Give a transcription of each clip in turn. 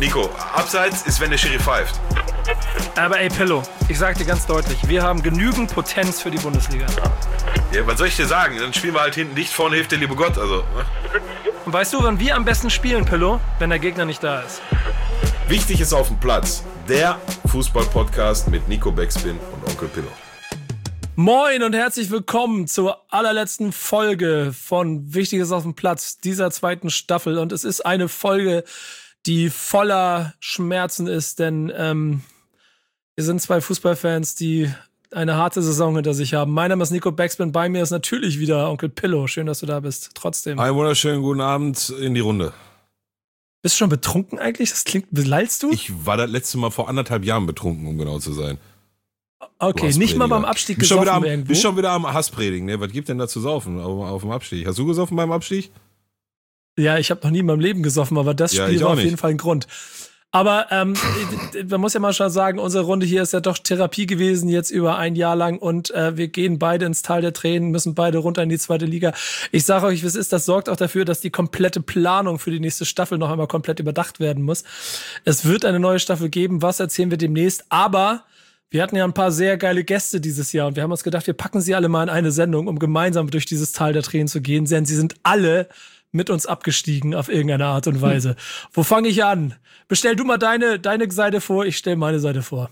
Nico, abseits ist, wenn der Schiri pfeift. Aber ey, Pillow, ich sag dir ganz deutlich, wir haben genügend Potenz für die Bundesliga. Ja, was soll ich dir sagen? Dann spielen wir halt hinten dicht, vorne hilft der liebe Gott. Also, ne? Und weißt du, wann wir am besten spielen, Pillow? Wenn der Gegner nicht da ist. Wichtig ist auf dem Platz. Der Fußball-Podcast mit Nico Backspin und Onkel Pillow. Moin und herzlich willkommen zur allerletzten Folge von Wichtiges auf dem Platz dieser zweiten Staffel. Und es ist eine Folge, die voller Schmerzen ist, denn wir sind zwei Fußballfans, die eine harte Saison hinter sich haben. Mein Name ist Nico Backspin, bei mir ist natürlich wieder Onkel Pillow. Schön, dass du da bist. Trotzdem. Einen wunderschönen guten Abend in die Runde. Bist du schon betrunken eigentlich? Das klingt, lallst du? Ich war das letzte Mal vor 1,5 Jahren betrunken, um genau zu sein. Okay, nicht mal beim Abstieg gesoffen irgendwo? Bist schon wieder am Hasspredigen, ne? Was gibt denn da zu saufen auf dem Abstieg? Hast du gesoffen beim Abstieg? Ja, ich habe noch nie in meinem Leben gesoffen, aber das Spiel war auf jeden Fall ein Grund. Aber man muss ja mal schon sagen, unsere Runde hier ist ja doch Therapie gewesen, jetzt über ein Jahr lang. Und wir gehen beide ins Tal der Tränen, müssen beide runter in die zweite Liga. Ich sage euch, wie es ist, das sorgt auch dafür, dass die komplette Planung für die nächste Staffel noch einmal komplett überdacht werden muss. Es wird eine neue Staffel geben, was erzählen wir demnächst. Aber wir hatten ja ein paar sehr geile Gäste dieses Jahr und wir haben uns gedacht, wir packen sie alle mal in eine Sendung, um gemeinsam durch dieses Tal der Tränen zu gehen. Denn sie sind alle mit uns abgestiegen auf irgendeine Art und Weise. Wo fange ich an? Bestell du mal deine Seite vor, ich stelle meine Seite vor.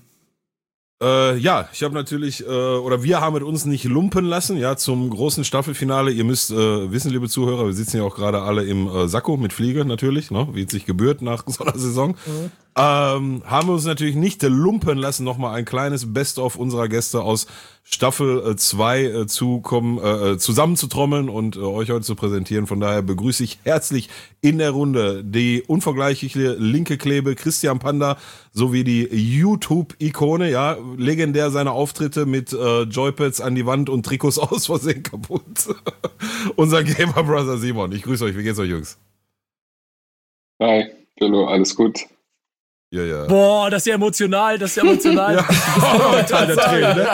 Ja, ich habe natürlich, oder wir haben mit uns nicht lumpen lassen, ja, zum großen Staffelfinale. Ihr müsst wissen, liebe Zuhörer, wir sitzen ja auch gerade alle im Sakko mit Fliege natürlich, ne, wie es sich gebührt nach so einer Saison. Mhm. Haben wir uns natürlich nicht lumpen lassen, nochmal ein kleines Best-of unserer Gäste aus Staffel 2 zusammenzutrommeln und euch heute zu präsentieren. Von daher begrüße ich herzlich in der Runde die unvergleichliche linke Klebe Christian Panda sowie die YouTube-Ikone, ja, legendär seine Auftritte mit Joypads an die Wand und Trikots aus Versehen kaputt. Unser Gamer Brother Simon. Ich grüße euch, wie geht's euch, Jungs? Hi, hallo, alles gut. Ja, ja. Boah, das ist ja emotional, ja. Teil der Tränen, ne?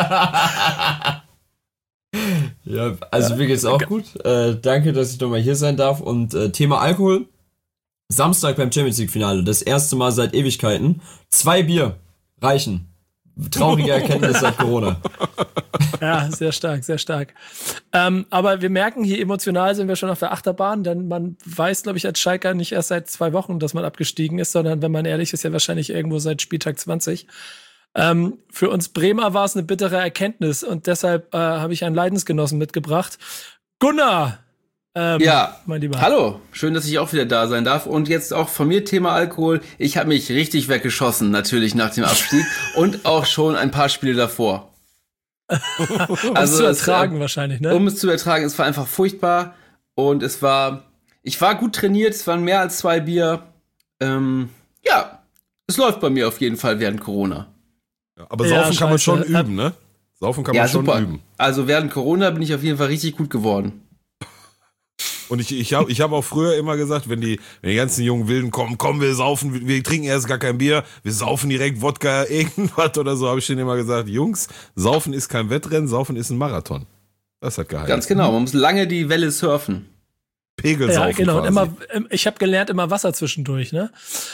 Ja, also mir geht's auch gut. Danke, dass ich nochmal hier sein darf. Und Thema Alkohol. Samstag beim Champions League Finale. Das erste Mal seit Ewigkeiten. 2 Bier reichen. Traurige Erkenntnis seit Corona. Ja, sehr stark, sehr stark. Aber wir merken, hier emotional sind wir schon auf der Achterbahn, denn man weiß, glaube ich, als Schalker nicht erst seit 2 Wochen, dass man abgestiegen ist, sondern, wenn man ehrlich ist, ja wahrscheinlich irgendwo seit Spieltag 20. Für uns Bremer war es eine bittere Erkenntnis und deshalb habe ich einen Leidensgenossen mitgebracht. Gunnar! Ja, mein Lieber. Hallo, schön, dass ich auch wieder da sein darf. Und jetzt auch von mir Thema Alkohol. Ich habe mich richtig weggeschossen, natürlich nach dem Abstieg und auch schon ein paar Spiele davor. Um es zu ertragen wahrscheinlich, ne? Um es zu ertragen, es war einfach furchtbar und ich war gut trainiert, es waren mehr als 2 Bier. Ja, es läuft bei mir auf jeden Fall während Corona. Ja, aber saufen kann man schon üben, ne? Saufen kann man schon üben. Also während Corona bin ich auf jeden Fall richtig gut geworden. Und ich hab auch früher immer gesagt, wenn die ganzen jungen Wilden kommen, komm, wir saufen, wir trinken erst gar kein Bier, wir saufen direkt Wodka, irgendwas oder so, habe ich denen immer gesagt, Jungs, saufen ist kein Wettrennen, saufen ist ein Marathon. Das hat geheißen. Ganz genau, man muss lange die Welle surfen. Pegelsaufen. Ja, genau, quasi. und immer, ich habe gelernt, immer Wasser zwischendurch, ne?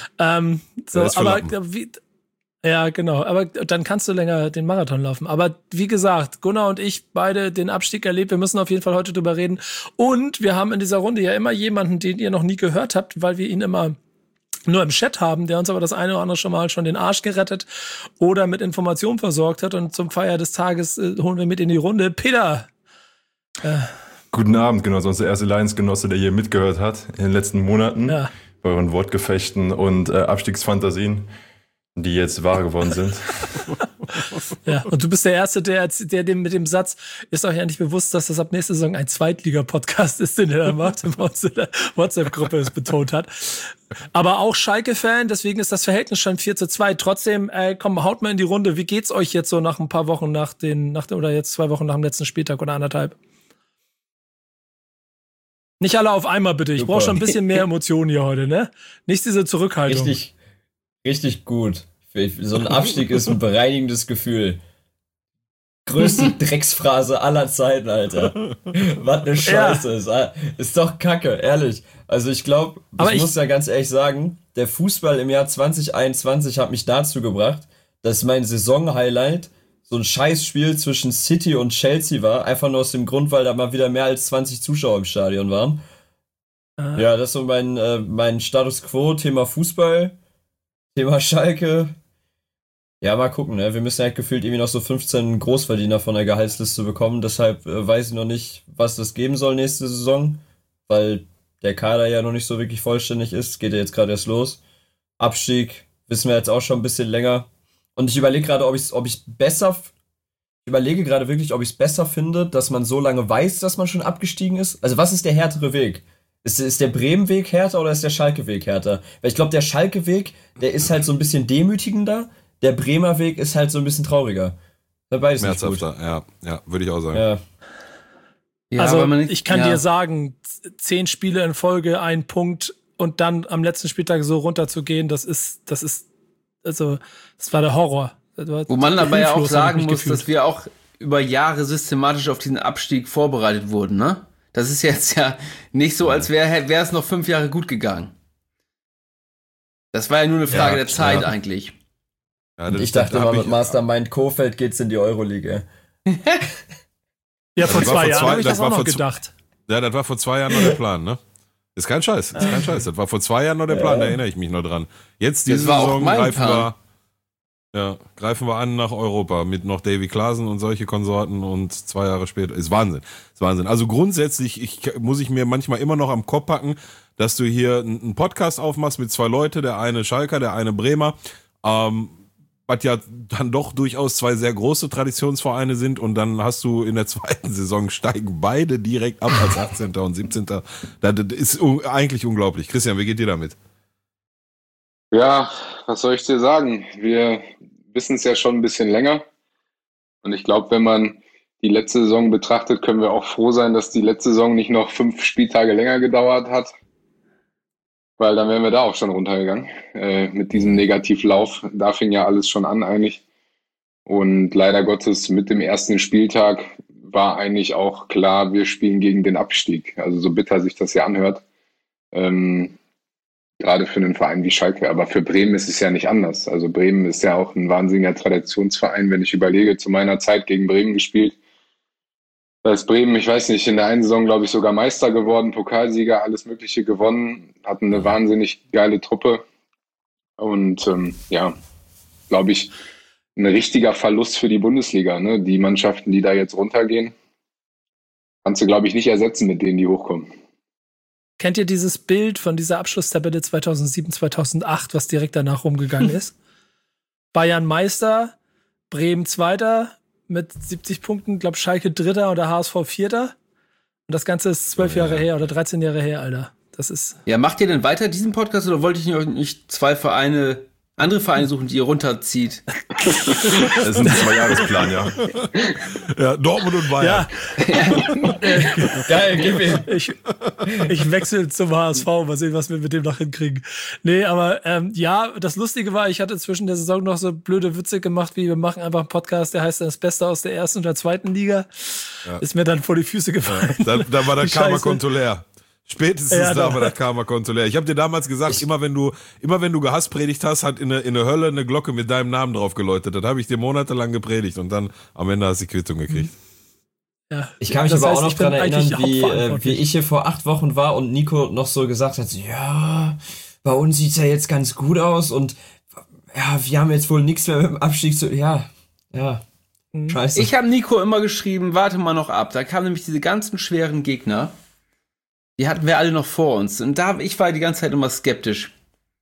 Ja, genau, aber dann kannst du länger den Marathon laufen. Aber wie gesagt, Gunnar und ich beide den Abstieg erlebt. Wir müssen auf jeden Fall heute drüber reden. Und wir haben in dieser Runde ja immer jemanden, den ihr noch nie gehört habt, weil wir ihn immer nur im Chat haben, der uns aber das eine oder andere schon den Arsch gerettet oder mit Informationen versorgt hat. Und zum Feier des Tages holen wir mit in die Runde Peter. Guten Abend, genau, sonst der erste Leidensgenosse, der hier mitgehört hat in den letzten Monaten. Ja. Bei euren Wortgefechten und Abstiegsfantasien, die jetzt wahr geworden sind. Ja, und du bist der Erste, der dem mit dem Satz, ist euch ja nicht bewusst, dass das ab nächster Saison ein Zweitliga-Podcast ist, den er da macht, in der WhatsApp-Gruppe es betont hat. Aber auch Schalke-Fan, deswegen ist das Verhältnis schon 4:2. Trotzdem, komm, haut mal in die Runde. Wie geht's euch jetzt so nach ein paar Wochen oder jetzt 2 Wochen nach dem letzten Spieltag oder 1,5? Nicht alle auf einmal, bitte. Ich brauche schon ein bisschen mehr Emotionen hier heute, ne? Nicht diese Zurückhaltung. Richtig gut. So ein Abstieg ist ein bereinigendes Gefühl. Größte Drecksphrase aller Zeiten, Alter. Was eine Scheiße. Ja. Ist doch Kacke, ehrlich. Also ich glaube, ich muss ja ganz ehrlich sagen, der Fußball im Jahr 2021 hat mich dazu gebracht, dass mein Saison-Highlight so ein Scheißspiel zwischen City und Chelsea war, einfach nur aus dem Grund, weil da mal wieder mehr als 20 Zuschauer im Stadion waren. Ja, das ist so mein Status Quo, Thema Fußball, Thema Schalke. Ja, mal gucken, ne? Wir müssen halt gefühlt irgendwie noch so 15 Großverdiener von der Gehaltsliste bekommen, deshalb weiß ich noch nicht, was das geben soll nächste Saison, weil der Kader ja noch nicht so wirklich vollständig ist, geht ja jetzt gerade erst los. Abstieg wissen wir jetzt auch schon ein bisschen länger. Und ich überlege gerade, ob ich es besser finde, dass man so lange weiß, dass man schon abgestiegen ist. Also was ist der härtere Weg? Ist der Bremen-Weg härter oder ist der Schalke-Weg härter? Weil ich glaube, der Schalke-Weg, der ist halt so ein bisschen demütigender. Der Bremer Weg ist halt so ein bisschen trauriger. Beides nicht gut. Ja, würde ich auch sagen. Ja, also ich kann dir sagen, 10 Spiele in Folge, 1 Punkt und dann am letzten Spieltag so runterzugehen, das war der Horror. Wo man dabei ja auch sagen muss, dass wir auch über Jahre systematisch auf diesen Abstieg vorbereitet wurden, ne? Das ist jetzt ja nicht so, als wäre es noch 5 Jahre gut gegangen. Das war ja nur eine Frage der Zeit eigentlich. Ja, ich dachte immer, mit Mastermind Kofeld geht's in die Euroleague. Ja, vor 2 Jahren habe ich das auch noch gedacht. Ja, das war vor 2 Jahren noch der Plan, ne? Ist kein Scheiß. Das war vor 2 Jahren noch der Plan, da erinnere ich mich noch dran. Jetzt diese Saison greifen wir an nach Europa mit noch Davy Klaasen und solche Konsorten und 2 Jahre später. Ist Wahnsinn. Also grundsätzlich muss ich mir manchmal immer noch am Kopf packen, dass du hier einen Podcast aufmachst mit 2 Leute, der eine Schalker, der eine Bremer, was ja dann doch durchaus 2 sehr große Traditionsvereine sind und dann hast du in der 2. Saison steigen beide direkt ab als 18. und 17. Das ist eigentlich unglaublich. Christian, wie geht dir damit? Ja, was soll ich dir sagen? Wir wissen es ja schon ein bisschen länger und ich glaube, wenn man die letzte Saison betrachtet, können wir auch froh sein, dass die letzte Saison nicht noch 5 Spieltage länger gedauert hat. Weil dann wären wir da auch schon runtergegangen mit diesem Negativlauf. Da fing ja alles schon an eigentlich. Und leider Gottes mit dem ersten Spieltag war eigentlich auch klar, wir spielen gegen den Abstieg. Also so bitter sich das ja anhört. Gerade für einen Verein wie Schalke. Aber für Bremen ist es ja nicht anders. Also Bremen ist ja auch ein wahnsinniger Traditionsverein. Wenn ich überlege, zu meiner Zeit gegen Bremen gespielt. Da ist Bremen, ich weiß nicht, in der einen Saison, glaube ich, sogar Meister geworden, Pokalsieger, alles Mögliche gewonnen, hatten eine wahnsinnig geile Truppe und glaube ich, ein richtiger Verlust für die Bundesliga. Ne? Die Mannschaften, die da jetzt runtergehen, kannst du, glaube ich, nicht ersetzen mit denen, die hochkommen. Kennt ihr dieses Bild von dieser Abschlusstabelle 2007, 2008, was direkt danach rumgegangen ist? Bayern Meister, Bremen Zweiter, mit 70 Punkten, glaube Schalke 3. oder HSV 4. Und das Ganze ist 12 Jahre her oder 13 Jahre her, Alter. Das ist. Ja, macht ihr denn weiter diesen Podcast oder wollte ich nicht 2 andere Vereine suchen, die ihr runterzieht? Das ist ein 2-Jahresplan, ja. Ja, Dortmund und Bayern. Ja. Geil, gib ihm. Ich wechsle zum HSV, mal sehen, was wir mit dem noch hinkriegen. Nee, aber das Lustige war, ich hatte zwischen der Saison noch so blöde Witze gemacht, wie wir machen einfach einen Podcast, der heißt dann das Beste aus der 1. und der 2. Liga. Ja. Ist mir dann vor die Füße gefallen. Ja, da war der Karma-Konto leer. Spätestens da war das Karma-Konto leer. Ich habe dir damals gesagt, immer wenn du gehasspredigt hast, hat in der Hölle eine Glocke mit deinem Namen drauf geläutet. Das habe ich dir monatelang gepredigt und dann am Ende hast du die Quittung gekriegt. Ja. Ich kann mich aber auch noch daran erinnern, wie ich hier vor 8 Wochen war und Nico noch so gesagt hat, ja, bei uns sieht's ja jetzt ganz gut aus und ja, wir haben jetzt wohl nichts mehr mit dem Abstieg zu, ja. Scheiße. Ich habe Nico immer geschrieben, warte mal noch ab. Da kamen nämlich diese ganzen schweren Gegner. Die hatten wir alle noch vor uns. Und ich war die ganze Zeit immer skeptisch.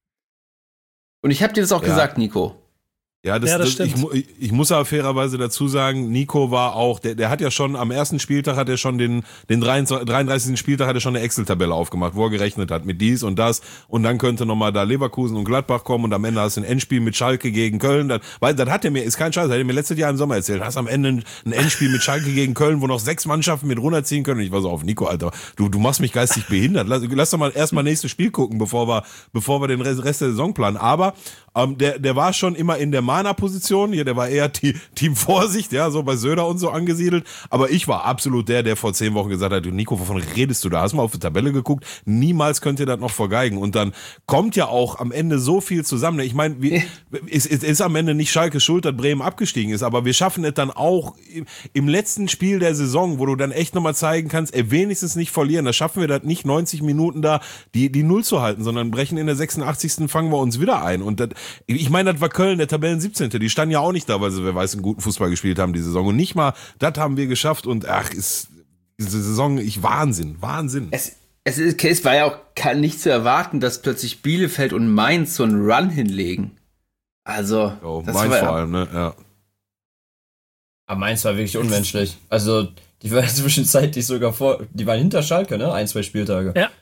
Und ich habe dir das auch gesagt, Nico. Ja, das stimmt. Ich muss aber fairerweise dazu sagen, Nico war auch, der hat ja schon am ersten Spieltag hat er schon den 33. Spieltag hat er schon eine Excel-Tabelle aufgemacht, wo er gerechnet hat mit dies und das und dann könnte nochmal da Leverkusen und Gladbach kommen und am Ende hast du ein Endspiel mit Schalke gegen Köln. Das hat er mir, ist kein Scheiß, das hat er mir letztes Jahr im Sommer erzählt. Hast am Ende ein Endspiel mit Schalke gegen Köln, wo noch 6 Mannschaften mit runterziehen können. Und ich war so auf Nico, Alter, du machst mich geistig behindert. Lass doch mal erstmal nächstes Spiel gucken, bevor wir den Rest der Saison planen. Aber der war schon immer in der Mahner-Position. Hier, der war eher Team Vorsicht, ja, so bei Söder und so angesiedelt. Aber ich war absolut der vor 10 Wochen gesagt hat, Nico, wovon redest du da? Hast mal auf die Tabelle geguckt? Niemals könnt ihr das noch vergeigen. Und dann kommt ja auch am Ende so viel zusammen. Ich meine, es ist am Ende nicht Schalke schuld, dass Bremen abgestiegen ist, aber wir schaffen es dann auch im letzten Spiel der Saison, wo du dann echt nochmal zeigen kannst, wenigstens nicht verlieren. Da schaffen wir das nicht 90 Minuten da die Null zu halten, sondern brechen in der 86. fangen wir uns wieder ein. Und das, ich meine, das war Köln, der Tabellen 17. Die standen ja auch nicht da, weil sie, wer weiß, einen guten Fußball gespielt haben die Saison. Und nicht mal, das haben wir geschafft. Und ist diese Saison, Wahnsinn. Es war ja auch nicht zu erwarten, dass plötzlich Bielefeld und Mainz so einen Run hinlegen. Also, das Mainz vor allem, ne? Ja. Aber Mainz war wirklich unmenschlich. Also, die war zwischenzeitlich sogar die waren hinter Schalke, ne? 1-2 Spieltage. Ja.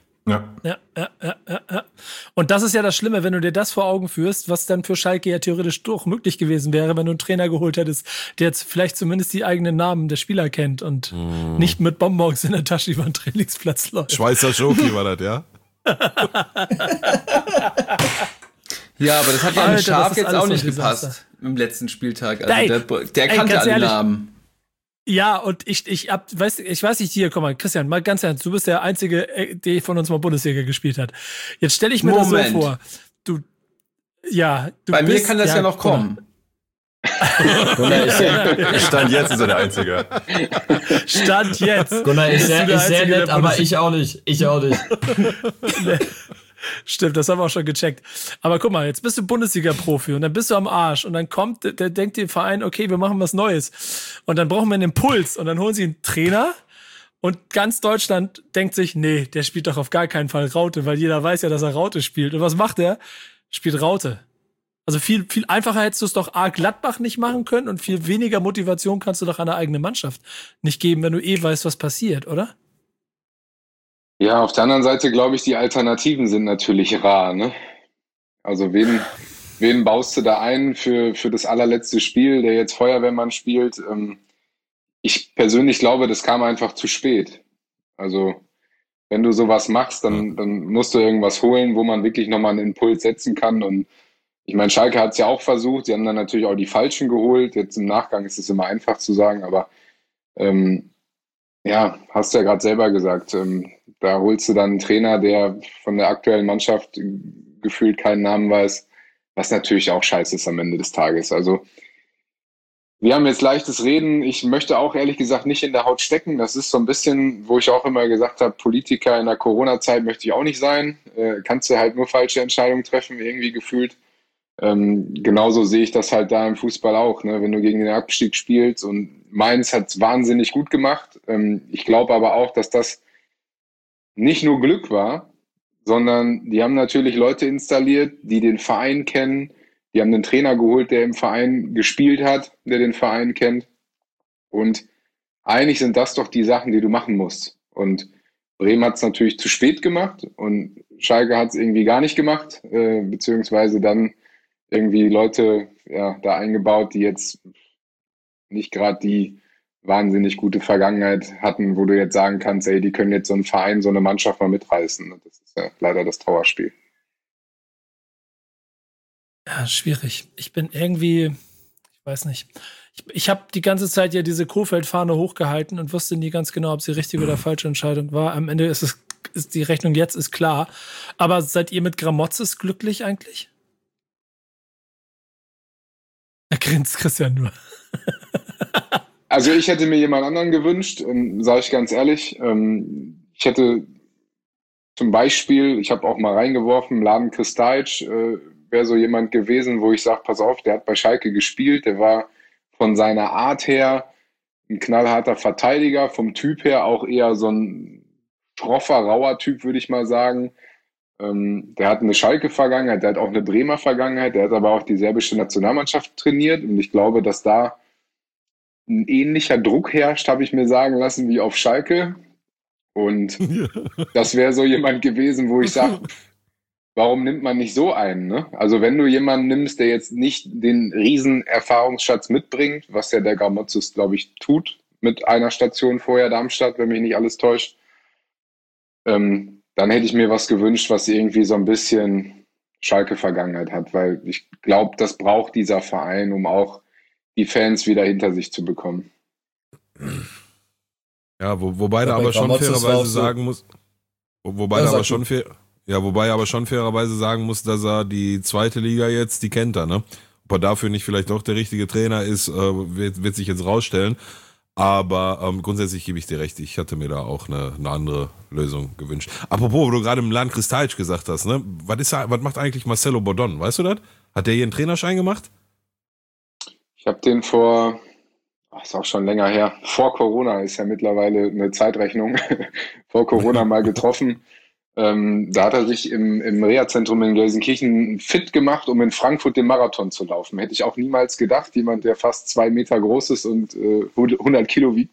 Und das ist ja das Schlimme, wenn du dir das vor Augen führst, was dann für Schalke ja theoretisch doch möglich gewesen wäre, wenn du einen Trainer geholt hättest, der jetzt vielleicht zumindest die eigenen Namen der Spieler kennt und nicht mit Bonbons in der Tasche über den Trainingsplatz läuft. Schweizer Schoki war das, ja? Ja, aber das hat ja mit Schaf jetzt auch nicht gepasst im letzten Spieltag. Also der kannte alle Namen. Ja, und ich weiß nicht, hier, komm mal, Christian, mal ganz ernst, du bist der Einzige, der von uns mal Bundesliga gespielt hat. Jetzt stelle ich mir das so vor. Bei mir kann das ja noch kommen. Stand jetzt ist er der Einzige. Stand jetzt. Gunnar ist sehr nett, aber ich auch nicht. Stimmt, das haben wir auch schon gecheckt. Aber guck mal, jetzt bist du Bundesliga-Profi und dann bist du am Arsch und dann denkt der Verein, okay, wir machen was Neues. Und dann brauchen wir einen Impuls und dann holen sie einen Trainer und ganz Deutschland denkt sich, nee, der spielt doch auf gar keinen Fall Raute, weil jeder weiß ja, dass er Raute spielt. Und was macht er? Spielt Raute. Also viel, viel einfacher hättest du es doch Gladbach nicht machen können und viel weniger Motivation kannst du doch an der eigenen Mannschaft nicht geben, wenn du weißt, was passiert, oder? Ja, auf der anderen Seite glaube ich, die Alternativen sind natürlich rar, ne? Also wen baust du da ein für das allerletzte Spiel, der jetzt Feuerwehrmann spielt? Ich persönlich glaube, das kam einfach zu spät. Also wenn du sowas machst, dann musst du irgendwas holen, wo man wirklich nochmal einen Impuls setzen kann. Und ich meine, Schalke hat es ja auch versucht. Sie haben dann natürlich auch die Falschen geholt. Jetzt im Nachgang ist es immer einfach zu sagen, aber ja, hast du ja gerade selber gesagt. Da holst du dann einen Trainer, der von der aktuellen Mannschaft gefühlt keinen Namen weiß, was natürlich auch scheiße ist am Ende des Tages. Also wir haben jetzt leichtes Reden. Ich möchte auch ehrlich gesagt nicht in der Haut stecken. Das ist so ein bisschen, wo ich auch immer gesagt habe, Politiker in der Corona-Zeit möchte ich auch nicht sein. Kannst du halt nur falsche Entscheidungen treffen, irgendwie gefühlt. Genauso sehe ich das halt da im Fußball auch, ne? Wenn du gegen den Abstieg spielst, und Mainz hat es wahnsinnig gut gemacht. Ich glaube aber auch, dass das nicht nur Glück war, sondern die haben natürlich Leute installiert, die den Verein kennen. Die haben einen Trainer geholt, der im Verein gespielt hat, der den Verein kennt. Und eigentlich sind das doch die Sachen, die du machen musst. Und Bremen hat es natürlich zu spät gemacht und Schalke hat es irgendwie gar nicht gemacht, beziehungsweise dann irgendwie Leute da eingebaut, die jetzt nicht gerade die wahnsinnig gute Vergangenheit hatten, wo du jetzt sagen kannst, ey, die können jetzt so einen Verein, so eine Mannschaft mal mitreißen. Das ist ja leider das Trauerspiel. Ja, schwierig. Ich bin irgendwie, ich weiß nicht. Ich habe die ganze Zeit ja diese Kohfeldt-Fahne hochgehalten und wusste nie ganz genau, ob sie richtige oder falsche Entscheidung war. Am Ende ist die Rechnung jetzt ist klar. Aber seid ihr mit Gramotzes glücklich eigentlich? Er grinst Christian nur. Also ich hätte mir jemand anderen gewünscht, sage ich ganz ehrlich. Ich hätte zum Beispiel, ich habe auch mal reingeworfen, Mladen Kristajic wäre so jemand gewesen, wo ich sage, pass auf, der hat bei Schalke gespielt, der war von seiner Art her ein knallharter Verteidiger, vom Typ her auch eher so ein schroffer, rauer Typ, würde ich mal sagen. Der hat eine Schalke-Vergangenheit, der hat auch eine Bremer Vergangenheit, der hat aber auch die serbische Nationalmannschaft trainiert und ich glaube, dass da ein ähnlicher Druck herrscht, habe ich mir sagen lassen, wie auf Schalke. Und das wäre so jemand gewesen, wo ich sage, warum nimmt man nicht so einen? Ne? Also wenn du jemanden nimmst, der jetzt nicht den riesen Erfahrungsschatz mitbringt, was ja der Gramotzes, glaube ich, tut, mit einer Station vorher Darmstadt, wenn mich nicht alles täuscht, dann hätte ich mir was gewünscht, was irgendwie so ein bisschen Schalke-Vergangenheit hat, weil ich glaube, das braucht dieser Verein, um auch die Fans wieder hinter sich zu bekommen. Ja, wobei er aber schon fairerweise sagen muss, wobei er aber schon fairerweise sagen muss, dass er die zweite Liga jetzt, die kennt er, ne? Ob er dafür nicht vielleicht doch der richtige Trainer ist, wird sich jetzt rausstellen. Aber grundsätzlich gebe ich dir recht, ich hatte mir da auch eine andere Lösung gewünscht. Apropos, wo du gerade im Lan Kristalic gesagt hast, ne? Was macht eigentlich Marcelo Bordon? Weißt du das? Hat der hier einen Trainerschein gemacht? Ich habe den ist auch schon länger her, vor Corona, ist ja mittlerweile eine Zeitrechnung, vor Corona mal getroffen. Da hat er sich im Reha-Zentrum in Gelsenkirchen fit gemacht, um in Frankfurt den Marathon zu laufen. Hätte ich auch niemals gedacht, jemand, der fast 2 Meter groß ist und 100 Kilo wiegt.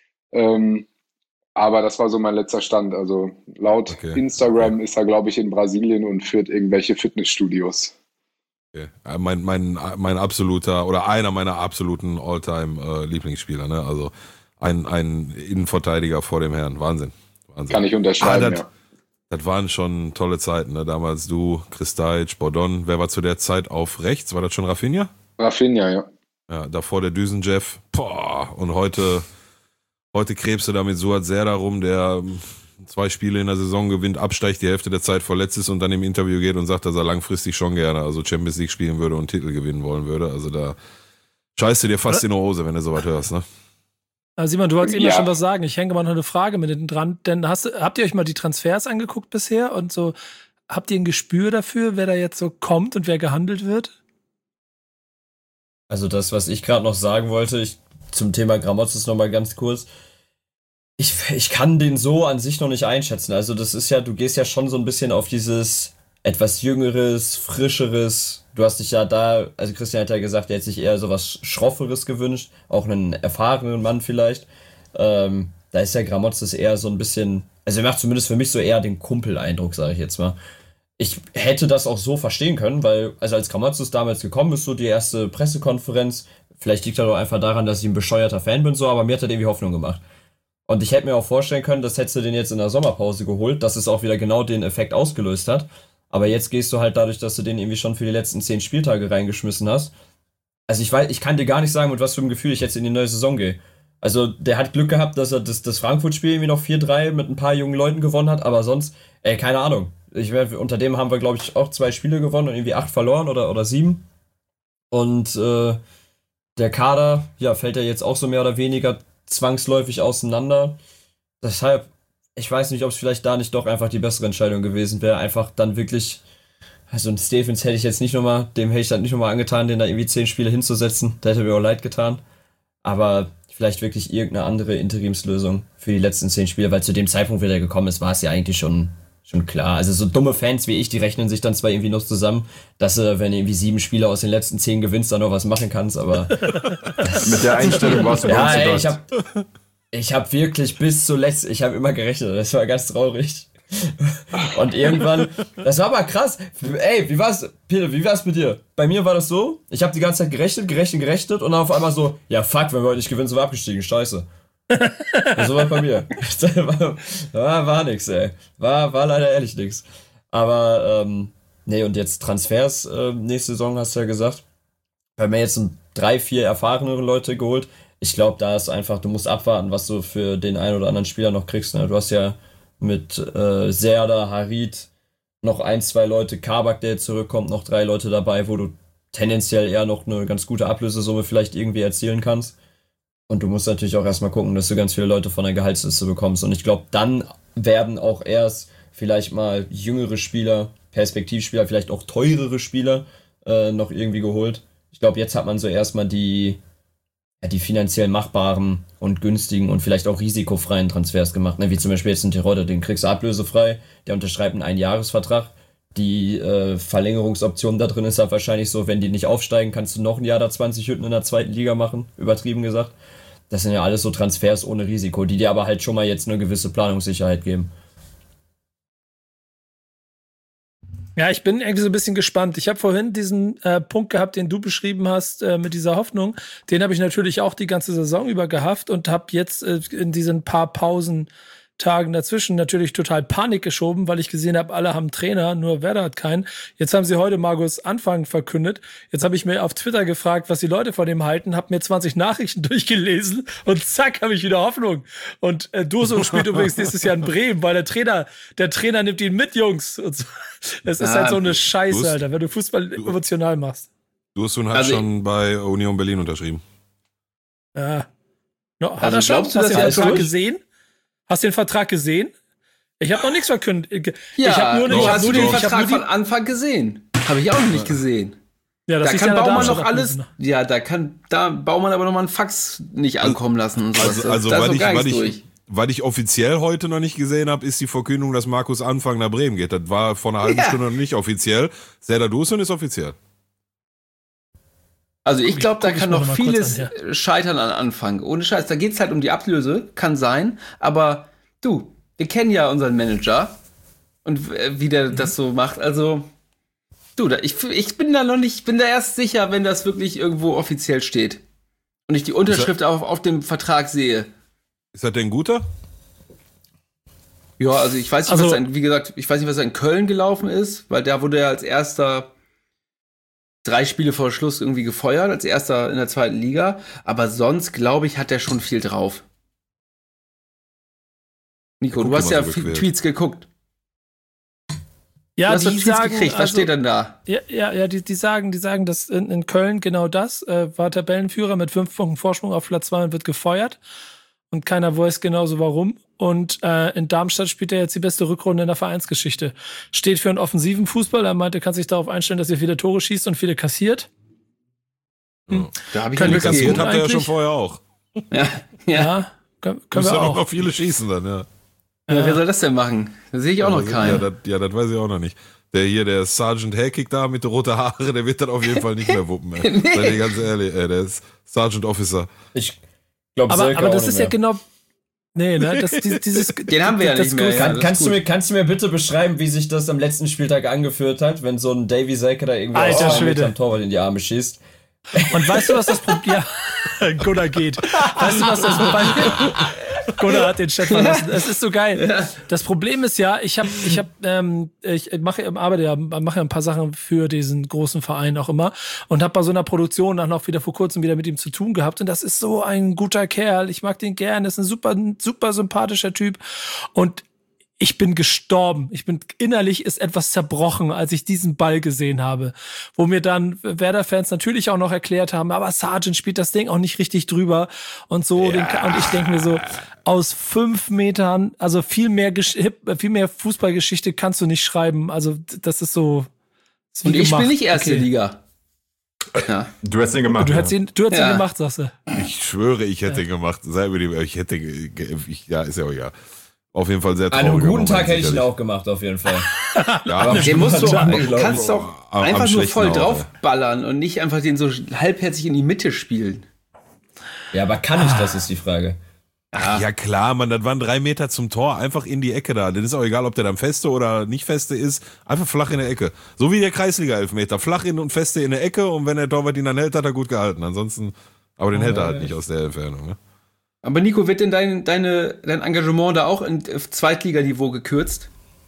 Aber das war so mein letzter Stand. Also laut Instagram ist er, glaube ich, in Brasilien und führt irgendwelche Fitnessstudios. Okay. Mein absoluter oder einer meiner absoluten All-Time Lieblingsspieler, ne? Also ein Innenverteidiger vor dem Herrn. Wahnsinn. Kann ich unterschreiben, ja. Das waren schon tolle Zeiten, ne? Damals du, Kristalic, Bordon. Wer war zu der Zeit auf rechts? War das schon Rafinha? Rafinha, ja. Ja, davor der Düsenjeff. Und heute krebst du da mit Suat Serdar rum, der 2 Spiele in der Saison gewinnt, absteigt, die Hälfte der Zeit verletzt ist und dann im Interview geht und sagt, dass er langfristig schon gerne Champions League spielen würde und Titel gewinnen wollen würde. Also da scheißt du dir fast in die Hose, wenn du sowas hörst, ne? Simon, du wolltest immer schon was sagen. Ich hänge mal noch eine Frage mit hinten dran. Denn habt ihr euch mal die Transfers angeguckt bisher? Und so, habt ihr ein Gespür dafür, wer da jetzt so kommt und wer gehandelt wird? Also das, was ich gerade noch sagen wollte, zum Thema Gramotzes noch mal ganz kurz. Ich kann den so an sich noch nicht einschätzen. Also das ist ja, du gehst ja schon so ein bisschen auf dieses etwas jüngeres, frischeres. Du hast dich ja da, also Christian hat ja gesagt, er hätte sich eher so was Schrofferes gewünscht, auch einen erfahrenen Mann vielleicht. Da ist ja Gramotzes eher so ein bisschen, also er macht zumindest für mich so eher den Kumpel-Eindruck, sage ich jetzt mal. Ich hätte das auch so verstehen können, weil, also als Gramotzes damals gekommen ist, so die erste Pressekonferenz, vielleicht liegt das doch einfach daran, dass ich ein bescheuerter Fan bin, so, aber mir hat das irgendwie Hoffnung gemacht. Und ich hätte mir auch vorstellen können, das hättest du den jetzt in der Sommerpause geholt, dass es auch wieder genau den Effekt ausgelöst hat. Aber jetzt gehst du halt dadurch, dass du den irgendwie schon für die letzten 10 Spieltage reingeschmissen hast. Also ich kann dir gar nicht sagen, mit was für einem Gefühl ich jetzt in die neue Saison gehe. Also der hat Glück gehabt, dass er das Frankfurt-Spiel irgendwie noch 4-3 mit ein paar jungen Leuten gewonnen hat, aber sonst, keine Ahnung. Unter dem haben wir, glaube ich, auch 2 Spiele gewonnen und irgendwie 8 verloren oder 7. Und der Kader, ja, fällt ja jetzt auch so mehr oder weniger zwangsläufig auseinander. Deshalb, ich weiß nicht, ob es vielleicht da nicht doch einfach die bessere Entscheidung gewesen wäre. Einfach dann wirklich, also ein Stevens dem hätte ich dann nicht nochmal angetan, den da irgendwie 10 Spiele hinzusetzen. Da hätte mir auch leid getan. Aber vielleicht wirklich irgendeine andere Interimslösung für die letzten 10 Spiele, weil zu dem Zeitpunkt, wie der gekommen ist, war es ja eigentlich schon klar. Also so dumme Fans wie ich, die rechnen sich dann zwar irgendwie noch zusammen, dass du, wenn du irgendwie 7 Spiele aus den letzten 10 gewinnst, dann noch was machen kannst, aber mit der Einstellung warst du bei uns zu Gast. Ich hab wirklich ich habe immer gerechnet, das war ganz traurig. Und irgendwann, das war aber krass. Ey, wie war's, Peter, wie war's mit dir? Bei mir war das so, ich habe die ganze Zeit gerechnet und dann auf einmal so, ja fuck, wenn wir heute nicht gewinnen, sind wir abgestiegen, scheiße. So war bei mir. War nix, ey. War leider ehrlich nix. Aber, nee, und jetzt Transfers nächste Saison, hast du ja gesagt. Wir haben ja jetzt 3-4 erfahrenere Leute geholt. Ich glaube, da ist einfach, du musst abwarten, was du für den einen oder anderen Spieler noch kriegst. Ne? Du hast ja mit Serdar, Harit, noch 1-2 Leute, Kabak, der jetzt zurückkommt, noch 3 Leute dabei, wo du tendenziell eher noch eine ganz gute Ablösesumme vielleicht irgendwie erzielen kannst. Und du musst natürlich auch erstmal gucken, dass du ganz viele Leute von der Gehaltsliste bekommst. Und ich glaube, dann werden auch erst vielleicht mal jüngere Spieler, Perspektivspieler, vielleicht auch teurere Spieler noch irgendwie geholt. Ich glaube, jetzt hat man so erstmal die finanziell machbaren und günstigen und vielleicht auch risikofreien Transfers gemacht. Ne? Wie zum Beispiel jetzt ein Terodde, den kriegst du ablösefrei, der unterschreibt einen Einjahresvertrag. Die Verlängerungsoption da drin ist halt wahrscheinlich so, wenn die nicht aufsteigen, kannst du noch ein Jahr da 20 Hütten in der zweiten Liga machen, übertrieben gesagt. Das sind ja alles so Transfers ohne Risiko, die dir aber halt schon mal jetzt eine gewisse Planungssicherheit geben. Ja, ich bin irgendwie so ein bisschen gespannt. Ich habe vorhin diesen Punkt gehabt, den du beschrieben hast, mit dieser Hoffnung. Den habe ich natürlich auch die ganze Saison über gehabt und habe jetzt in diesen paar Pausen Tagen dazwischen natürlich total Panik geschoben, weil ich gesehen habe, alle haben Trainer, nur Werder hat keinen. Jetzt haben sie heute Markus Anfang verkündet. Jetzt habe ich mir auf Twitter gefragt, was die Leute von dem halten, habe mir 20 Nachrichten durchgelesen und zack, habe ich wieder Hoffnung. Und Dursun spielt übrigens nächstes Jahr in Bremen, weil der Trainer nimmt ihn mit, Jungs. Und so. Es ist halt so eine Scheiße, Alter, wenn du Fußball emotional machst. Dursun hat schon bei Union Berlin unterschrieben. Ja. No, hat er schon? Hast du den Vertrag gesehen? Hast du den Vertrag gesehen? Ich habe noch nichts verkündet. Ja, ich habe nur den Vertrag von Anfang gesehen. Habe ich auch noch nicht gesehen. Ja, das da kann Baumann noch alles. Ja, da Baumann aber noch mal einen Fax nicht ankommen lassen und sowas. Also weil ich offiziell heute noch nicht gesehen habe, ist die Verkündung, dass Markus Anfang nach Bremen geht. Das war vor einer halben Stunde noch nicht offiziell. Serdar Dursun ist offiziell. Also ich glaube, da kann noch vieles scheitern an Anfang. Ohne Scheiß, da geht's halt um die Ablöse, kann sein. Aber du, wir kennen ja unseren Manager und wie der das so macht. Also du, ich bin da erst sicher, wenn das wirklich irgendwo offiziell steht. Und ich die Unterschrift auf dem Vertrag sehe. Ist das denn ein guter? Ja, also ich weiß nicht, was in Köln gelaufen ist, weil da wurde er als erster 3 Spiele vor Schluss irgendwie gefeuert, als erster in der 2. Liga. Aber sonst, glaube ich, hat er schon viel drauf. Nico, du hast ja viele Tweets geguckt. Ja, du hast die sagen, gekriegt. Was steht denn da? Ja, die sagen, dass in Köln genau das, war Tabellenführer mit 5 Punkten Vorsprung auf Platz 2 und wird gefeuert. Und keiner weiß genauso warum. Und in Darmstadt spielt er jetzt die beste Rückrunde in der Vereinsgeschichte. Steht für einen offensiven Fußball. Er meinte, kann sich darauf einstellen, dass er viele Tore schießt und viele kassiert. Da habe ich viele kassiert, habt ihr ja schon vorher auch. Ja, können wir auch. Noch viele schießen dann, ja. Ja, wer soll das denn machen? Da sehe ich auch noch keinen. Das weiß ich auch noch nicht. Der Sergeant Hackig da mit den roten Haare, der wird dann auf jeden Fall nicht mehr wuppen. Nee. Seid ihr ganz ehrlich, der ist Sergeant Officer. Ich glaube, aber das ist ja genau. Nee, ne? Den haben wir ja nicht mehr. Kannst du mir bitte beschreiben, wie sich das am letzten Spieltag angeführt hat, wenn so ein Davy Selke da irgendwie mit dem Torwart in die Arme schießt? Und weißt du, was das Problem... Ja, Gunnar geht. Weißt du, was das Problem... Gunnar hat den Chat verlassen. Es ist so geil. Ja. Das Problem ist ja, ich mache ja ein paar Sachen für diesen großen Verein auch immer und habe bei so einer Produktion auch noch wieder vor kurzem wieder mit ihm zu tun gehabt. Und das ist so ein guter Kerl. Ich mag den gern. Das ist ein super sympathischer Typ. Und ich bin gestorben. Innerlich ist etwas zerbrochen, als ich diesen Ball gesehen habe. Wo mir dann Werder-Fans natürlich auch noch erklärt haben, aber Sargent spielt das Ding auch nicht richtig drüber und so. Ja. Und ich denke mir so, aus 5 Metern, also viel mehr Fußballgeschichte kannst du nicht schreiben. Also das ist so. Ist und ich spiele nicht erste Liga. Ja. Du hast den gemacht. Du hast ihn gemacht, sagst du. Ich schwöre, ich hätte ihn gemacht. Ist ja auch ja. Auf jeden Fall sehr traurig. An einem guten Tag hätte ich ihn auch gemacht, auf jeden Fall. Ja, den kannst doch einfach nur voll draufballern und nicht einfach den so halbherzig in die Mitte spielen. Ja, aber kann ich das, ist die Frage. Ach, ja klar, Mann, das waren 3 Meter zum Tor, einfach in die Ecke da. Das ist auch egal, ob der dann feste oder nicht feste ist, einfach flach in der Ecke. So wie der Kreisliga-Elfmeter, flach in und feste in der Ecke und wenn der Torwart ihn dann hält, hat er gut gehalten. Ansonsten, aber den hält er halt nicht aus der Entfernung, ne? Aber Nico, wird denn dein Engagement da auch in Zweitliganiveau gekürzt?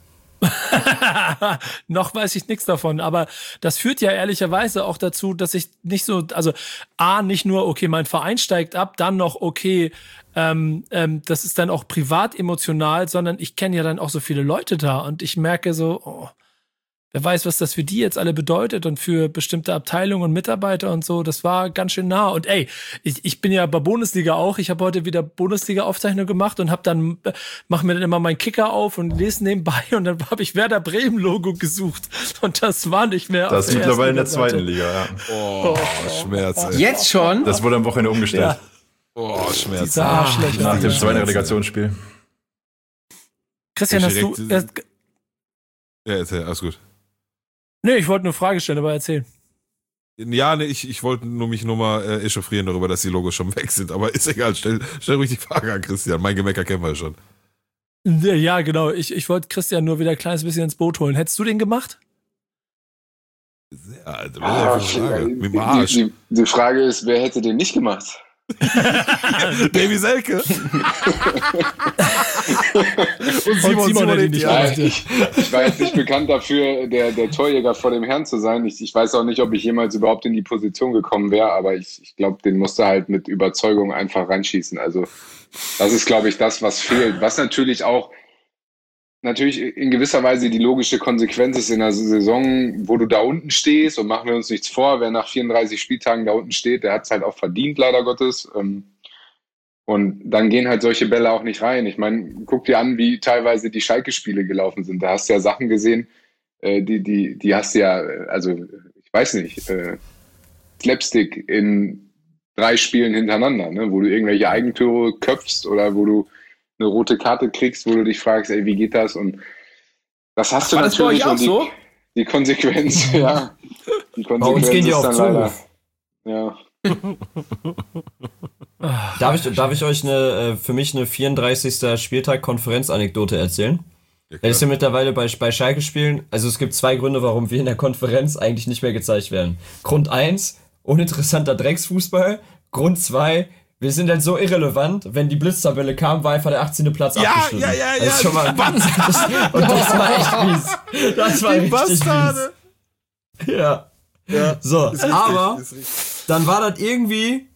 Noch weiß ich nichts davon, aber das führt ja ehrlicherweise auch dazu, dass ich nicht so, also nicht nur, okay, mein Verein steigt ab, dann noch, okay, das ist dann auch privat emotional, sondern ich kenne ja dann auch so viele Leute da und ich merke so, wer weiß, was das für die jetzt alle bedeutet und für bestimmte Abteilungen und Mitarbeiter und so. Das war ganz schön nah. Und ich bin ja bei Bundesliga auch. Ich habe heute wieder Bundesliga-Aufzeichnung gemacht und mache mir dann immer meinen Kicker auf und lese nebenbei. Und dann habe ich Werder Bremen-Logo gesucht. Und das war nicht mehr. Das ist mittlerweile in der 2. Liga, ja. Oh, Schmerz, ey. Jetzt schon? Das wurde am Wochenende umgestellt. Ja. Oh, Schmerz. Nach dem 2. Relegationsspiel. Christian, hast du... Ja, erzähl, alles gut. Nee, ich wollte eine Frage stellen, aber erzähl. Ja, nee, ich wollte mich nur mal echauffieren darüber, dass die Logos schon weg sind. Aber ist egal, stell ruhig die Frage an Christian. Mein Gemecker kennen wir schon. Ja, genau. Ich wollte Christian nur wieder ein kleines bisschen ins Boot holen. Hättest du den gemacht? Ja, Frage. Mit dem Arsch. Die Frage ist, wer hätte den nicht gemacht? Davy Selke. Und Simon hätte nicht ich war jetzt nicht bekannt dafür, der Torjäger vor dem Herrn zu sein. Ich weiß auch nicht, ob ich jemals überhaupt in die Position gekommen wäre, aber ich glaube, den musste halt mit Überzeugung einfach reinschießen. Also das ist, glaube ich, das, was fehlt. Was natürlich in gewisser Weise die logische Konsequenz ist in einer Saison, wo du da unten stehst, und machen wir uns nichts vor, wer nach 34 Spieltagen da unten steht, der hat es halt auch verdient, leider Gottes. Und dann gehen halt solche Bälle auch nicht rein. Ich meine, guck dir an, wie teilweise die Schalke-Spiele gelaufen sind. Da hast du ja Sachen gesehen, die hast du ja, also ich weiß nicht, Slapstick in 3 Spielen hintereinander, ne? Wo du irgendwelche Eigentore köpfst oder wo du eine rote Karte kriegst, wo du dich fragst, ey, wie geht das? Und das hast du natürlich auch so? Die Konsequenz, ja. Die Konsequenz bei uns gehen die auf Zuruf. Ja. Darf ich euch für mich eine 34. Spieltag-Konferenz-Anekdote erzählen? Ja, das ist ja mittlerweile bei Schalke-Spielen, also es gibt 2 Gründe, warum wir in der Konferenz eigentlich nicht mehr gezeigt werden. Grund 1, uninteressanter Drecksfußball. Grund 2, wir sind halt so irrelevant, wenn die Blitztabelle kam, war einfach der 18. Platz abgeschnitten. Ja. Das schon mal, und das war echt mies. Das war richtig Bastarde. Mies. Ja. So, aber dann war das irgendwie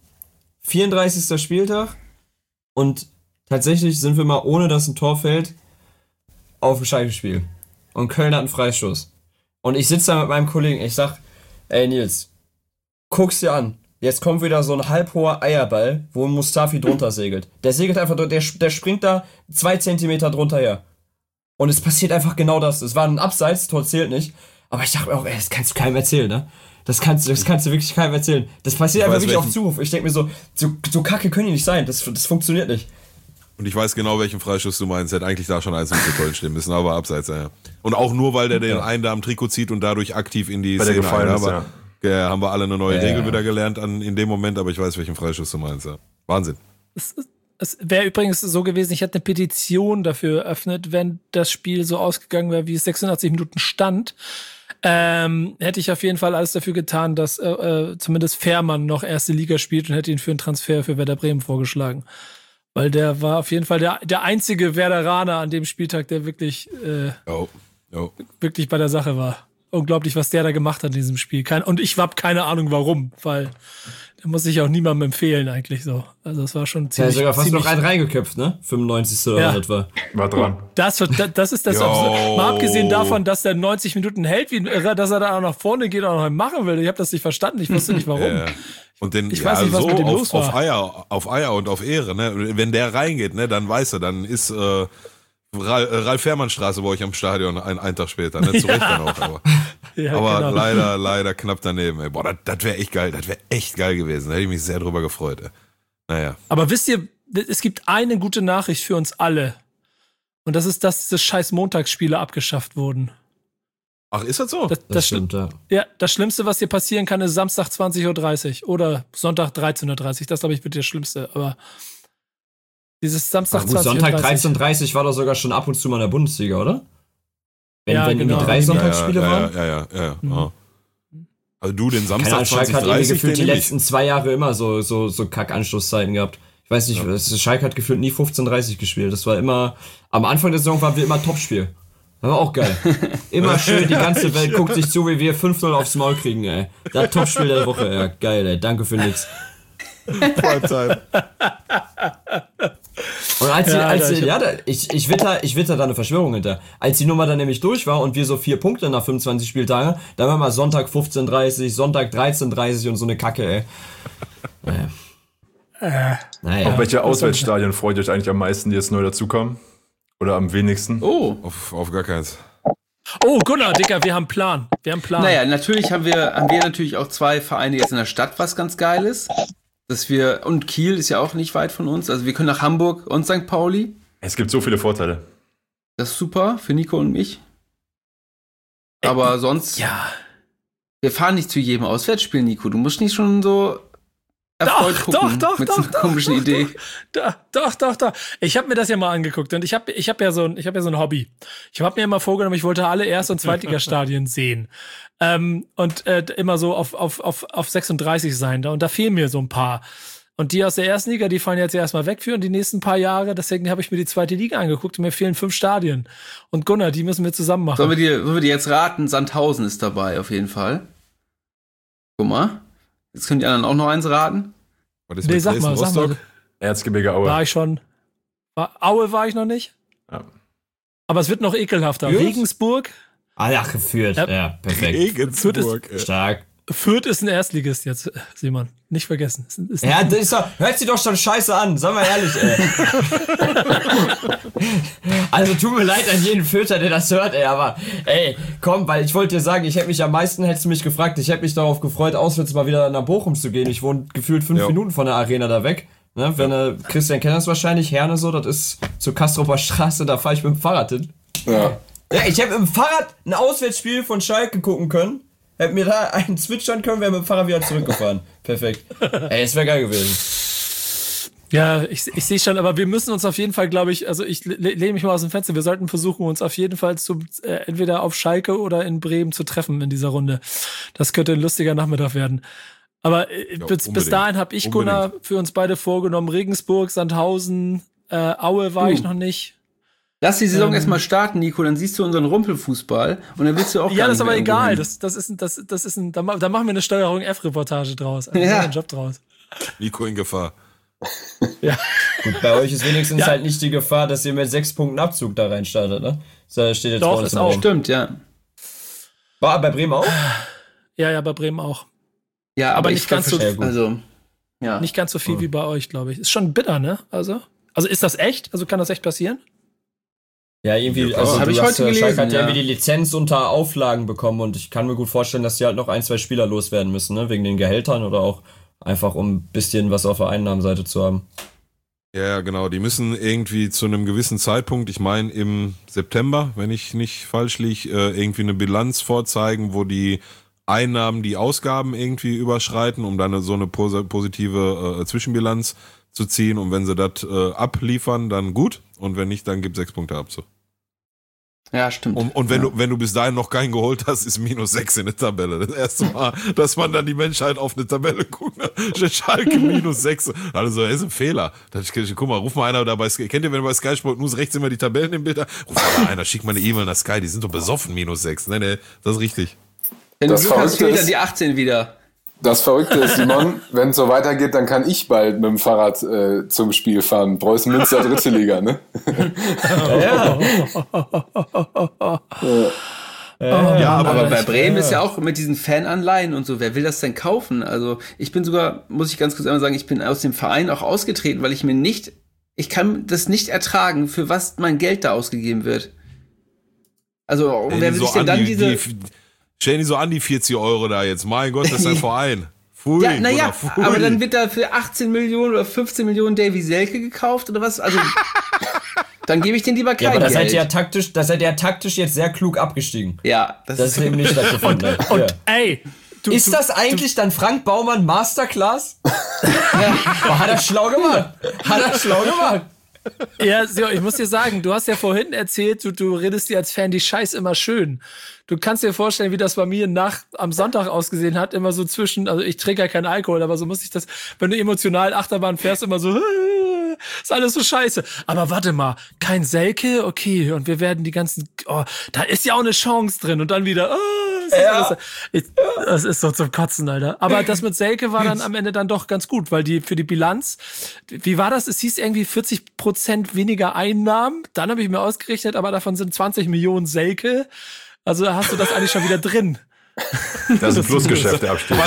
34. Spieltag und tatsächlich sind wir mal, ohne dass ein Tor fällt, auf dem Schalke-Spiel. Und Köln hat einen Freistoß. Und ich sitze da mit meinem Kollegen, ich sag, ey Nils, guck's dir an. Jetzt kommt wieder so ein halbhoher Eierball, wo ein Mustafi drunter segelt. Der segelt einfach, der springt da 2 Zentimeter drunter her. Und es passiert einfach genau das. Es war ein Abseits, Tor zählt nicht. Aber ich dachte mir auch, ey, das kannst du keinem erzählen, ne? Das kannst du wirklich keinem erzählen. Das passiert einfach wirklich auf Zuruf. Ich denke mir so kacke können die nicht sein. Das funktioniert nicht. Und ich weiß genau, welchen Freischuss du meinst. Hätte eigentlich da schon 1 zu Köln stehen müssen, aber abseits, ja. Und auch nur, weil der den einen da am Trikot zieht und dadlich aktiv in die Szene gefallen ist, aber ja, haben wir alle eine neue Regel wieder gelernt in dem Moment, aber ich weiß, welchen Freischuss du meinst, ja. Wahnsinn. Es wäre übrigens so gewesen, ich hätte eine Petition dafür eröffnet, wenn das Spiel so ausgegangen wäre, wie es 86 Minuten stand. Hätte ich auf jeden Fall alles dafür getan, dass zumindest Fährmann noch erste Liga spielt und hätte ihn für einen Transfer für Werder Bremen vorgeschlagen. Weil der war auf jeden Fall der einzige Werderaner an dem Spieltag, der wirklich, wirklich bei der Sache war. Unglaublich, was der da gemacht hat in diesem Spiel. Und ich habe keine Ahnung, warum, weil der muss ich auch niemandem empfehlen eigentlich so. Also das war schon ziemlich... Ja, sogar fast noch einen reingeköpft, ne? 95. oder etwa. War dran. Das ist das Absurde. Mal abgesehen davon, dass der 90 Minuten hält, wie ein Irrer, dass er da auch nach vorne geht und auch noch machen will. Ich habe das nicht verstanden, ich wusste nicht warum. Und den, ich weiß nicht, was so mit dem los war. Auf Eier und auf Ehre, ne? Wenn der reingeht, ne, dann weißt du, dann ist Ralf-Fährmann-Straße bei euch am Stadion einen Tag später, ne? Zu Recht dann auch, aber. Ja, aber genau. leider knapp daneben, ey. Boah, das wäre echt geil. Das wäre echt geil gewesen. Da hätte ich mich sehr drüber gefreut, ey. Naja. Aber wisst ihr, es gibt eine gute Nachricht für uns alle. Und das ist, dass diese scheiß Montagsspiele abgeschafft wurden. Ach, ist das so? Das stimmt, ja. Ja, das Schlimmste, was dir passieren kann, ist Samstag 20.30 Uhr oder Sonntag 13.30 Uhr. Das, glaube ich, wird das Schlimmste. Aber dieses Samstag 20.30 Uhr. Sonntag 13.30 Uhr war doch sogar schon ab und zu mal in der Bundesliga, oder? Wenn genau. Die 3 Sonntagsspiele waren? Ja. Mhm. Also du, den Samstag 20.30 Uhr. Schalke hat irgendwie gefühlt die letzten 2 Jahre immer so Kack-Anschlusszeiten gehabt. Ich weiß nicht, Schalke hat gefühlt nie 15:30 gespielt. Das war immer, am Anfang der Saison waren wir immer Topspiel. Das war auch geil. Immer schön, die ganze Welt guckt sich zu, wie wir 5-0 aufs Maul kriegen, ey. Das Topspiel der Woche, ja. Geil, ey. Danke für nix. Primetime. Und ich witter da eine Verschwörung hinter. Als die Nummer dann nämlich durch war und wir so 4 Punkte nach 25 Spieltagen, dann war mal Sonntag 15:30, Sonntag 13:30 und so eine Kacke, ey. Naja. Auf welche Auswärtsstadien freut ihr euch eigentlich am meisten, die jetzt neu dazukommen? Oder am wenigsten? Oh, auf gar keins. Oh, Gunnar, Dicker, wir haben Plan. Naja, natürlich haben wir natürlich auch 2 Vereine jetzt in der Stadt, was ganz geil ist. Und Kiel ist ja auch nicht weit von uns. Also wir können nach Hamburg und St. Pauli. Es gibt so viele Vorteile. Das ist super für Nico und mich. Aber sonst... Ja. Wir fahren nicht zu jedem Auswärtsspiel, Nico. Du musst nicht schon so... Doch, mit so einer komischen Idee. Doch. Ich habe mir das ja mal angeguckt und ich hab ja so ein Hobby. Ich habe mir immer vorgenommen, ich wollte alle Erst- und Zweitligastadien sehen. Und immer so auf 36 sein. Und da fehlen mir so ein paar. Und die aus der ersten Liga, die fallen jetzt erstmal weg für die nächsten paar Jahre. Deswegen habe ich mir die zweite Liga angeguckt und mir fehlen 5 Stadien. Und Gunnar, die müssen wir zusammen machen. Sollen wir dir jetzt raten? Sandhausen ist dabei auf jeden Fall. Guck mal. Jetzt können die anderen auch noch eins raten. Nee, sag mal. Erzgebirge Aue. War ich schon. Aue war ich noch nicht. Ja. Aber es wird noch ekelhafter. Regensburg. Ah ja, geführt. Ja, perfekt. Regensburg. Stark. Fürth ist ein Erstligist jetzt, Simon. Nicht vergessen. Ja, das ist doch, hört sich doch schon scheiße an, sagen wir ehrlich, ey. Also tut mir leid an jeden Fürther, der das hört, ey, aber ey, komm, weil ich wollte dir sagen, hättest du mich gefragt, ich hätte mich darauf gefreut, auswärts mal wieder nach Bochum zu gehen. Ich wohne gefühlt 5 Minuten von der Arena da weg. Ne? Wenn Christian kennt das wahrscheinlich, Herne so, das ist zur Kastroper Straße, da fahre ich mit dem Fahrrad hin. Ja. Ja, ich hätte mit dem Fahrrad ein Auswärtsspiel von Schalke gucken können. Hätten mir da einen zwitschern können, wäre mit dem Fahrrad wieder zurückgefahren. Perfekt. Ey, es wäre geil gewesen. Ja, ich sehe schon, aber wir müssen uns auf jeden Fall, glaube ich, also ich lehne mich mal aus dem Fenster, wir sollten versuchen, uns auf jeden Fall entweder auf Schalke oder in Bremen zu treffen in dieser Runde. Das könnte ein lustiger Nachmittag werden. Aber bis dahin habe ich, Gunnar, für uns beide vorgenommen, Regensburg, Sandhausen, Aue war ich noch nicht. Lass die Saison erstmal starten, Nico, dann siehst du unseren Rumpelfußball und dann willst du auch. Ja, das ist aber egal. Da machen wir eine Steuerung F-Reportage draus. Also einen Job draus. Nico in Gefahr. Ja. Gut, bei euch ist wenigstens halt nicht die Gefahr, dass ihr mit 6 Punkten Abzug da reinstartet, ne? Das steht jetzt doch, ist auch. Stimmt, ja. War bei Bremen auch? Ja, bei Bremen auch. Ja, aber nicht ganz so, nicht ganz so viel wie bei euch, glaube ich. Ist schon bitter, ne? Also ist das echt? Also kann das echt passieren? Ja, irgendwie, also habe ich heute gelesen. Schalke hat ja irgendwie die Lizenz unter Auflagen bekommen und ich kann mir gut vorstellen, dass die halt noch 1, 2 Spieler loswerden müssen, ne? Wegen den Gehältern oder auch einfach um ein bisschen was auf der Einnahmenseite zu haben. Ja, genau. Die müssen irgendwie zu einem gewissen Zeitpunkt, ich meine im September, wenn ich nicht falsch liege, irgendwie eine Bilanz vorzeigen, wo die Einnahmen die Ausgaben irgendwie überschreiten, um dann so eine positive Zwischenbilanz zu ziehen. Und wenn sie das abliefern, dann gut. Und wenn nicht, dann gibt 6 Punkte Abzug. Ja, stimmt. Und wenn du bis dahin noch keinen geholt hast, ist -6 in der Tabelle. Das erste Mal, dass man dann die Menschheit auf eine Tabelle guckt. Schalke -6. Also, das ist ein Fehler. Guck mal, ruf mal einer dabei. Kennt ihr, wenn bei Sky Sport News rechts immer die Tabellen im Bild haben? Ruf mal einer, schick mal eine E-Mail nach Sky. Die sind doch besoffen, -6. Nee, das ist richtig. Wenn du Glück hast, fehlt dann die 18 wieder. Das Verrückte ist, Simon, wenn es so weitergeht, dann kann ich bald mit dem Fahrrad zum Spiel fahren. Preußen Münster, 3. Liga, ne? Ja, aber bei Bremen ist ja auch mit diesen Fananleihen und so, wer will das denn kaufen? Also ich bin sogar, muss ich ganz kurz einmal sagen, ich bin aus dem Verein auch ausgetreten, weil ich kann das nicht ertragen, für was mein Geld da ausgegeben wird. Also wer will sich denn dann stellen die so an die 40 € da jetzt. Mein Gott, das ist ein Verein. Pfui, ja, naja, aber dann wird da für 18 Millionen oder 15 Millionen Davy Selke gekauft oder was? Also, dann gebe ich den lieber kein Geld. Aber da seid ihr taktisch jetzt sehr klug abgestiegen. Ja, das ist eben nicht stattgefunden. Und ey, ist das eigentlich dann Frank Baumann Masterclass? Hat er schlau gemacht. Ja, ich muss dir sagen, du hast ja vorhin erzählt, du redest dir als Fan die Scheiß immer schön. Du kannst dir vorstellen, wie das bei mir am Sonntag ausgesehen hat, immer so also ich trinke ja keinen Alkohol, aber so muss ich das, wenn du emotional Achterbahn fährst, immer so, ist alles so scheiße. Aber warte mal, kein Selke, okay, und wir werden die ganzen, da ist ja auch eine Chance drin und dann wieder, das ist so zum Kotzen, Alter. Aber das mit Selke war dann am Ende dann doch ganz gut, weil für die Bilanz, wie war das? Es hieß irgendwie 40% weniger Einnahmen, dann habe ich mir ausgerechnet, aber davon sind 20 Millionen Selke. Also hast du das eigentlich schon wieder drin. Das ist ein Plusgeschäft, der Abstieg.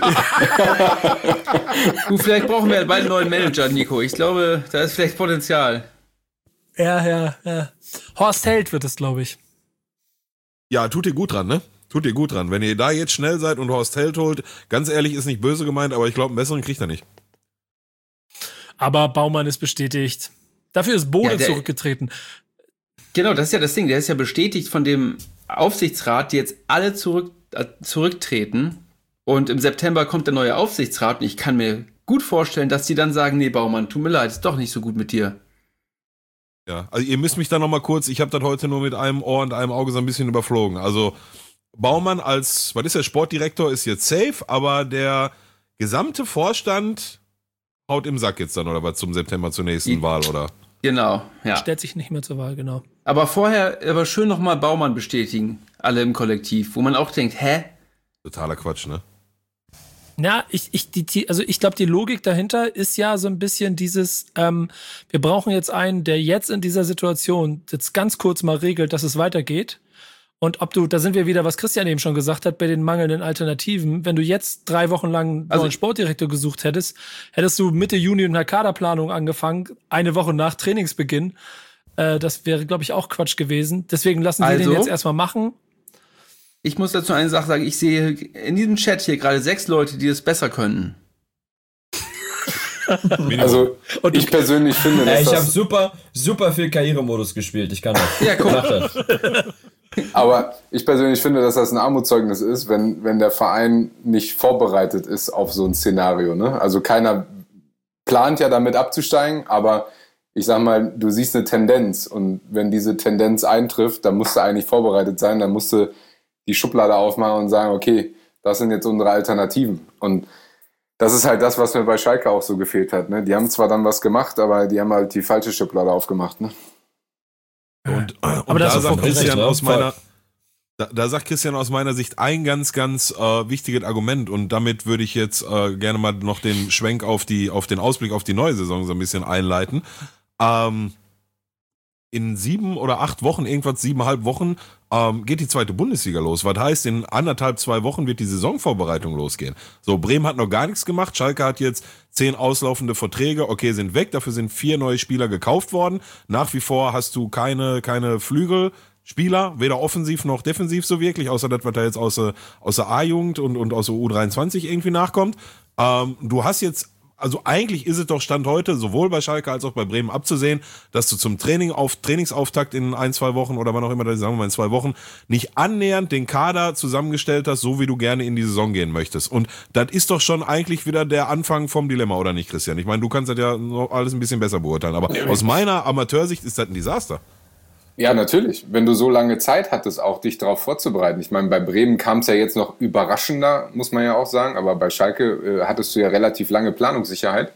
Du, vielleicht brauchen wir bald einen neuen Manager, Nico. Ich glaube, da ist vielleicht Potenzial. Ja. Horst Held wird es, glaube ich. Ja, tut dir gut dran, ne? Tut dir gut dran. Wenn ihr da jetzt schnell seid und Horst Held holt, ganz ehrlich, ist nicht böse gemeint, aber ich glaube, einen besseren kriegt er nicht. Aber Baumann ist bestätigt. Dafür ist Bode zurückgetreten. Genau, das ist ja das Ding. Der ist ja bestätigt von dem Aufsichtsrat, die jetzt alle zurücktreten. Und im September kommt der neue Aufsichtsrat. Und ich kann mir gut vorstellen, dass die dann sagen, nee, Baumann, tut mir leid, ist doch nicht so gut mit dir. Ja, also ihr müsst mich da nochmal kurz, ich habe das heute nur mit einem Ohr und einem Auge so ein bisschen überflogen. Also Baumann als, was ist der Sportdirektor, ist jetzt safe, aber der gesamte Vorstand haut im Sack jetzt dann, oder was, zum September zur nächsten Wahl, oder? Genau, ja. Stellt sich nicht mehr zur Wahl, genau. Aber vorher, schön nochmal Baumann bestätigen, alle im Kollektiv, wo man auch denkt, hä? Totaler Quatsch, ne? Ja, ich glaube, die Logik dahinter ist ja so ein bisschen dieses, wir brauchen jetzt einen, der jetzt in dieser Situation jetzt ganz kurz mal regelt, dass es weitergeht. Und da sind wir wieder, was Christian eben schon gesagt hat, bei den mangelnden Alternativen. Wenn du jetzt 3 Wochen lang einen Sportdirektor gesucht hättest du Mitte Juni in der Kaderplanung angefangen, eine Woche nach Trainingsbeginn. Das wäre, glaube ich, auch Quatsch gewesen. Deswegen lassen wir den jetzt erstmal machen. Ich muss dazu eine Sache sagen, ich sehe in diesem Chat hier gerade 6 Leute, die es besser können. Also, und ich persönlich finde, dass ich habe super viel Karrieremodus gespielt. Ich kann das. Ja, cool. Aber ich persönlich finde, dass das ein Armutszeugnis ist, wenn der Verein nicht vorbereitet ist auf so ein Szenario. Ne? Also keiner plant ja damit abzusteigen, aber ich sag mal, du siehst eine Tendenz und wenn diese Tendenz eintrifft, dann musst du eigentlich vorbereitet sein, dann musst du die Schublade aufmachen und sagen, okay, das sind jetzt unsere Alternativen. Und das ist halt das, was mir bei Schalke auch so gefehlt hat. Ne? Die haben zwar dann was gemacht, aber die haben halt die falsche Schublade aufgemacht. Ne? Und da sagt Christian aus meiner Sicht ein ganz, ganz wichtiges Argument, und damit würde ich jetzt gerne mal noch den Schwenk auf den Ausblick auf die neue Saison so ein bisschen einleiten. In 7 oder 8 Wochen, irgendwas 7,5 Wochen, geht die 2. Bundesliga los. Was heißt, in 1,5, 2 Wochen wird die Saisonvorbereitung losgehen. So, Bremen hat noch gar nichts gemacht. Schalke hat jetzt 10 auslaufende Verträge. Okay, sind weg. Dafür sind 4 neue Spieler gekauft worden. Nach wie vor hast du keine Flügelspieler, weder offensiv noch defensiv so wirklich, außer das, was da jetzt aus der A-Jugend und aus der U23 irgendwie nachkommt. Du hast jetzt, also eigentlich ist es doch Stand heute, sowohl bei Schalke als auch bei Bremen abzusehen, dass du zum Trainingsauftakt in 1, 2 Wochen oder wann auch immer, sagen wir mal in 2 Wochen, nicht annähernd den Kader zusammengestellt hast, so wie du gerne in die Saison gehen möchtest. Und das ist doch schon eigentlich wieder der Anfang vom Dilemma, oder nicht, Christian? Ich meine, du kannst das ja noch alles ein bisschen besser beurteilen, aber aus meiner Amateursicht ist das ein Desaster. Ja, natürlich. Wenn du so lange Zeit hattest, auch dich darauf vorzubereiten. Ich meine, bei Bremen kam es ja jetzt noch überraschender, muss man ja auch sagen. Aber bei Schalke hattest du ja relativ lange Planungssicherheit.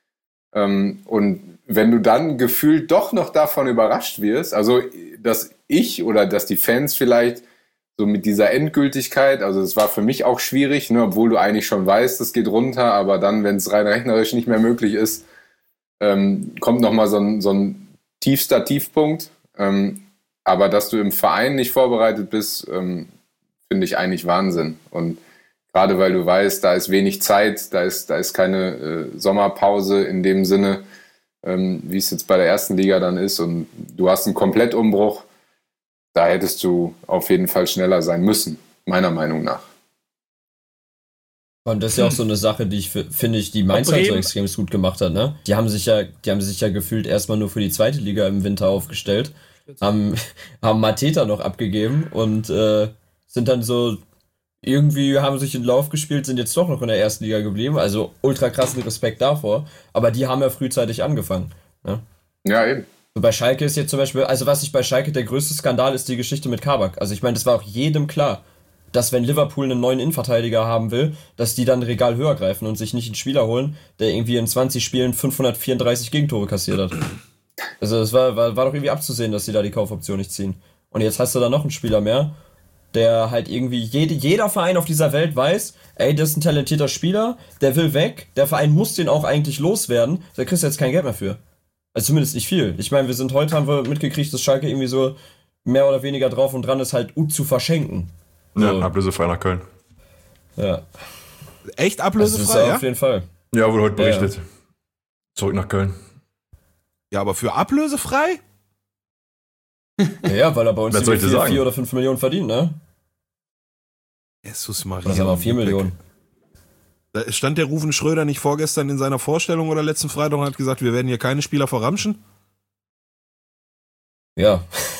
Und wenn du dann gefühlt doch noch davon überrascht wirst, also dass ich oder dass die Fans vielleicht so mit dieser Endgültigkeit, also es war für mich auch schwierig, ne, obwohl du eigentlich schon weißt, es geht runter, aber dann, wenn es rein rechnerisch nicht mehr möglich ist, kommt nochmal so ein tiefster Tiefpunkt. Aber dass du im Verein nicht vorbereitet bist, finde ich eigentlich Wahnsinn. Und gerade weil du weißt, da ist wenig Zeit, da ist keine Sommerpause in dem Sinne, wie es jetzt bei der ersten Liga dann ist, und du hast einen Komplettumbruch, da hättest du auf jeden Fall schneller sein müssen, meiner Meinung nach. Und das ist ja auch so eine Sache, die die Mainz halt so extrem gut gemacht hat, ne? Die haben sich ja gefühlt erstmal nur für die 2. Liga im Winter aufgestellt, haben Mateta noch abgegeben und sind dann so, irgendwie haben sich in Lauf gespielt, sind jetzt doch noch in der 1. Liga geblieben, also ultra krassen Respekt davor, aber die haben ja frühzeitig angefangen, ne? Ja, eben. So bei Schalke ist jetzt zum Beispiel, also was ich bei Schalke, der größte Skandal ist die Geschichte mit Kabak. Also ich meine, das war auch jedem klar, dass wenn Liverpool einen neuen Innenverteidiger haben will, dass die dann ein Regal höher greifen und sich nicht einen Spieler holen, der irgendwie in 20 Spielen 534 Gegentore kassiert hat. Also es war doch irgendwie abzusehen, dass die da die Kaufoption nicht ziehen. Und jetzt hast du da noch einen Spieler mehr, der halt irgendwie jeder Verein auf dieser Welt weiß, ey, das ist ein talentierter Spieler, der will weg, der Verein muss den auch eigentlich loswerden, da kriegst du jetzt kein Geld mehr für. Also zumindest nicht viel. Ich meine, haben wir mitgekriegt, dass Schalke irgendwie so mehr oder weniger drauf und dran ist, halt zu verschenken. So. Ja, ablösefrei nach Köln. Ja. Echt ablösefrei, ja? Ja? Auf jeden Fall. Ja, wurde heute berichtet. Ja. Zurück nach Köln. Ja, aber für ablösefrei? Ja, weil er bei uns 4 oder 5 Millionen verdient, ne? Jesus Maria. Das ist aber 4 Millionen. Da stand der Ruven Schröder nicht vorgestern in seiner Vorstellung oder letzten Freitag und hat gesagt, wir werden hier keine Spieler verramschen? Ja.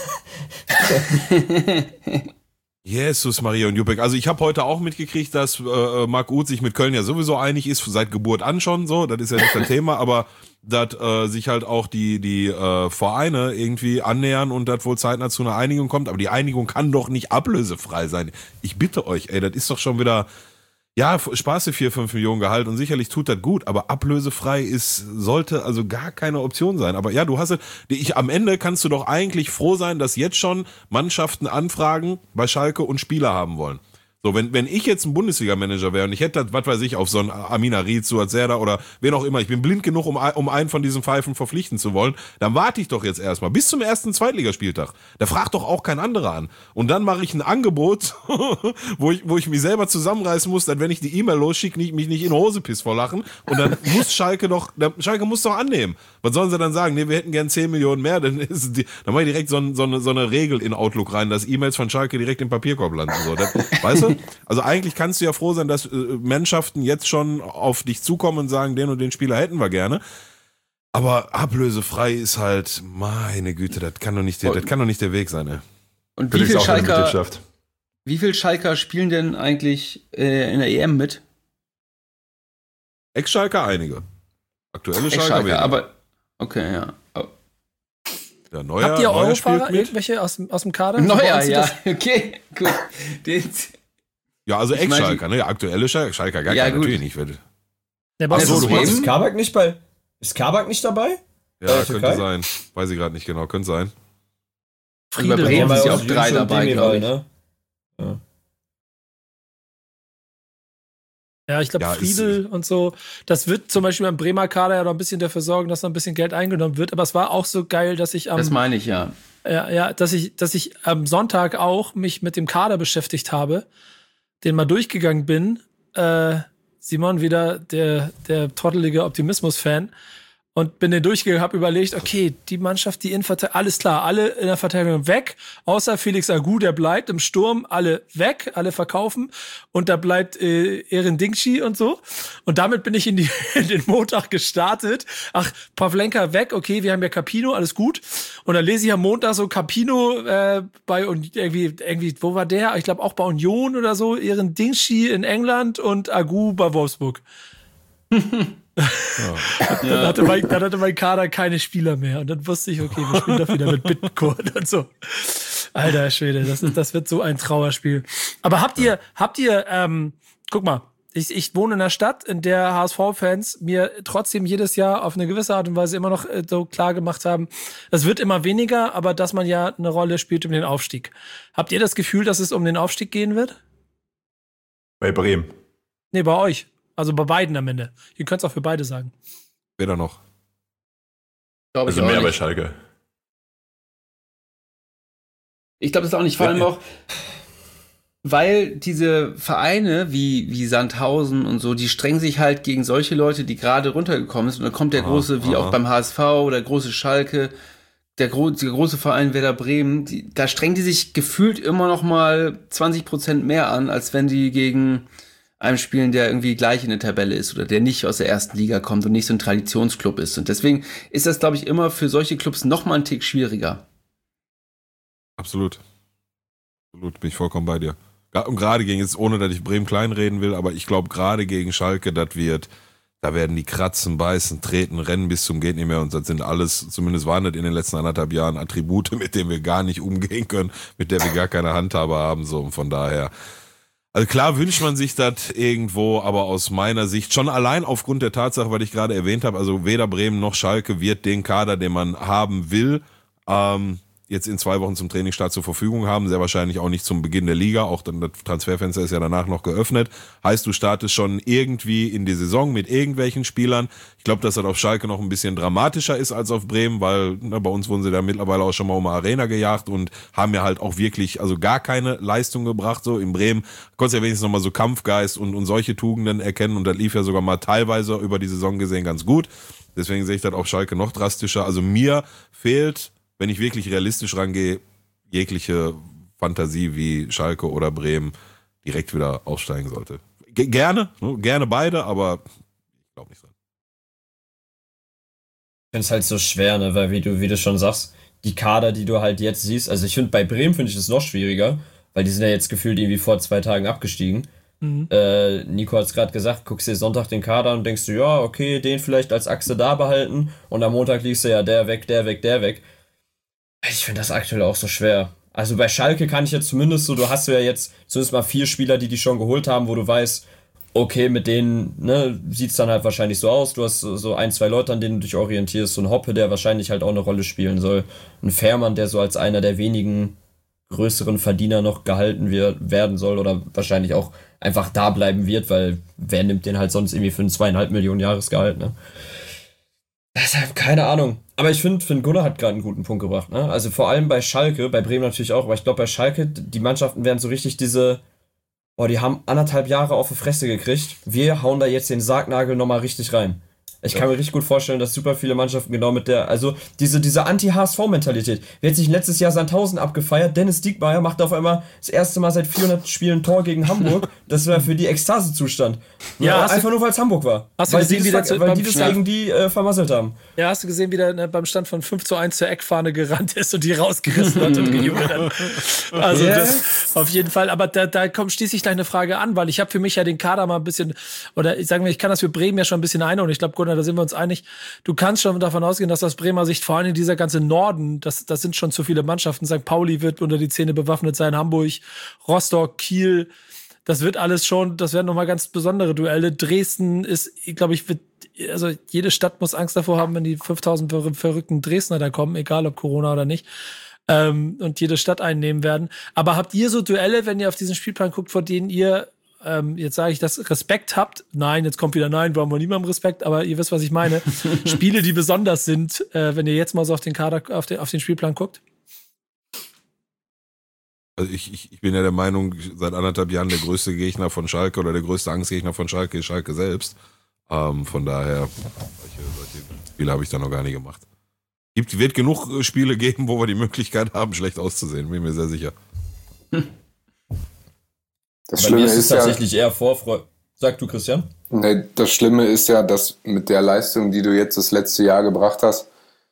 Jesus Maria und Juppek. Also ich habe heute auch mitgekriegt, dass Marc Uth sich mit Köln ja sowieso einig ist, seit Geburt an schon so, das ist ja nicht das Thema, aber dass sich halt auch die Vereine irgendwie annähern und das wohl zeitnah zu einer Einigung kommt, aber die Einigung kann doch nicht ablösefrei sein. Ich bitte euch, ey, das ist doch schon wieder, Ja, Spaß 4-5 Millionen Gehalt und sicherlich tut das gut, aber ablösefrei sollte also gar keine Option sein. Aber ja, am Ende kannst du doch eigentlich froh sein, dass jetzt schon Mannschaften Anfragen bei Schalke und Spieler haben wollen. So, wenn ich jetzt ein Bundesliga-Manager wäre und ich hätte, was weiß ich, auf so einen Amina Rizu, Azerda oder wen auch immer, ich bin blind genug, um einen von diesen Pfeifen verpflichten zu wollen, dann warte ich doch jetzt erstmal bis zum ersten Zweitligaspieltag. Da fragt doch auch kein anderer an. Und dann mache ich ein Angebot, wo ich mich selber zusammenreißen muss, dass wenn ich die E-Mail losschicke, mich nicht in die Hose piss vor lachen. Und dann muss Schalke muss doch annehmen. Was sollen sie dann sagen? Nee, wir hätten gern 10 Millionen mehr, dann mache ich direkt so eine Regel in Outlook rein, dass E-Mails von Schalke direkt im Papierkorb landen. So, weißt du? Also eigentlich kannst du ja froh sein, dass Mannschaften jetzt schon auf dich zukommen und sagen, den und den Spieler hätten wir gerne. Aber ablösefrei ist halt, meine Güte, das kann doch nicht der Weg sein. Ey. Und wie viel Schalker spielen denn eigentlich in der EM mit? Ex-Schalker einige. Aktuelle Schalker weniger. Aber okay, ja. Habt ihr Eurofahrer, irgendwelche aus dem Kader? Neuer, ja. Okay, gut. Ja, also Ex-Schalker, ne? Aktuelle Schalker, gar keine, natürlich nicht. Ist Kabak nicht dabei? Ja, könnte sein. Weiß ich gerade nicht genau, könnte sein. Friedel, bei Bremen ist ja auch 3 dabei, glaube ich. Ne? Ja. Ja, ich glaube, Friedel und so, das wird zum Beispiel beim Bremer Kader ja noch ein bisschen dafür sorgen, dass noch ein bisschen Geld eingenommen wird. Aber es war auch so geil, dass ich das meine ich, ja. Ja, dass ich am Sonntag auch mich mit dem Kader beschäftigt habe, den mal durchgegangen bin. Simon wieder der trottelige Optimismus-Fan. Und bin den durchgegangen, habe überlegt, okay, die Mannschaft, die Innenverteidigung, alles klar, alle in der Verteidigung weg, außer Felix Agu, der bleibt im Sturm, alle weg, alle verkaufen und da bleibt Erin Dingshi und so. Und damit bin ich in den Montag gestartet. Ach, Pavlenka weg, okay, wir haben ja Capino, alles gut. Und dann lese ich am Montag so Capino bei und irgendwie, wo war der? Ich glaube auch bei Union oder so, Erin Dingshi in England und Agu bei Wolfsburg. Ja. Dann hatte mein Kader keine Spieler mehr und dann wusste ich, okay, wir spielen doch wieder mit Bitcoin und so. Alter Schwede, das wird so ein Trauerspiel. Aber habt ihr, guck mal, ich wohne in einer Stadt, in der HSV-Fans mir trotzdem jedes Jahr auf eine gewisse Art und Weise immer noch so klar gemacht haben, es wird immer weniger, aber dass man ja eine Rolle spielt um den Aufstieg. Habt ihr das Gefühl, dass es um den Aufstieg gehen wird? Bei Bremen. Nee, bei euch. Also bei beiden am Ende. Ihr könnt es auch für beide sagen. Weder noch. Also mehr bei Schalke. Ich glaube das auch nicht. Vor allem auch, weil diese Vereine wie Sandhausen und so, die strengen sich halt gegen solche Leute, die gerade runtergekommen sind. Und dann kommt der große, wie auch beim HSV oder große Schalke, der große Verein Werder Bremen, da strengen die sich gefühlt immer noch mal 20% mehr an, als wenn die gegen einem spielen, der irgendwie gleich in der Tabelle ist oder der nicht aus der ersten Liga kommt und nicht so ein Traditionsclub ist. Und deswegen ist das, glaube ich, immer für solche Clubs noch mal einen Tick schwieriger. Absolut. Absolut, bin ich vollkommen bei dir. Und gerade gegen, jetzt ohne, dass ich Bremen kleinreden will, aber ich glaube, gerade gegen Schalke, da werden die kratzen, beißen, treten, rennen bis zum geht nicht mehr und das sind alles, zumindest waren das in den letzten 1,5 Jahren Attribute, mit denen wir gar nicht umgehen können, mit der wir gar keine Handhabe haben, so, und von daher. Also klar wünscht man sich das irgendwo, aber aus meiner Sicht schon allein aufgrund der Tatsache, was ich gerade erwähnt habe, also weder Bremen noch Schalke wird den Kader, den man haben will, jetzt in 2 Wochen zum Trainingsstart zur Verfügung haben, sehr wahrscheinlich auch nicht zum Beginn der Liga, auch dann das Transferfenster ist ja danach noch geöffnet, heißt du startest schon irgendwie in die Saison mit irgendwelchen Spielern. Ich glaube, dass das auf Schalke noch ein bisschen dramatischer ist als auf Bremen, weil bei uns wurden sie da mittlerweile auch schon mal um eine Arena gejagt und haben ja halt auch wirklich, also gar keine Leistung gebracht, so in Bremen konntest du ja wenigstens noch mal so Kampfgeist und solche Tugenden erkennen und das lief ja sogar mal teilweise über die Saison gesehen ganz gut, deswegen sehe ich das auf Schalke noch drastischer, also mir fehlt, wenn ich wirklich realistisch rangehe, jegliche Fantasie wie Schalke oder Bremen direkt wieder aufsteigen sollte. Gerne beide, aber ich glaube nicht dran. Ich finde es halt so schwer, ne, weil wie du schon sagst, die Kader, die du halt jetzt siehst, also ich finde, bei Bremen finde ich es noch schwieriger, weil die sind ja jetzt gefühlt irgendwie vor 2 Tagen abgestiegen. Mhm. Nico hat es gerade gesagt, guckst dir Sonntag den Kader und denkst du, ja, okay, den vielleicht als Achse da behalten und am Montag liest du ja der weg. Ich finde das aktuell auch so schwer. Also bei Schalke kann ich jetzt zumindest so, du hast ja jetzt zumindest mal 4 Spieler, die schon geholt haben, wo du weißt, okay, mit denen, ne, sieht's dann halt wahrscheinlich so aus. Du hast so 1, 2 Leute, an denen du dich orientierst. So ein Hoppe, der wahrscheinlich halt auch eine Rolle spielen soll. Ein Fährmann, der so als einer der wenigen größeren Verdiener noch gehalten werden soll oder wahrscheinlich auch einfach da bleiben wird, weil wer nimmt den halt sonst irgendwie für ein 2,5 Millionen Jahresgehalt, ne? Deshalb, keine Ahnung. Aber ich finde, Gunnar hat gerade einen guten Punkt gebracht, ne? Also vor allem bei Schalke, bei Bremen natürlich auch, aber ich glaube bei Schalke, die Mannschaften werden so richtig die haben 1,5 Jahre auf die Fresse gekriegt. Wir hauen da jetzt den Sargnagel nochmal richtig rein. Ich kann mir richtig gut vorstellen, dass super viele Mannschaften genau mit also diese Anti-HSV-Mentalität. Wer hat sich letztes Jahr Sandhausen abgefeiert? Dennis Diekmeyer macht auf einmal das erste Mal seit 400 Spielen ein Tor gegen Hamburg. Das war für die Ekstase-Zustand. Ja, einfach nur, weil es Hamburg war. Hast du gesehen, wie die das gegen die vermasselt haben. Ja, hast du gesehen, wie der beim Stand von 5:1 zur Eckfahne gerannt ist und die rausgerissen hat und gejubelt hat. Also das auf jeden Fall. Aber da schließe ich gleich eine Frage an, weil ich habe für mich ja den Kader mal ein bisschen, oder ich sage mal, ich kann das für Bremen ja schon ein bisschen einordnen. Ich glaube, Gunnar, da sind wir uns einig. Du kannst schon davon ausgehen, dass aus Bremer Sicht vor allem dieser ganze Norden, das sind schon zu viele Mannschaften. St. Pauli wird unter die Zähne bewaffnet sein, Hamburg, Rostock, Kiel. Das wird alles schon, das werden nochmal ganz besondere Duelle. Dresden ist, glaube ich, also jede Stadt muss Angst davor haben, wenn die 5.000 verrückten Dresdner da kommen, egal ob Corona oder nicht, und jede Stadt einnehmen werden. Aber habt ihr so Duelle, wenn ihr auf diesen Spielplan guckt, vor denen ihr jetzt sage ich, dass Respekt habt? Nein, jetzt kommt wieder Nein, warum wir niemandem Respekt, aber ihr wisst, was ich meine. Spiele, die besonders sind, wenn ihr jetzt mal so auf den Kader, auf den Spielplan guckt? Also ich bin ja der Meinung, seit 1,5 Jahren der größte Gegner von Schalke oder der größte Angstgegner von Schalke ist Schalke selbst. Von daher, solche Spiele habe ich da noch gar nicht gemacht. Wird genug Spiele geben, wo wir die Möglichkeit haben, schlecht auszusehen, bin mir sehr sicher. Das Schlimme ist tatsächlich eher Vorfreude. Sag du, Christian? Nee, das Schlimme ist ja, dass mit der Leistung, die du jetzt das letzte Jahr gebracht hast,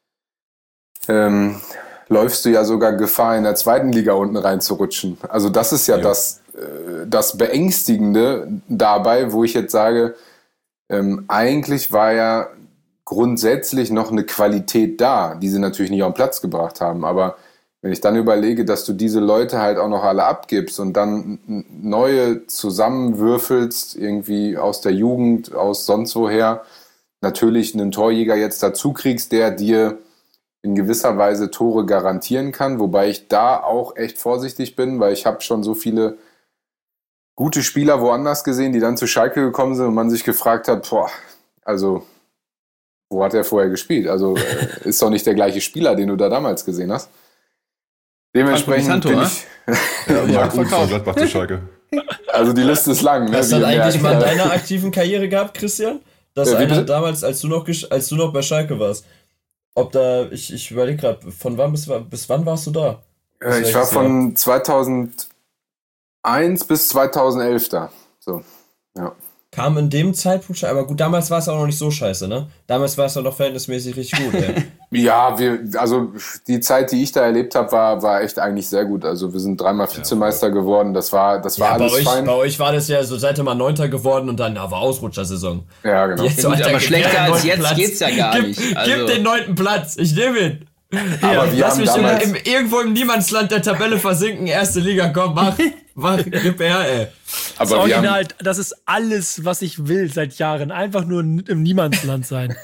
läufst du ja sogar Gefahr, in der 2. Liga unten reinzurutschen. Also das ist ja das Beängstigende dabei, wo ich jetzt sage, eigentlich war ja grundsätzlich noch eine Qualität da, die sie natürlich nicht auf den Platz gebracht haben, aber wenn ich dann überlege, dass du diese Leute halt auch noch alle abgibst und dann neue zusammenwürfelst, irgendwie aus der Jugend, aus sonst woher, natürlich einen Torjäger jetzt dazu kriegst, der dir in gewisser Weise Tore garantieren kann, wobei ich da auch echt vorsichtig bin, weil ich habe schon so viele gute Spieler woanders gesehen, die dann zu Schalke gekommen sind und man sich gefragt hat, also wo hat er vorher gespielt? Also ist doch nicht der gleiche Spieler, den du da damals gesehen hast. Dementsprechend bin ich... Ja, gut von Gladbach zu Schalke. Also die Liste ist lang. Hast du dann eigentlich mal in deiner aktiven Karriere gehabt, Christian? Dass einer damals, als du noch bei Schalke warst, ich überlege gerade, von wann bis wann warst du da? Ich war von 2001 bis 2011 da. So, ja. Kam in dem Zeitpunkt, aber gut, damals war es auch noch nicht so scheiße, ne? Damals war es doch noch verhältnismäßig richtig gut, ey. Ja, also die Zeit, die ich da erlebt habe, war echt eigentlich sehr gut. Also wir sind 3-mal Vizemeister geworden, das war alles fein. Bei euch war das ja so, seid ihr mal 9. geworden und dann war Ausrutschersaison. Ja, genau. Jetzt, aber schlechter als jetzt Platz. Geht's ja gar nicht. Gib den 9. Platz, ich nehme ihn. Aber lass mich irgendwo im Niemandsland der Tabelle versinken, 1. Liga, komm, gib her, ey. Aber das Original, das ist alles, was ich will seit Jahren. Einfach nur im Niemandsland sein.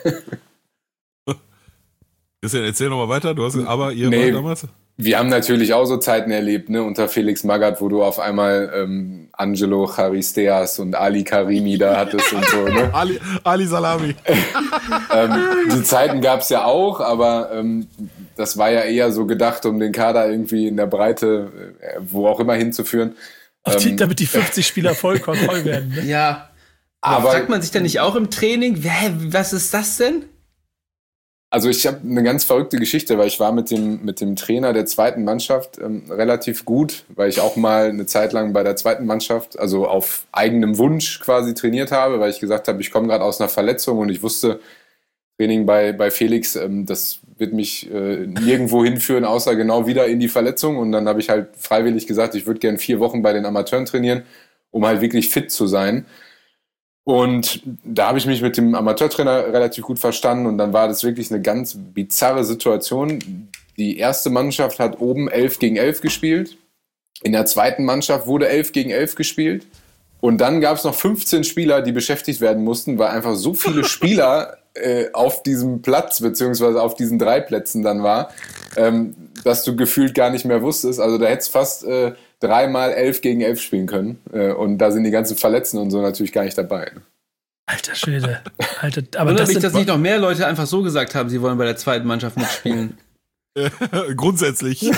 Christian, erzähl nochmal weiter. Du hast wart damals? Wir haben natürlich auch so Zeiten erlebt, ne, unter Felix Magath, wo du auf einmal Angelo Charisteas und Ali Karimi da hattest und so, ne? Ali Salami. Die Zeiten gab's ja auch, aber das war ja eher so gedacht, um den Kader irgendwie in der Breite, wo auch immer hinzuführen. Damit die 50 Spieler voll werden. Ne? Ja, aber fragt man sich dann nicht auch im Training, was ist das denn? Also ich habe eine ganz verrückte Geschichte, weil ich war mit dem Trainer der 2. Mannschaft relativ gut, weil ich auch mal eine Zeit lang bei der 2. Mannschaft, also auf eigenem Wunsch quasi trainiert habe, weil ich gesagt habe, ich komme gerade aus einer Verletzung und ich wusste, Training bei Felix, das wird mich nirgendwo hinführen, außer genau wieder in die Verletzung. Und dann habe ich halt freiwillig gesagt, ich würde gerne 4 Wochen bei den Amateuren trainieren, um halt wirklich fit zu sein. Und da habe ich mich mit dem Amateurtrainer relativ gut verstanden und dann war das wirklich eine ganz bizarre Situation. Die erste Mannschaft hat oben 11 gegen 11 gespielt. In der 2. Mannschaft wurde 11 gegen 11 gespielt. Und dann gab es noch 15 Spieler, die beschäftigt werden mussten, weil einfach so viele Spieler auf diesem Platz, beziehungsweise auf diesen 3 Plätzen dann war, dass du gefühlt gar nicht mehr wusstest. Also da hättest fast 3 x 11 gegen 11 spielen können. Und da sind die ganzen Verletzten und so natürlich gar nicht dabei. Alter Schwede. Aber dass nicht noch mehr Leute einfach so gesagt haben, sie wollen bei der zweiten Mannschaft mitspielen. Grundsätzlich.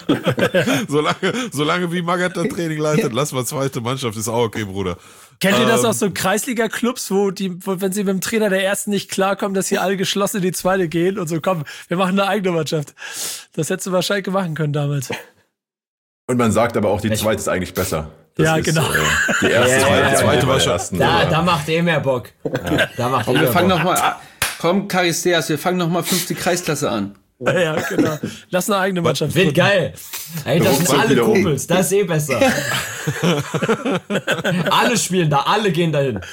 solange wie Magath das Training leitet, lass mal zweite Mannschaft, ist auch okay, Bruder. Kennt ihr das aus so Kreisliga-Clubs, wo wenn sie mit dem Trainer der ersten nicht klarkommen, dass hier alle geschlossen in die zweite gehen und so, komm, wir machen eine eigene Mannschaft. Das hättest du wahrscheinlich machen können damals. Und man sagt aber auch, die zweite ist eigentlich besser. Das ist, genau. Die erste, zweite war schon. Da macht mehr Bock. Ja. Da macht wir fangen noch mal, komm, Charisteas, wir fangen noch mal 5. Kreisklasse an. Ja, genau. Lass eine eigene Mannschaft. Wird geil. Ey, das sind alle Kumpels. Das ist besser. Alle spielen da, alle gehen dahin. Und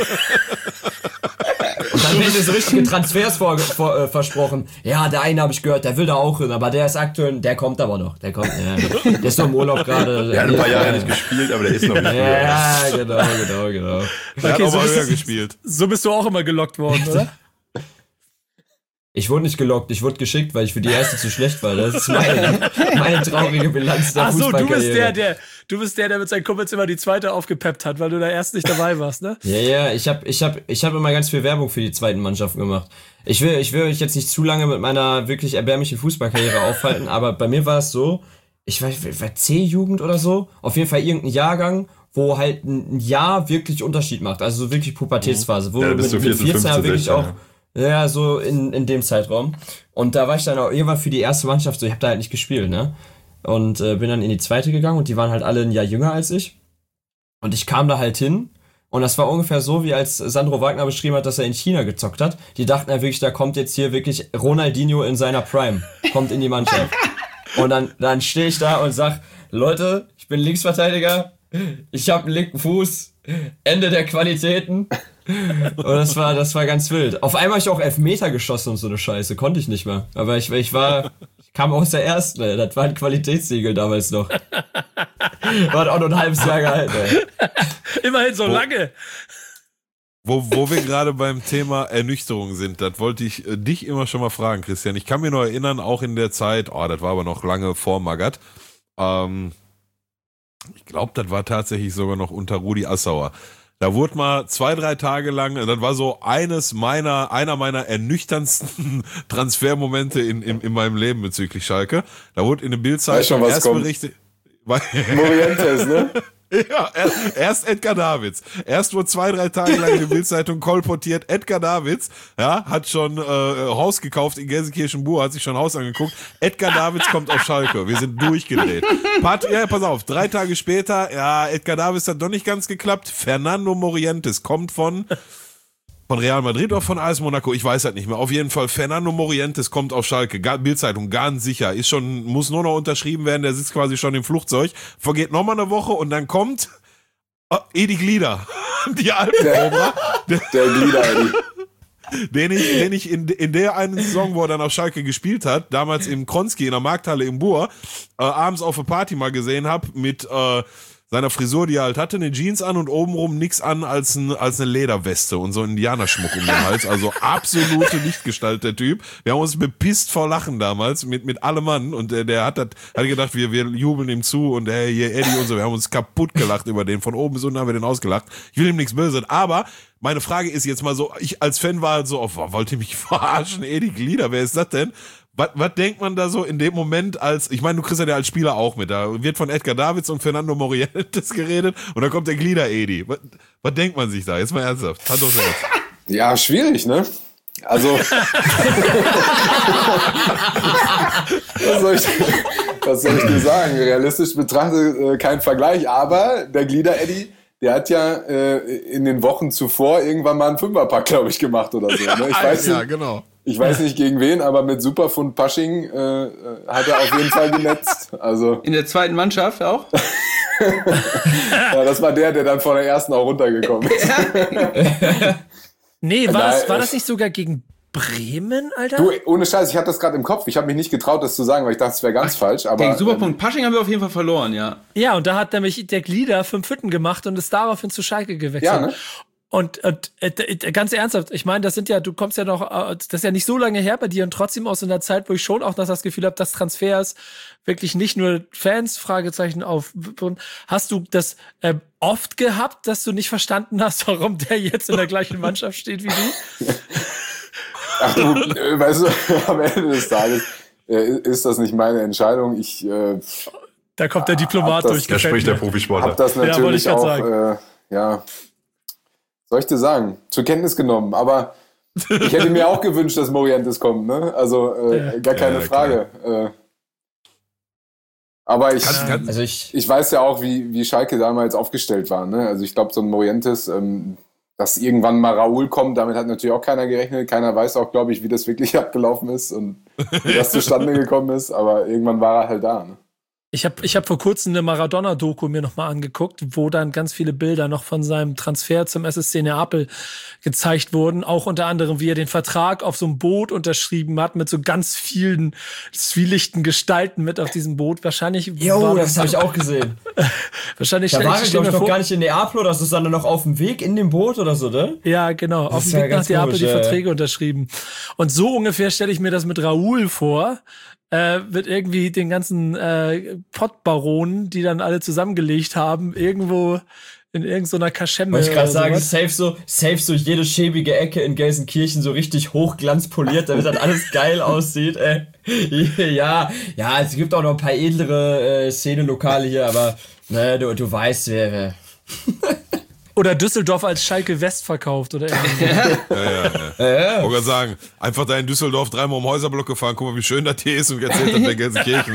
dann werden so richtige Transfers versprochen. Ja, der eine habe ich gehört, der will da auch hin, aber der ist aktuell, der kommt aber noch. Der ist noch im Urlaub gerade. Der hat ein paar Jahre nicht gespielt, aber der ist noch nicht. Ja, genau. Der hat auch mal höher gespielt. So bist du auch immer gelockt worden, oder? Ich wurde nicht gelockt, ich wurde geschickt, weil ich für die erste zu schlecht war. Das ist meine traurige Bilanz der Fußballkarriere. Du bist der mit seinen Kumpels immer die zweite aufgepeppt hat, weil du da erst nicht dabei warst, ne? Ja, ich hab immer ganz viel Werbung für die zweiten Mannschaften gemacht. Ich will euch jetzt nicht zu lange mit meiner wirklich erbärmlichen Fußballkarriere aufhalten, aber bei mir war es so, ich war C-Jugend oder so, auf jeden Fall irgendein Jahrgang, wo halt ein Jahr wirklich Unterschied macht, also so wirklich Pubertätsphase, wo du mit 14 Jahren wirklich auch ja, so in dem Zeitraum. Und da war ich dann auch irgendwann für die erste Mannschaft so, ich habe da halt nicht gespielt, ne? Und bin dann in die zweite gegangen und die waren halt alle ein Jahr jünger als ich. Und ich kam da halt hin und das war ungefähr so, wie als Sandro Wagner beschrieben hat, dass er in China gezockt hat. Die dachten ja wirklich, da kommt jetzt hier wirklich Ronaldinho in seiner Prime, kommt in die Mannschaft. Und dann stehe ich da und sag, Leute, ich bin Linksverteidiger, ich habe einen linken Fuß, Ende der Qualitäten. Und das war ganz wild. Auf einmal habe ich auch Elfmeter geschossen und so eine Scheiße. Konnte ich nicht mehr. Aber ich kam aus der ersten, ey. Das war ein Qualitätssiegel damals noch. War auch noch ein halbes Jahr gehalten, ey. Immerhin so lange. Wo wir gerade beim Thema Ernüchterung sind, das wollte ich dich immer schon mal fragen, Christian. Ich kann mir noch erinnern, auch in der Zeit, das war aber noch lange vor Magath, ich glaube, das war tatsächlich sogar noch unter Rudi Assauer. Da wurde mal 2-3 Tage lang, das war so einer meiner ernüchternsten Transfermomente in meinem Leben bezüglich Schalke. Da wurde in der Bildzeitung erst berichtet. Morientes, ne? Ja, erst Edgar Davids. Erst wurde 2-3 Tage lang in der Bildzeitung kolportiert, Edgar Davids, ja, hat schon Haus gekauft in Gelsenkirchen-Bur, hat sich schon Haus angeguckt. Edgar Davids kommt auf Schalke. Wir sind durchgedreht. Pass auf, 3 Tage später, ja, Edgar Davids hat doch nicht ganz geklappt. Fernando Morientes kommt von Real Madrid oder von AS Monaco, ich weiß halt nicht mehr. Auf jeden Fall, Fernando Morientes kommt auf Schalke, Bildzeitung, ganz sicher. Muss nur noch unterschrieben werden, der sitzt quasi schon im Flugzeug. Vergeht nochmal eine Woche und dann kommt Edi Glieder. Die Alpenkobra. Der Glieder, Edi. Den ich in der einen Saison, wo er dann auf Schalke gespielt hat, damals im Kronski in der Markthalle im Bur, abends auf eine Party mal gesehen habe mit seiner Frisur, die er halt hatte, eine Jeans an und obenrum nix an als eine Lederweste und so ein Indianerschmuck um den Hals. Also absolute Lichtgestalt, der Typ. Wir haben uns bepisst vor Lachen damals mit allem Mann und der hat gedacht, wir jubeln ihm zu und hier Eddie und so. Wir haben uns kaputt gelacht über den. Von oben bis unten haben wir den ausgelacht. Ich will ihm nichts Böses, aber meine Frage ist jetzt mal so, ich als Fan war halt so, wollt ihr mich verarschen? Edi Glieder, wer ist das denn? Was denkt man da so in dem Moment ich meine, du kriegst ja als Spieler auch mit, da wird von Edgar Davids und Fernando Morientes geredet und dann kommt der Glieder-Edi. Was denkt man sich da? Jetzt mal ernsthaft. Hand aufs Herz. Ja, schwierig, ne? Also, was soll ich dir sagen? Realistisch betrachtet kein Vergleich, aber der Glieder-Edi, der hat ja in den Wochen zuvor irgendwann mal einen Fünferpack, glaube ich, gemacht oder so. Ne? Genau. Ich weiß nicht gegen wen, aber mit Superfund Pasching hat er auf jeden Fall genetzt. Also in der zweiten Mannschaft auch? Ja, das war der dann von der ersten auch runtergekommen ist. Nee, war das nicht sogar gegen Bremen, Alter? Du, ohne Scheiß, ich hatte das gerade im Kopf. Ich habe mich nicht getraut, das zu sagen, weil ich dachte, es wäre ganz falsch. Aber gegen Superpunkt Pasching haben wir auf jeden Fall verloren, ja. Ja, und da hat nämlich der Glieder 5 Hütten gemacht und ist daraufhin zu Schalke gewechselt. Ja, ne? Und ganz ernsthaft, ich meine, du kommst ja noch, das ist ja nicht so lange her bei dir und trotzdem aus einer Zeit, wo ich schon auch das Gefühl habe, dass Transfers wirklich nicht nur Fans, Fragezeichen auf. Hast du das oft gehabt, dass du nicht verstanden hast, warum der jetzt in der gleichen Mannschaft steht wie du? Ach du, weißt du, am Ende des Tages ist das nicht meine Entscheidung. Da kommt der Diplomat durch. Da spricht der Profisportler. Hab das natürlich auch, soll ich dir sagen, zur Kenntnis genommen. Aber ich hätte mir auch gewünscht, dass Morientes kommt, ne? Also gar keine Frage. Aber ich weiß ja auch, wie Schalke damals aufgestellt war, ne? Also ich glaube, so ein Morientes, dass irgendwann mal Raoul kommt, damit hat natürlich auch keiner gerechnet. Keiner weiß auch, glaube ich, wie das wirklich abgelaufen ist und wie das zustande gekommen ist. Aber irgendwann war er halt da, ne? Ich hab vor kurzem eine Maradona-Doku mir nochmal angeguckt, wo dann ganz viele Bilder noch von seinem Transfer zum SSC Neapel gezeigt wurden. Auch unter anderem, wie er den Vertrag auf so einem Boot unterschrieben hat, mit so ganz vielen zwielichten Gestalten mit auf diesem Boot. Wahrscheinlich. Das habe ich auch gesehen. Wahrscheinlich. Da war ich, glaube ich, noch gar nicht in Neapel, oder ist es dann noch auf dem Weg in dem Boot oder so, ne? Ja, genau. Auf dem Weg nach Neapel die Verträge unterschrieben. Und so ungefähr stelle ich mir das mit Raoul vor. Wird irgendwie den ganzen Pottbaronen, die dann alle zusammengelegt haben, irgendwo in irgendeiner Kaschemme. Wollte ich gerade sagen, safe so jede schäbige Ecke in Gelsenkirchen so richtig hochglanzpoliert, damit dann alles geil aussieht. Ja, es gibt auch noch ein paar edlere Szenelokale hier, aber ne, du weißt, wer. Oder Düsseldorf als Schalke West verkauft oder irgendwie. Ja. Ich wollte sagen, einfach da in Düsseldorf 3-mal um Häuserblock gefahren, guck mal, wie schön das hier ist und erzählt das der Gelsenkirchen.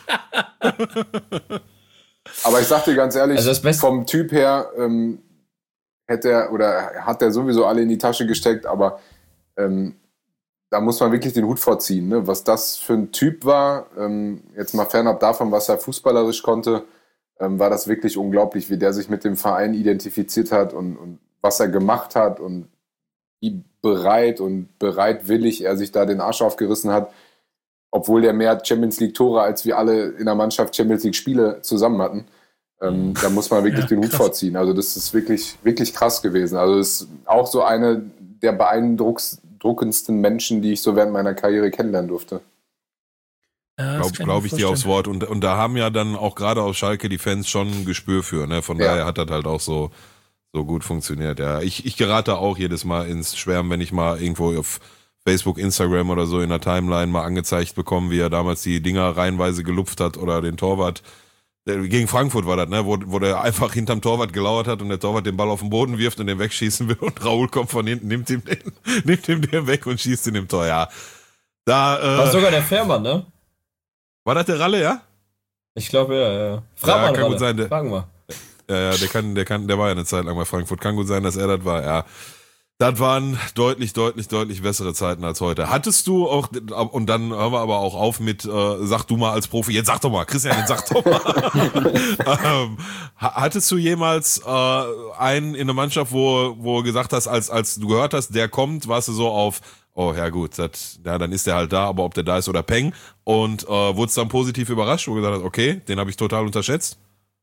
Aber ich sag dir ganz ehrlich, also vom Typ her hat er sowieso alle in die Tasche gesteckt, aber da muss man wirklich den Hut vorziehen, ne? Was das für ein Typ war, jetzt mal fernab davon, was er fußballerisch konnte, war das wirklich unglaublich, wie der sich mit dem Verein identifiziert hat und was er gemacht hat und wie bereitwillig er sich da den Arsch aufgerissen hat, obwohl der mehr Champions-League-Tore als wir alle in der Mannschaft Champions-League-Spiele zusammen hatten. Da muss man wirklich den Hut vorziehen. Also das ist wirklich, wirklich krass gewesen. Also das ist auch so eine der beeindruckendsten Menschen, die ich so während meiner Karriere kennenlernen durfte. Ja, Glaube ich dir aufs Wort. Und da haben ja dann auch gerade auf Schalke die Fans schon ein Gespür für. Ne? Von daher hat das halt auch so gut funktioniert. Ja, ich gerate auch jedes Mal ins Schwärmen, wenn ich mal irgendwo auf Facebook, Instagram oder so in der Timeline mal angezeigt bekomme, wie er damals die Dinger reihenweise gelupft hat oder den Torwart. Gegen Frankfurt war das, ne? Wo der einfach hinterm Torwart gelauert hat und der Torwart den Ball auf den Boden wirft und den wegschießen will und Raoul kommt von hinten, nimmt ihm den weg und schießt in dem Tor. Ja. War sogar der Fährmann, ne? War das der Ralle, ja? Ich glaube, ja. Frag mal, kann gut sein. Fragen wir. Ja, der war ja eine Zeit lang bei Frankfurt. Kann gut sein, dass er das war, ja. Das waren deutlich bessere Zeiten als heute. Hattest du auch, und dann hören wir aber auch auf mit, sag du mal als Profi, jetzt sag doch mal, Christian, jetzt sag doch mal. Hattest du jemals einen in der Mannschaft, wo du gesagt hast, als du gehört hast, der kommt, warst du so auf, oh ja gut, dann ist der halt da, aber ob der da ist oder Peng. Und wurdest dann positiv überrascht, wo du gesagt hast, okay, den habe ich total unterschätzt?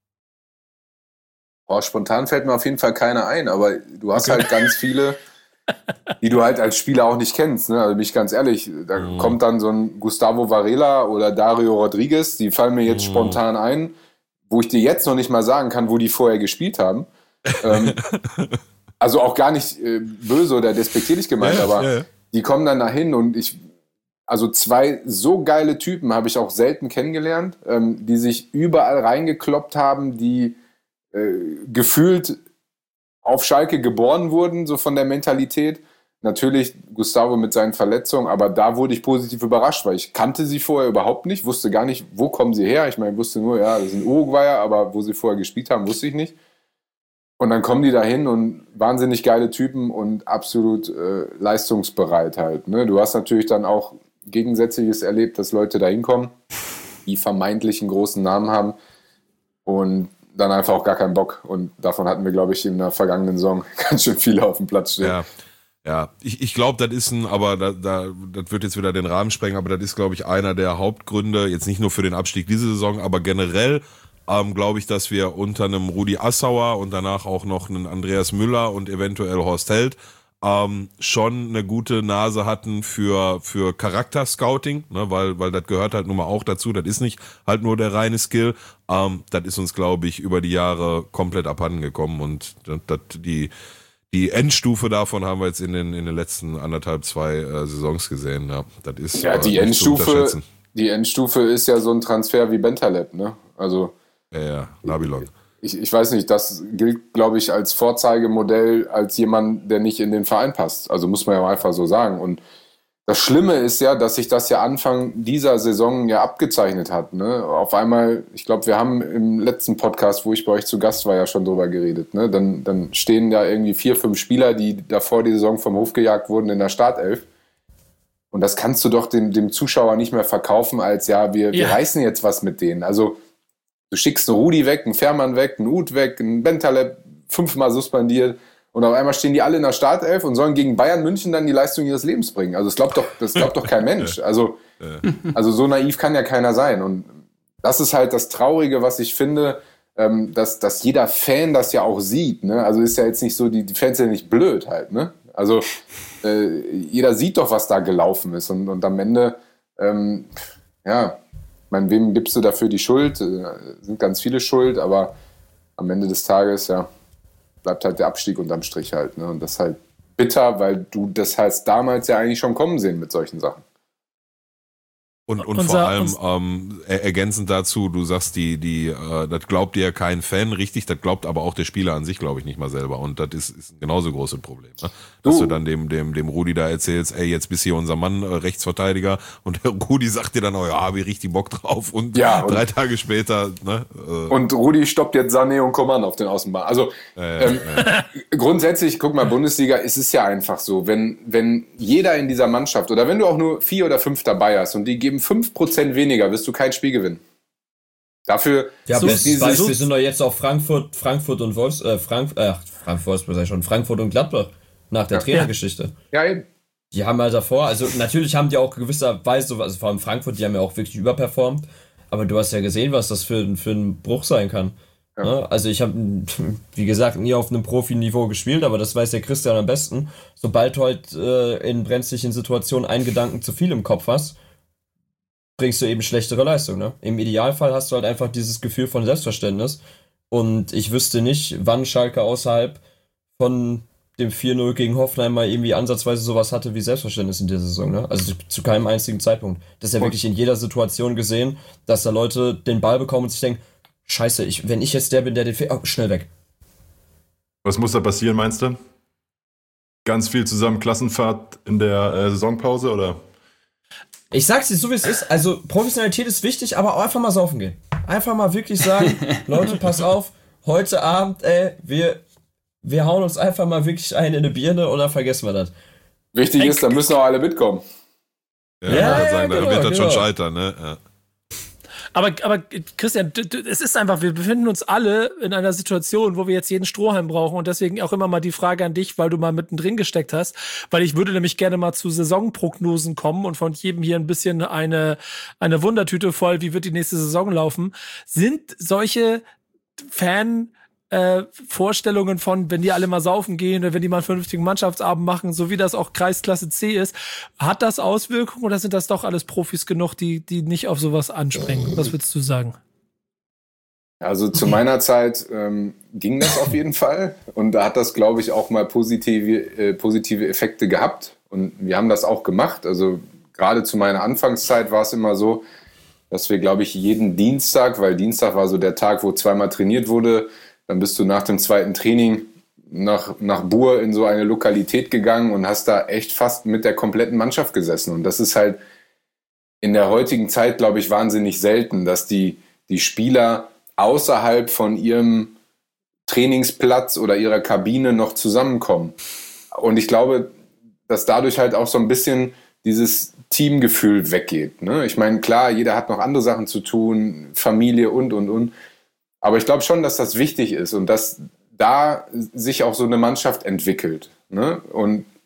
Spontan fällt mir auf jeden Fall keiner ein, aber du hast halt ganz viele, die du halt als Spieler auch nicht kennst. Ne? Also bin ich ganz ehrlich, da kommt dann so ein Gustavo Varela oder Dario Rodriguez, die fallen mir jetzt spontan ein, wo ich dir jetzt noch nicht mal sagen kann, wo die vorher gespielt haben. Also auch gar nicht böse oder despektierlich gemeint, aber die kommen dann dahin und also 2 so geile Typen habe ich auch selten kennengelernt, die sich überall reingekloppt haben, die gefühlt auf Schalke geboren wurden, so von der Mentalität. Natürlich Gustavo mit seinen Verletzungen, aber da wurde ich positiv überrascht, weil ich kannte sie vorher überhaupt nicht, wusste gar nicht, wo kommen sie her. Ich meine, ich wusste nur, ja, das sind Uruguayer, aber wo sie vorher gespielt haben, wusste ich nicht. Und dann kommen die dahin und wahnsinnig geile Typen und absolut leistungsbereit halt. Ne? Du hast natürlich dann auch Gegensätzliches erlebt, dass Leute da hinkommen, die vermeintlichen großen Namen haben und dann einfach auch gar keinen Bock. Und davon hatten wir, glaube ich, in der vergangenen Saison ganz schön viele auf dem Platz stehen. Ja, ich glaube, das ist das wird jetzt wieder den Rahmen sprengen, aber das ist, glaube ich, einer der Hauptgründe, jetzt nicht nur für den Abstieg diese Saison, aber generell glaube ich, dass wir unter einem Rudi Assauer und danach auch noch einen Andreas Müller und eventuell Horst Held schon eine gute Nase hatten für Charakter-Scouting, ne, weil das gehört halt nun mal auch dazu, das ist nicht halt nur der reine Skill, das ist uns, glaube ich, über die Jahre komplett abhanden gekommen und die Endstufe davon haben wir jetzt in den letzten 2 Saisons gesehen. Ja, das ist die Endstufe ist ja so ein Transfer wie Bentaleb, ne? Also ja, Nabilon. Ich weiß nicht, das gilt, glaube ich, als Vorzeigemodell als jemand, der nicht in den Verein passt. Also muss man ja einfach so sagen. Und das Schlimme ist ja, dass sich das ja Anfang dieser Saison ja abgezeichnet hat. Ne? Auf einmal, ich glaube, wir haben im letzten Podcast, wo ich bei euch zu Gast war, ja schon drüber geredet. Ne? Dann stehen da irgendwie 4, 5 Spieler, die davor die Saison vom Hof gejagt wurden, in der Startelf. Und das kannst du doch dem Zuschauer nicht mehr verkaufen, als wir reißen jetzt was mit denen. Also du schickst einen Rudi weg, einen Fährmann weg, einen Uth weg, einen Bentaleb 5-mal suspendiert. Und auf einmal stehen die alle in der Startelf und sollen gegen Bayern München dann die Leistung ihres Lebens bringen. Also das glaubt doch kein Mensch. Also so naiv kann ja keiner sein. Und das ist halt das Traurige, was ich finde, dass jeder Fan das ja auch sieht. Ne? Also ist ja jetzt nicht so, die Fans sind ja nicht blöd halt. Ne? Also jeder sieht doch, was da gelaufen ist. Und am Ende, ich meine, wem gibst du dafür die Schuld? Sind ganz viele schuld, aber am Ende des Tages, bleibt halt der Abstieg unterm Strich halt. Ne? Und das ist halt bitter, weil du das heißt damals ja eigentlich schon kommen sehen mit solchen Sachen. Und vor allem ergänzend dazu, du sagst, das glaubt dir kein Fan, richtig, das glaubt aber auch der Spieler an sich, glaube ich, nicht mal selber. Und das ist ein genauso großes Problem. Ne? Dass du dann dem Rudi da erzählst, ey, jetzt bist hier unser Mann, Rechtsverteidiger, und der Rudi sagt dir dann, hab ich richtig Bock drauf. Und 3 Tage später, ne? Und Rudi stoppt jetzt Sané und Coman auf den Außenbahn. Also grundsätzlich, guck mal, Bundesliga, ist es ja einfach so, wenn jeder in dieser Mannschaft, oder wenn du auch nur 4 oder 5 dabei hast und die geben 5% weniger, wirst du kein Spiel gewinnen. Dafür bestes Beispiel sind doch jetzt auch Frankfurt und Frankfurt und Gladbach nach der Trainergeschichte. Ja, eben. Die haben halt davor, also natürlich haben die auch gewisserweise, also vor allem Frankfurt, die haben ja auch wirklich überperformt, aber du hast ja gesehen, was das für ein Bruch sein kann. Ja. Also ich habe, wie gesagt, nie auf einem Profiniveau gespielt, aber das weiß der Christian am besten. Sobald du halt in brenzlichen Situationen einen Gedanken zu viel im Kopf hast, bringst du eben schlechtere Leistung, ne? Im Idealfall hast du halt einfach dieses Gefühl von Selbstverständnis und ich wüsste nicht, wann Schalke außerhalb von dem 4-0 gegen Hoffenheim mal irgendwie ansatzweise sowas hatte wie Selbstverständnis in der Saison, ne? Also zu keinem einzigen Zeitpunkt. Das ist ja wirklich in jeder Situation gesehen, dass da Leute den Ball bekommen und sich denken, scheiße, wenn ich jetzt der bin, der den schnell weg. Was muss da passieren, meinst du? Ganz viel zusammen Klassenfahrt in der Saisonpause, oder? Ich sag's dir so, wie es ist. Also, Professionalität ist wichtig, aber auch einfach mal saufen gehen. Einfach mal wirklich sagen, Leute, pass auf, heute Abend, wir hauen uns einfach mal wirklich in eine Birne und dann vergessen wir das. Wichtig ist, da müssen auch alle mitkommen. Da wird das schon scheitern, ne? Ja. Aber Christian, es ist einfach, wir befinden uns alle in einer Situation, wo wir jetzt jeden Strohhalm brauchen und deswegen auch immer mal die Frage an dich, weil du mal mittendrin gesteckt hast, weil ich würde nämlich gerne mal zu Saisonprognosen kommen und von jedem hier ein bisschen eine Wundertüte voll, wie wird die nächste Saison laufen. Sind solche Vorstellungen von, wenn die alle mal saufen gehen oder wenn die mal einen vernünftigen Mannschaftsabend machen, so wie das auch Kreisklasse C ist, hat das Auswirkungen oder sind das doch alles Profis genug, die nicht auf sowas anspringen? Was würdest du sagen? Also zu meiner Zeit ging das auf jeden Fall und da hat das, glaube ich, auch mal positive Effekte gehabt und wir haben das auch gemacht. Also gerade zu meiner Anfangszeit war es immer so, dass wir, glaube ich, jeden Dienstag, weil Dienstag war so der Tag, wo 2-mal trainiert wurde, dann bist du nach dem 2. Training nach Buhr in so eine Lokalität gegangen und hast da echt fast mit der kompletten Mannschaft gesessen. Und das ist halt in der heutigen Zeit, glaube ich, wahnsinnig selten, dass die Spieler außerhalb von ihrem Trainingsplatz oder ihrer Kabine noch zusammenkommen. Und ich glaube, dass dadurch halt auch so ein bisschen dieses Teamgefühl weggeht. Ne? Ich meine, klar, jeder hat noch andere Sachen zu tun, Familie und. Aber ich glaube schon, dass das wichtig ist und dass da sich auch so eine Mannschaft entwickelt. Ne? Und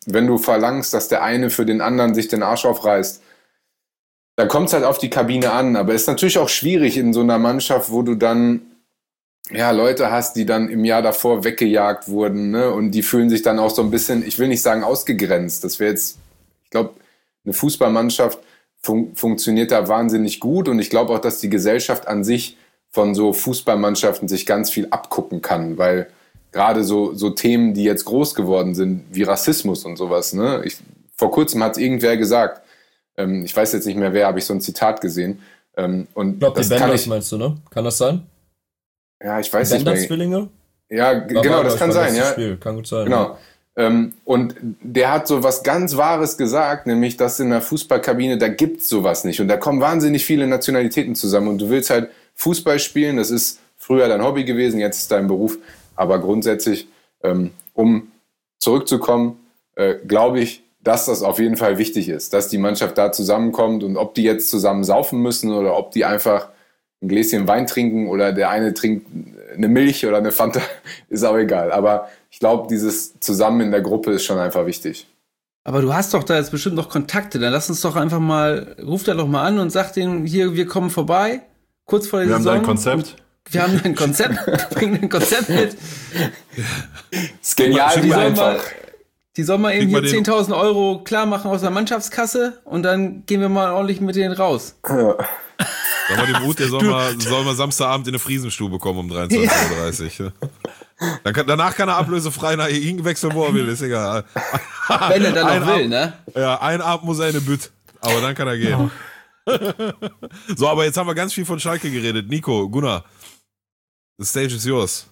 wenn du verlangst, dass der eine für den anderen sich den Arsch aufreißt, dann kommt es halt auf die Kabine an. Aber es ist natürlich auch schwierig in so einer Mannschaft, wo du dann Leute hast, die dann im Jahr davor weggejagt wurden, ne? Und die fühlen sich dann auch so ein bisschen, ich will nicht sagen ausgegrenzt. Das wäre jetzt, ich glaube, eine Fußballmannschaft funktioniert da wahnsinnig gut. Und ich glaube auch, dass die Gesellschaft an sich von so Fußballmannschaften sich ganz viel abgucken kann, weil gerade so Themen, die jetzt groß geworden sind, wie Rassismus und sowas, ne? Vor kurzem hat es irgendwer gesagt, ich weiß jetzt nicht mehr wer, habe ich so ein Zitat gesehen. Und ich glaube, die Benders meinst du, ne? Kann das sein? Ja, ich weiß nicht mehr. Bender-Zwillinge? Ja, genau, das kann sein, ja. Spiel. Kann gut sein. Genau. Ja. Und der hat so was ganz Wahres gesagt, nämlich, dass in der Fußballkabine, da gibt's sowas nicht. Und da kommen wahnsinnig viele Nationalitäten zusammen. Und du willst halt Fußball spielen, das ist früher dein Hobby gewesen, jetzt ist dein Beruf. Aber grundsätzlich, um zurückzukommen, glaube ich, dass das auf jeden Fall wichtig ist, dass die Mannschaft da zusammenkommt und ob die jetzt zusammen saufen müssen oder ob die einfach ein Gläschen Wein trinken oder der eine trinkt eine Milch oder eine Fanta, ist auch egal. Aber ich glaube, dieses Zusammen in der Gruppe ist schon einfach wichtig. Aber du hast doch da jetzt bestimmt noch Kontakte, dann lass uns doch einfach mal, ruf da doch mal an und sag denen, hier, wir kommen vorbei, kurz vor der Saison. Wir haben ein Konzept. Wir haben ein Konzept, bringen ein Konzept mit. Ist genial, wie einfach. Die sollen mal eben hier 10.000 Euro klar machen aus der Mannschaftskasse und dann gehen wir mal ordentlich mit denen raus. Ja. Sag mal dem Mut, der soll mal Samstagabend in eine Friesenstube kommen um 23.30 Uhr. Danach kann er ablösefrei nach Ihnen wechseln, wo er will, ist egal. Wenn er dann noch will, ne? Ja, ein Abend muss er in eine Bütt, aber dann kann er gehen. So, aber jetzt haben wir ganz viel von Schalke geredet. Nico, Gunnar, the stage is yours.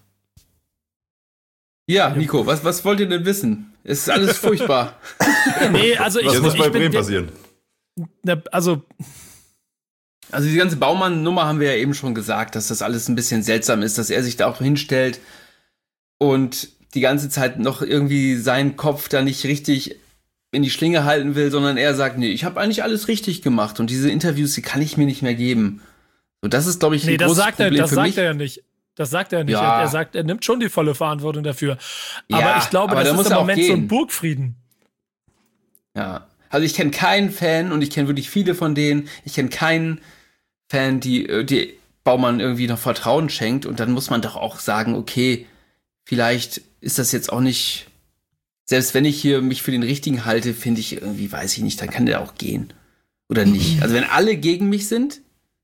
Ja, Nico, was wollt ihr denn wissen? Es ist alles furchtbar. Nee, also was muss bei Bremen passieren? Also die ganze Baumann-Nummer haben wir ja eben schon gesagt, dass das alles ein bisschen seltsam ist, dass er sich da auch hinstellt und die ganze Zeit noch irgendwie seinen Kopf da nicht richtig in die Schlinge halten will, sondern er sagt, nee, ich habe eigentlich alles richtig gemacht und diese Interviews, die kann ich mir nicht mehr geben. So, das ist, glaube ich, ein großes Problem für mich. Das sagt er ja nicht. Das sagt er nicht. Ja. Er sagt, er nimmt schon die volle Verantwortung dafür. Aber ja, ich glaube, das ist im Moment so ein Burgfrieden. Ja, also ich kenne keinen Fan und ich kenne wirklich viele von denen. Ich kenne keinen Fan, die Baumann irgendwie noch Vertrauen schenkt. Und dann muss man doch auch sagen, okay, vielleicht ist das jetzt auch nicht, selbst wenn ich hier mich für den Richtigen halte, finde ich irgendwie, weiß ich nicht, dann kann der auch gehen. Oder nicht. Also wenn alle gegen mich sind.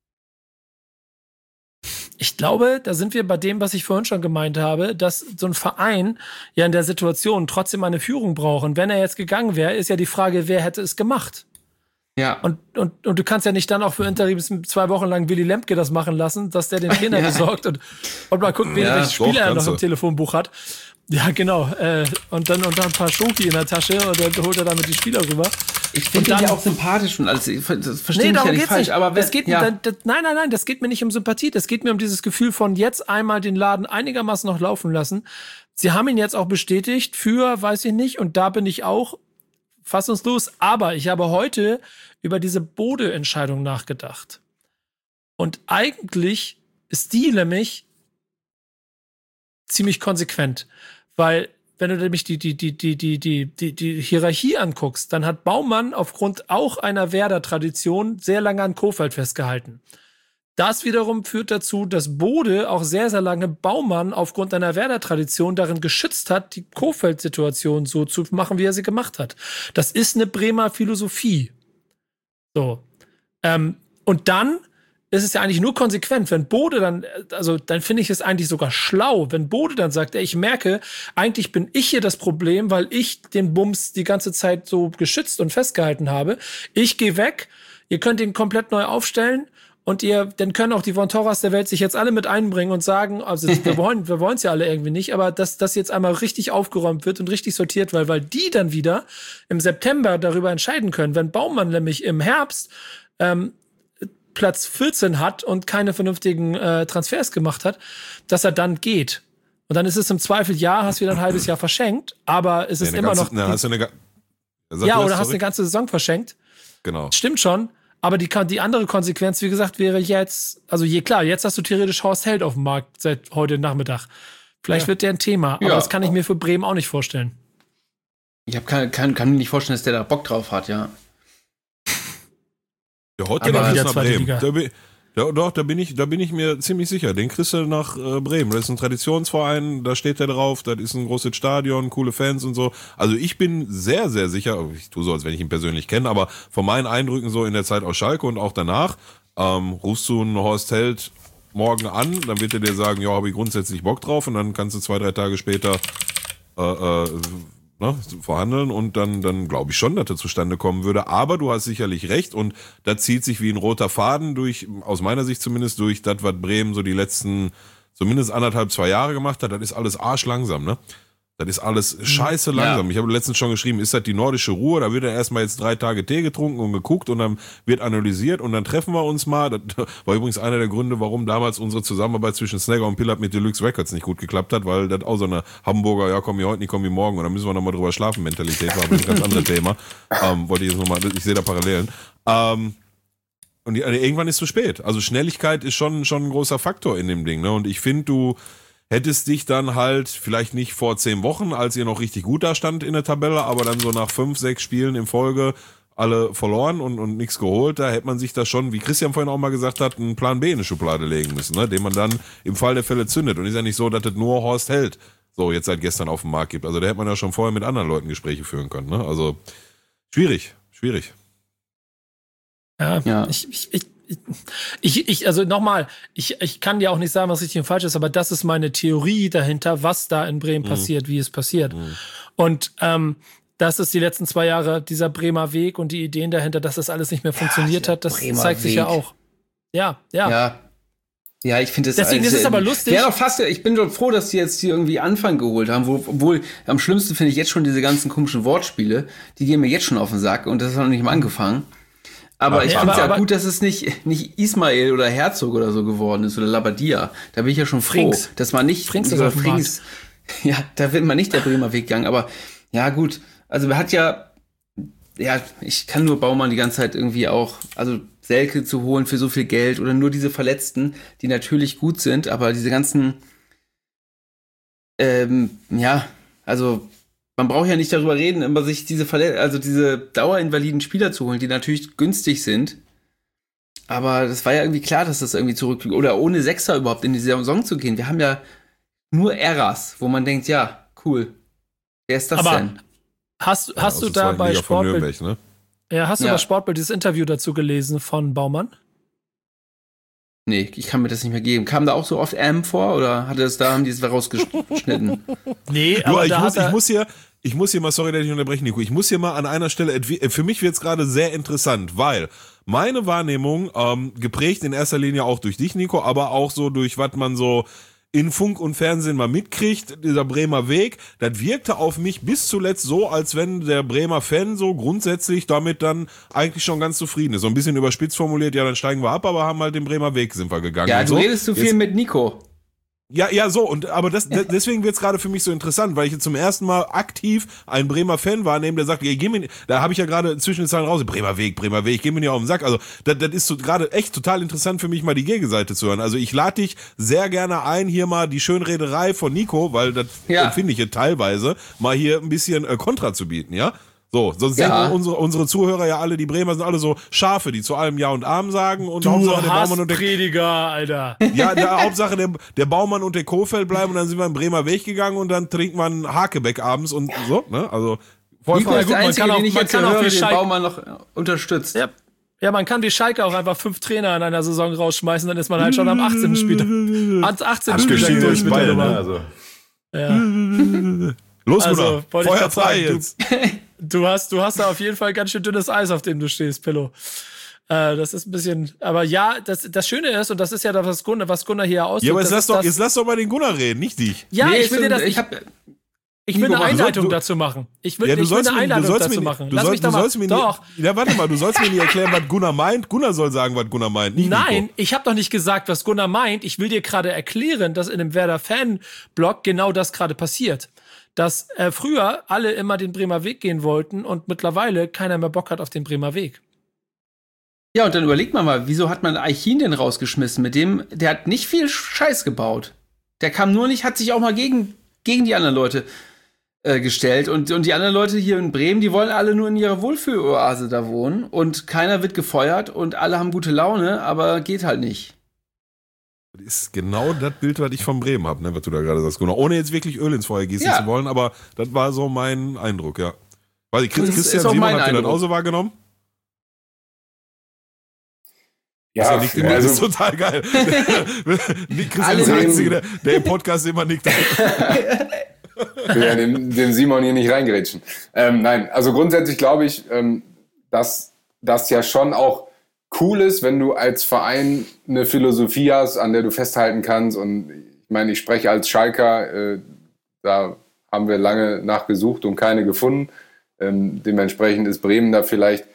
Ich glaube, da sind wir bei dem, was ich vorhin schon gemeint habe, dass so ein Verein ja in der Situation trotzdem eine Führung braucht. Und wenn er jetzt gegangen wäre, ist ja die Frage, wer hätte es gemacht? Ja. Und du kannst ja nicht dann auch für Interims 2 Wochen lang Willy Lemke das machen lassen, dass der den Trainer besorgt und mal guckt, welche Spieler er noch im Telefonbuch hat. Ja, genau. Und dann ein paar Schoki in der Tasche und dann holt er damit die Spieler rüber. Ich finde ihn ja auch sympathisch und alles. Das verstehe ich ja nicht falsch. Aber nein, das geht mir nicht um Sympathie. Das geht mir um dieses Gefühl von jetzt einmal den Laden einigermaßen noch laufen lassen. Sie haben ihn jetzt auch bestätigt für, weiß ich nicht, und da bin ich auch fassungslos. Aber ich habe heute über diese Bode-Entscheidung nachgedacht. Und eigentlich ist die nämlich ziemlich konsequent. Weil, wenn du nämlich die Hierarchie anguckst, dann hat Baumann aufgrund auch einer Werder-Tradition sehr lange an Kohfeldt festgehalten. Das wiederum führt dazu, dass Bode auch sehr, sehr lange Baumann aufgrund einer Werder-Tradition darin geschützt hat, die Kohfeldt-Situation so zu machen, wie er sie gemacht hat. Das ist eine Bremer Philosophie. So. Und dann ist es ja eigentlich nur konsequent, wenn Bode dann finde ich es eigentlich sogar schlau, wenn Bode dann sagt, ey, ich merke, eigentlich bin ich hier das Problem, weil ich den Bums die ganze Zeit so geschützt und festgehalten habe. Ich gehe weg, ihr könnt ihn komplett neu aufstellen und dann können auch die Von Torras der Welt sich jetzt alle mit einbringen und sagen, also wir wollen es ja alle irgendwie nicht, aber dass das jetzt einmal richtig aufgeräumt wird und richtig sortiert, weil die dann wieder im September darüber entscheiden können, wenn Baumann nämlich im Herbst Platz 14 hat und keine vernünftigen Transfers gemacht hat, dass er dann geht. Und dann ist es im Zweifel, hast wieder ein halbes Jahr verschenkt, aber es ist immer noch... hast eine ganze Saison verschenkt. Genau. Stimmt schon, aber die andere Konsequenz, wie gesagt, wäre jetzt, also jetzt hast du theoretisch Horst Held auf dem Markt seit heute Nachmittag. Vielleicht wird der ein Thema, aber das kann ich mir für Bremen auch nicht vorstellen. Ich kann mir nicht vorstellen, dass der da Bock drauf hat, ja. Der haut ja nach Bremen. Doch, da bin ich mir ziemlich sicher. Den kriegst du nach Bremen. Das ist ein Traditionsverein, da steht der drauf, das ist ein großes Stadion, coole Fans und so. Also ich bin sehr, sehr sicher, ich tue so, als wenn ich ihn persönlich kenne, aber von meinen Eindrücken so in der Zeit aus Schalke und auch danach, rufst du einen Horst Held morgen an, dann wird er dir sagen, ja, habe ich grundsätzlich Bock drauf, und dann kannst du 2-3 Tage später verhandeln, und dann glaube ich schon, dass das zustande kommen würde. Aber du hast sicherlich recht, und da zieht sich wie ein roter Faden durch, aus meiner Sicht zumindest, durch das, was Bremen so die letzten zumindest 1,5-2 Jahre gemacht hat. Das ist alles arschlangsam, ne? Das ist alles scheiße langsam. Ja. Ich habe letztens schon geschrieben, ist das die nordische Ruhe? Da wird ja erstmal jetzt 3 Tage Tee getrunken und geguckt, und dann wird analysiert, und dann treffen wir uns mal. Das war übrigens einer der Gründe, warum damals unsere Zusammenarbeit zwischen Snagger und Pillard mit Deluxe Records nicht gut geklappt hat, weil das auch so eine Hamburger, ja, komm hier heute nicht, komm hier morgen, und dann müssen wir nochmal drüber schlafen, Mentalität war, aber das ist ein ganz anderes Thema. Wollte ich jetzt nochmal, ich sehe da Parallelen. Und irgendwann ist es zu spät. Also Schnelligkeit ist schon ein großer Faktor in dem Ding, ne? Und ich finde, du hättest dich dann halt, vielleicht nicht vor 10 Wochen, als ihr noch richtig gut da stand in der Tabelle, aber dann so nach 5-6 Spielen in Folge alle verloren und nichts geholt, da hätte man sich da schon, wie Christian vorhin auch mal gesagt hat, einen Plan B in die Schublade legen müssen, ne? Den man dann im Fall der Fälle zündet. Und ist ja nicht so, dass das nur Horst Held so jetzt seit gestern auf dem Markt gibt. Also da hätte man ja schon vorher mit anderen Leuten Gespräche führen können, ne? Also schwierig. Ja. Also nochmal, ich kann dir auch nicht sagen, was richtig und falsch ist, aber das ist meine Theorie dahinter, was da in Bremen passiert, wie es passiert. Und das ist die letzten 2 Jahre dieser Bremer Weg und die Ideen dahinter, dass das alles nicht mehr funktioniert hat, das Bremer zeigt sich ja auch. Ja. Ja, ich finde es. Deswegen ist es aber lustig. Ja, fast. Ich bin doch froh, dass die jetzt hier irgendwie Anfang geholt haben. Obwohl am schlimmsten finde ich jetzt schon diese ganzen komischen Wortspiele. Die gehen mir jetzt schon auf den Sack, und das ist noch nicht mal angefangen. Aber ich finde es ja gut, dass es nicht Ismail oder Herzog oder so geworden ist oder Labadia. Da bin ich ja schon froh, dass man nicht Frings ist auf dem Markt. Ja, da wird man nicht der Bremer Weg gegangen. Aber ja, gut. Also man hat ja, ich kann nur Baumann die ganze Zeit irgendwie auch, also Selke zu holen für so viel Geld oder nur diese Verletzten, die natürlich gut sind, aber diese ganzen, also man braucht ja nicht darüber reden, immer sich diese dauerinvaliden Spieler zu holen, die natürlich günstig sind. Aber das war ja irgendwie klar, dass das irgendwie zurück, oder ohne Sechser überhaupt in die Saison zu gehen. Wir haben ja nur Eras, wo man denkt, ja, cool. Wer ist das denn? Hast du da bei Sportbild, Nürnberg, ne? Ja, hast du bei Sportbild dieses Interview dazu gelesen von Baumann? Nee, ich kann mir das nicht mehr geben. Kam da auch so oft vor, oder haben die es da rausgeschnitten? Nee, aber ich muss hier mal, sorry, dass ich unterbreche, Nico, ich muss hier mal an einer Stelle, für mich wird es gerade sehr interessant, weil meine Wahrnehmung, geprägt in erster Linie auch durch dich, Nico, aber auch so durch was man so in Funk und Fernsehen mal mitkriegt, dieser Bremer Weg, das wirkte auf mich bis zuletzt so, als wenn der Bremer Fan so grundsätzlich damit dann eigentlich schon ganz zufrieden ist. So ein bisschen überspitzt formuliert, ja, dann steigen wir ab, aber haben halt den Bremer Weg, sind wir gegangen. Ja, du redest zu viel mit Nico. Ja, so, aber deswegen wird's gerade für mich so interessant, weil ich jetzt zum ersten Mal aktiv einen Bremer Fan wahrnehme, der sagt, da habe ich ja gerade zwischen den Zeilen raus, Bremer Weg, geh mir nicht auf den Sack. Also, das ist so gerade echt total interessant für mich, mal die Gegenseite zu hören. Also, ich lade dich sehr gerne ein, hier mal die Schönrederei von Nico, weil das empfinde ich hier teilweise, mal hier ein bisschen Kontra zu bieten, ja? So, sonst denken unsere Zuhörer ja alle, die Bremer sind alle so Schafe, die zu allem Ja und Amen sagen, und Hauptsache der Baumann und der Prediger, Alter. Ja, Hauptsache der Baumann und der Kofeld bleiben, und dann sind wir im Bremer Weg gegangen, und dann trinkt man Hakebeck abends und so, ne? Also Nico ist der Einzige, den ich jetzt höre, den Baumann noch unterstützt. Ja, man kann wie Schalke auch einfach 5 Trainer in einer Saison rausschmeißen, dann ist man halt schon am 18. Spieltag. Ans 18. Spieltag durch mit der Nummer. Also. Ja. Los, Bruder, Feuer frei jetzt. Du hast da auf jeden Fall ganz schön dünnes Eis, auf dem du stehst, Pillow. Das ist ein bisschen, aber ja, das Schöne ist, und das ist ja das, was Gunnar hier ausdrückt. Ja, aber jetzt lass doch mal den Gunnar reden, nicht dich. Ja, ich will dir das, ich will eine Einleitung dazu machen. Ich will eine Einleitung dazu machen. Lass mich doch mal. Ja, warte mal, du sollst mir nicht erklären, was Gunnar meint. Gunnar soll sagen, was Gunnar meint. Nein, Nico. Ich habe doch nicht gesagt, was Gunnar meint. Ich will dir gerade erklären, dass in dem Werder-Fan-Blog genau das gerade passiert. Dass früher alle immer den Bremer Weg gehen wollten und mittlerweile keiner mehr Bock hat auf den Bremer Weg. Ja, und dann überlegt man mal, wieso hat man Aichin denn rausgeschmissen? Der hat nicht viel Scheiß gebaut. Der kam nur nicht, hat sich auch mal gegen die anderen Leute gestellt. Und die anderen Leute hier in Bremen, die wollen alle nur in ihrer Wohlfühloase da wohnen. Und keiner wird gefeuert und alle haben gute Laune, aber geht halt nicht. Das ist genau das Bild, was ich von Bremen habe, ne, was du da gerade sagst. Genau. Ohne jetzt wirklich Öl ins Feuer gießen zu wollen, aber das war so mein Eindruck, ja. Weiß ich, Christian Simon, habt ihr das auch so wahrgenommen? Ja, das ist total geil. Christian ist der Einzige, der im Podcast immer nickt. Ich will ja den Simon hier nicht reingrätschen. Nein, also grundsätzlich glaube ich, dass das ja schon auch cool ist, wenn du als Verein eine Philosophie hast, an der du festhalten kannst. Und ich meine, ich spreche als Schalker, da haben wir lange nachgesucht und keine gefunden. Dementsprechend ist Bremen da vielleicht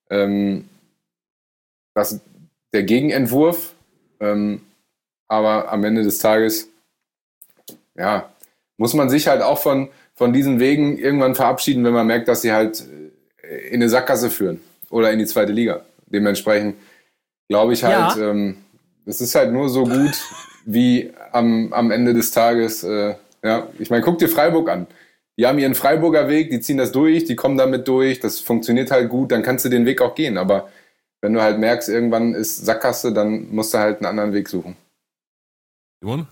der Gegenentwurf. Aber am Ende des Tages, ja, muss man sich halt auch von diesen Wegen irgendwann verabschieden, wenn man merkt, dass sie halt in eine Sackgasse führen oder in die zweite Liga. Dementsprechend glaube ich halt, es ist halt nur so gut, wie am Ende des Tages, ich meine, guck dir Freiburg an. Die haben ihren Freiburger Weg, die ziehen das durch, die kommen damit durch, das funktioniert halt gut, dann kannst du den Weg auch gehen. Aber wenn du halt merkst, irgendwann ist Sackgasse, dann musst du halt einen anderen Weg suchen. Simon?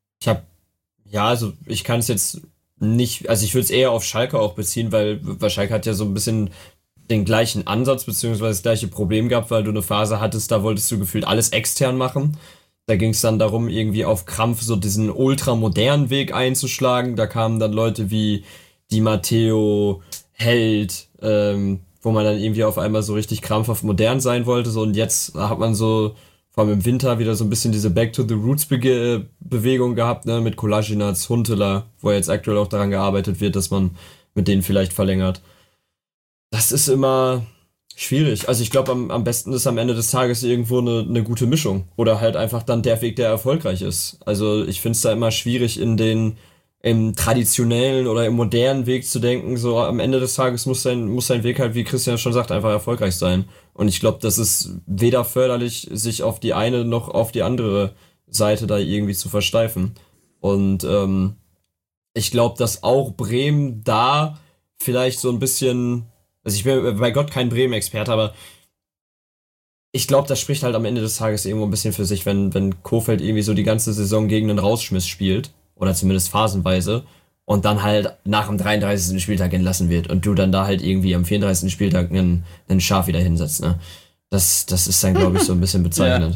Ich kann es jetzt nicht, also ich würde es eher auf Schalke auch beziehen, weil Schalke hat ja so ein bisschen den gleichen Ansatz, beziehungsweise das gleiche Problem gehabt, weil du eine Phase hattest, da wolltest du gefühlt alles extern machen. Da ging es dann darum, irgendwie auf Krampf so diesen ultramodernen Weg einzuschlagen. Da kamen dann Leute wie Di Matteo, Held, wo man dann irgendwie auf einmal so richtig krampfhaft modern sein wollte. So, und jetzt hat man so, vor allem im Winter, wieder so ein bisschen diese Back-to-the-Roots-Bewegung gehabt, ne, mit Kolasinac, Huntelaar, wo jetzt aktuell auch daran gearbeitet wird, dass man mit denen vielleicht verlängert. Das ist immer schwierig. Also ich glaube, am besten ist am Ende des Tages irgendwo eine gute Mischung. Oder halt einfach dann der Weg, der erfolgreich ist. Also ich finde es da immer schwierig, im traditionellen oder im modernen Weg zu denken. So am Ende des Tages muss sein Weg halt, wie Christian schon sagt, einfach erfolgreich sein. Und ich glaube, das ist weder förderlich, sich auf die eine noch auf die andere Seite da irgendwie zu versteifen. Und ich glaube, dass auch Bremen da vielleicht so ein bisschen, also ich bin bei Gott kein Bremen-Experte, aber ich glaube, das spricht halt am Ende des Tages irgendwo ein bisschen für sich, wenn Kohfeldt irgendwie so die ganze Saison gegen einen Rausschmiss spielt, oder zumindest phasenweise, und dann halt nach dem 33. Spieltag entlassen wird und du dann da halt irgendwie am 34. Spieltag einen Schaf wieder hinsetzt, ne? Das ist dann, glaube ich, so ein bisschen bezeichnend.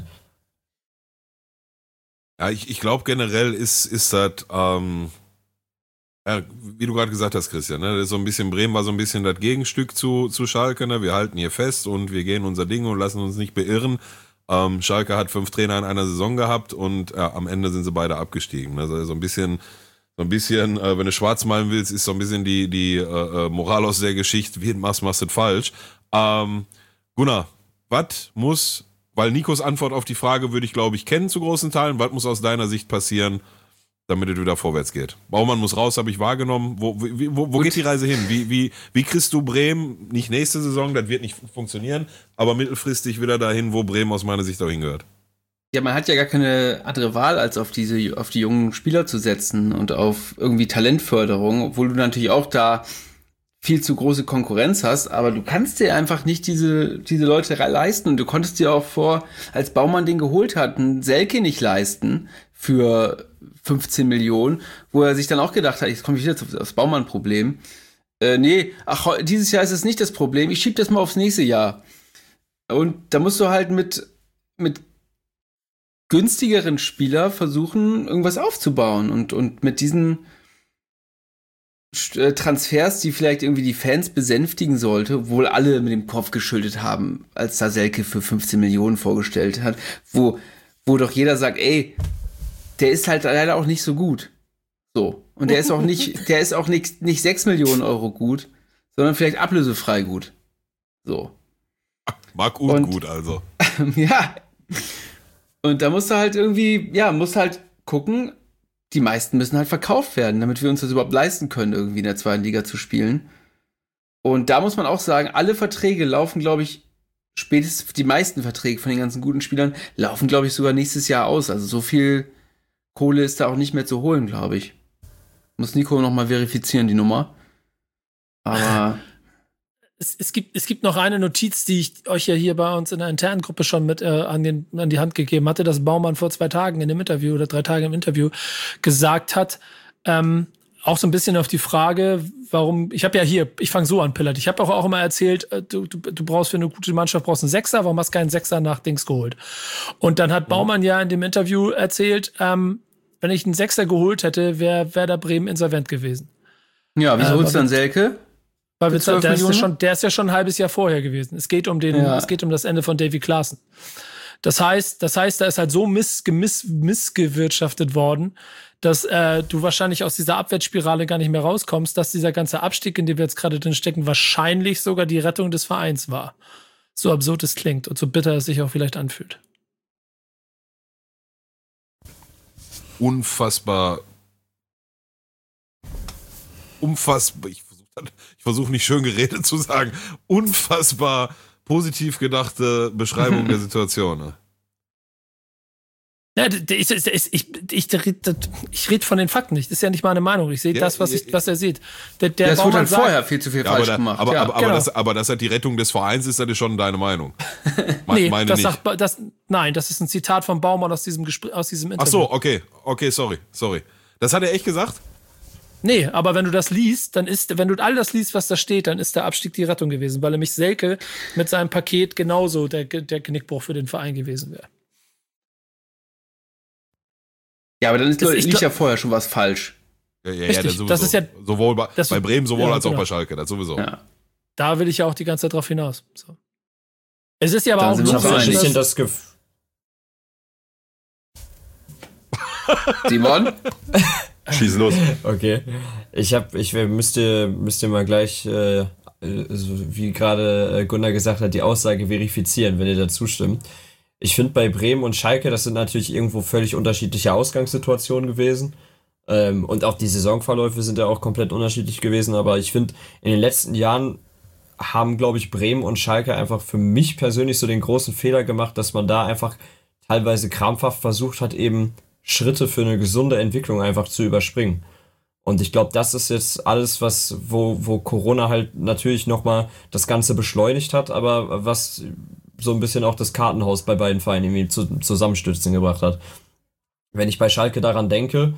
Ja, ich glaube generell ist das, wie du gerade gesagt hast, Christian, ne, das ist so ein bisschen, Bremen war so ein bisschen das Gegenstück zu Schalke, ne? Wir halten hier fest und wir gehen unser Ding und lassen uns nicht beirren. Schalke hat 5 Trainer in einer Saison gehabt und am Ende sind sie beide abgestiegen. Also so ein bisschen, wenn du schwarz malen willst, ist so ein bisschen die Moral aus der Geschichte, wie du machst du es falsch. Gunnar, was muss, weil Nikos Antwort auf die Frage würde ich, glaube ich, kennen zu großen Teilen, was muss aus deiner Sicht passieren, damit es wieder vorwärts geht? Baumann muss raus, habe ich wahrgenommen. Wo geht die Reise hin? Wie kriegst du Bremen, nicht nächste Saison, das wird nicht funktionieren, aber mittelfristig wieder dahin, wo Bremen aus meiner Sicht auch hingehört? Ja, man hat ja gar keine andere Wahl, als auf die jungen Spieler zu setzen und auf irgendwie Talentförderung, obwohl du natürlich auch da viel zu große Konkurrenz hast, aber du kannst dir einfach nicht diese Leute leisten und du konntest dir auch als Baumann den geholt hat, einen Selke nicht leisten für 15 Millionen, wo er sich dann auch gedacht hat, jetzt komme ich wieder aufs Baumann-Problem. Dieses Jahr ist es nicht das Problem, ich schiebe das mal aufs nächste Jahr. Und da musst du halt mit günstigeren Spieler versuchen, irgendwas aufzubauen und mit diesen Transfers, die vielleicht irgendwie die Fans besänftigen sollte, obwohl alle mit dem Kopf geschüttelt haben, als da Selke für 15 Millionen vorgestellt hat, wo doch jeder sagt, ey, der ist halt leider auch nicht so gut. So. Und der ist auch nicht 6 Millionen Euro gut, sondern vielleicht ablösefrei gut. So. Marc Uth gut, also. Ja. Und da musst du halt irgendwie, musst halt gucken, die meisten müssen halt verkauft werden, damit wir uns das überhaupt leisten können, irgendwie in der zweiten Liga zu spielen. Und da muss man auch sagen, alle Verträge laufen, glaube ich, spätestens die meisten Verträge von den ganzen guten Spielern laufen, glaube ich, sogar nächstes Jahr aus. Also so viel Kohle ist da auch nicht mehr zu holen, glaube ich. Muss Nico nochmal verifizieren, die Nummer. Aber es gibt noch eine Notiz, die ich euch ja hier bei uns in der internen Gruppe schon mit an die Hand gegeben hatte, dass Baumann vor 2 Tagen in dem Interview oder 3 Tage im Interview gesagt hat, auch so ein bisschen auf die Frage, warum, ich fange so an, Pillard, ich habe auch immer erzählt, du brauchst für eine gute Mannschaft brauchst einen Sechser, warum hast du keinen Sechser nach Dings geholt? Und dann hat Baumann ja in dem Interview erzählt, wenn ich einen Sechser geholt hätte, wäre da Bremen insolvent gewesen. Ja, wieso holst du dann Selke? Weil der ist ja schon ein halbes Jahr vorher gewesen. Es geht um das Ende von Davy Klaassen. Das heißt, da ist halt so missgewirtschaftet worden, dass du wahrscheinlich aus dieser Abwärtsspirale gar nicht mehr rauskommst, dass dieser ganze Abstieg, in dem wir jetzt gerade drin stecken, wahrscheinlich sogar die Rettung des Vereins war. So absurd es klingt und so bitter es sich auch vielleicht anfühlt. Unfassbar. Ich versuche nicht schön geredet zu sagen. Unfassbar positiv gedachte Beschreibung der Situation. Ne? Ja, ich rede von den Fakten nicht. Das ist ja nicht meine Meinung. Ich sehe das, was er sieht. Das wurde halt vorher viel zu viel falsch gemacht. Aber dass er die Rettung des Vereins ist, das ist schon deine Meinung. Nein, das ist ein Zitat von Baumann aus diesem Interview. Ach so, okay, sorry. Das hat er echt gesagt? Nee, aber wenn du das liest, wenn du all das liest, was da steht, dann ist der Abstieg die Rettung gewesen, weil nämlich Selke mit seinem Paket genauso der Knickbruch für den Verein gewesen wäre. Ja, aber dann liegt ja vorher schon was falsch. Ja, das ist ja sowohl bei Bremen als auch bei Schalke, das sowieso. Ja. Da will ich ja auch die ganze Zeit drauf hinaus. So. Es ist ja aber auch so ein bisschen das Gefühl. Simon? Schieß los. Okay. Ich müsste mal gleich, wie gerade Gunnar gesagt hat, die Aussage verifizieren, wenn ihr dazu stimmt. Ich finde, bei Bremen und Schalke, das sind natürlich irgendwo völlig unterschiedliche Ausgangssituationen gewesen. Und auch die Saisonverläufe sind ja auch komplett unterschiedlich gewesen. Aber ich finde, in den letzten Jahren haben, glaube ich, Bremen und Schalke einfach für mich persönlich so den großen Fehler gemacht, dass man da einfach teilweise krampfhaft versucht hat, eben Schritte für eine gesunde Entwicklung einfach zu überspringen. Und ich glaube, das ist jetzt alles, wo Corona halt natürlich nochmal das Ganze beschleunigt hat, aber was so ein bisschen auch das Kartenhaus bei beiden Vereinen irgendwie zusammenstürzen gebracht hat. Wenn ich bei Schalke daran denke,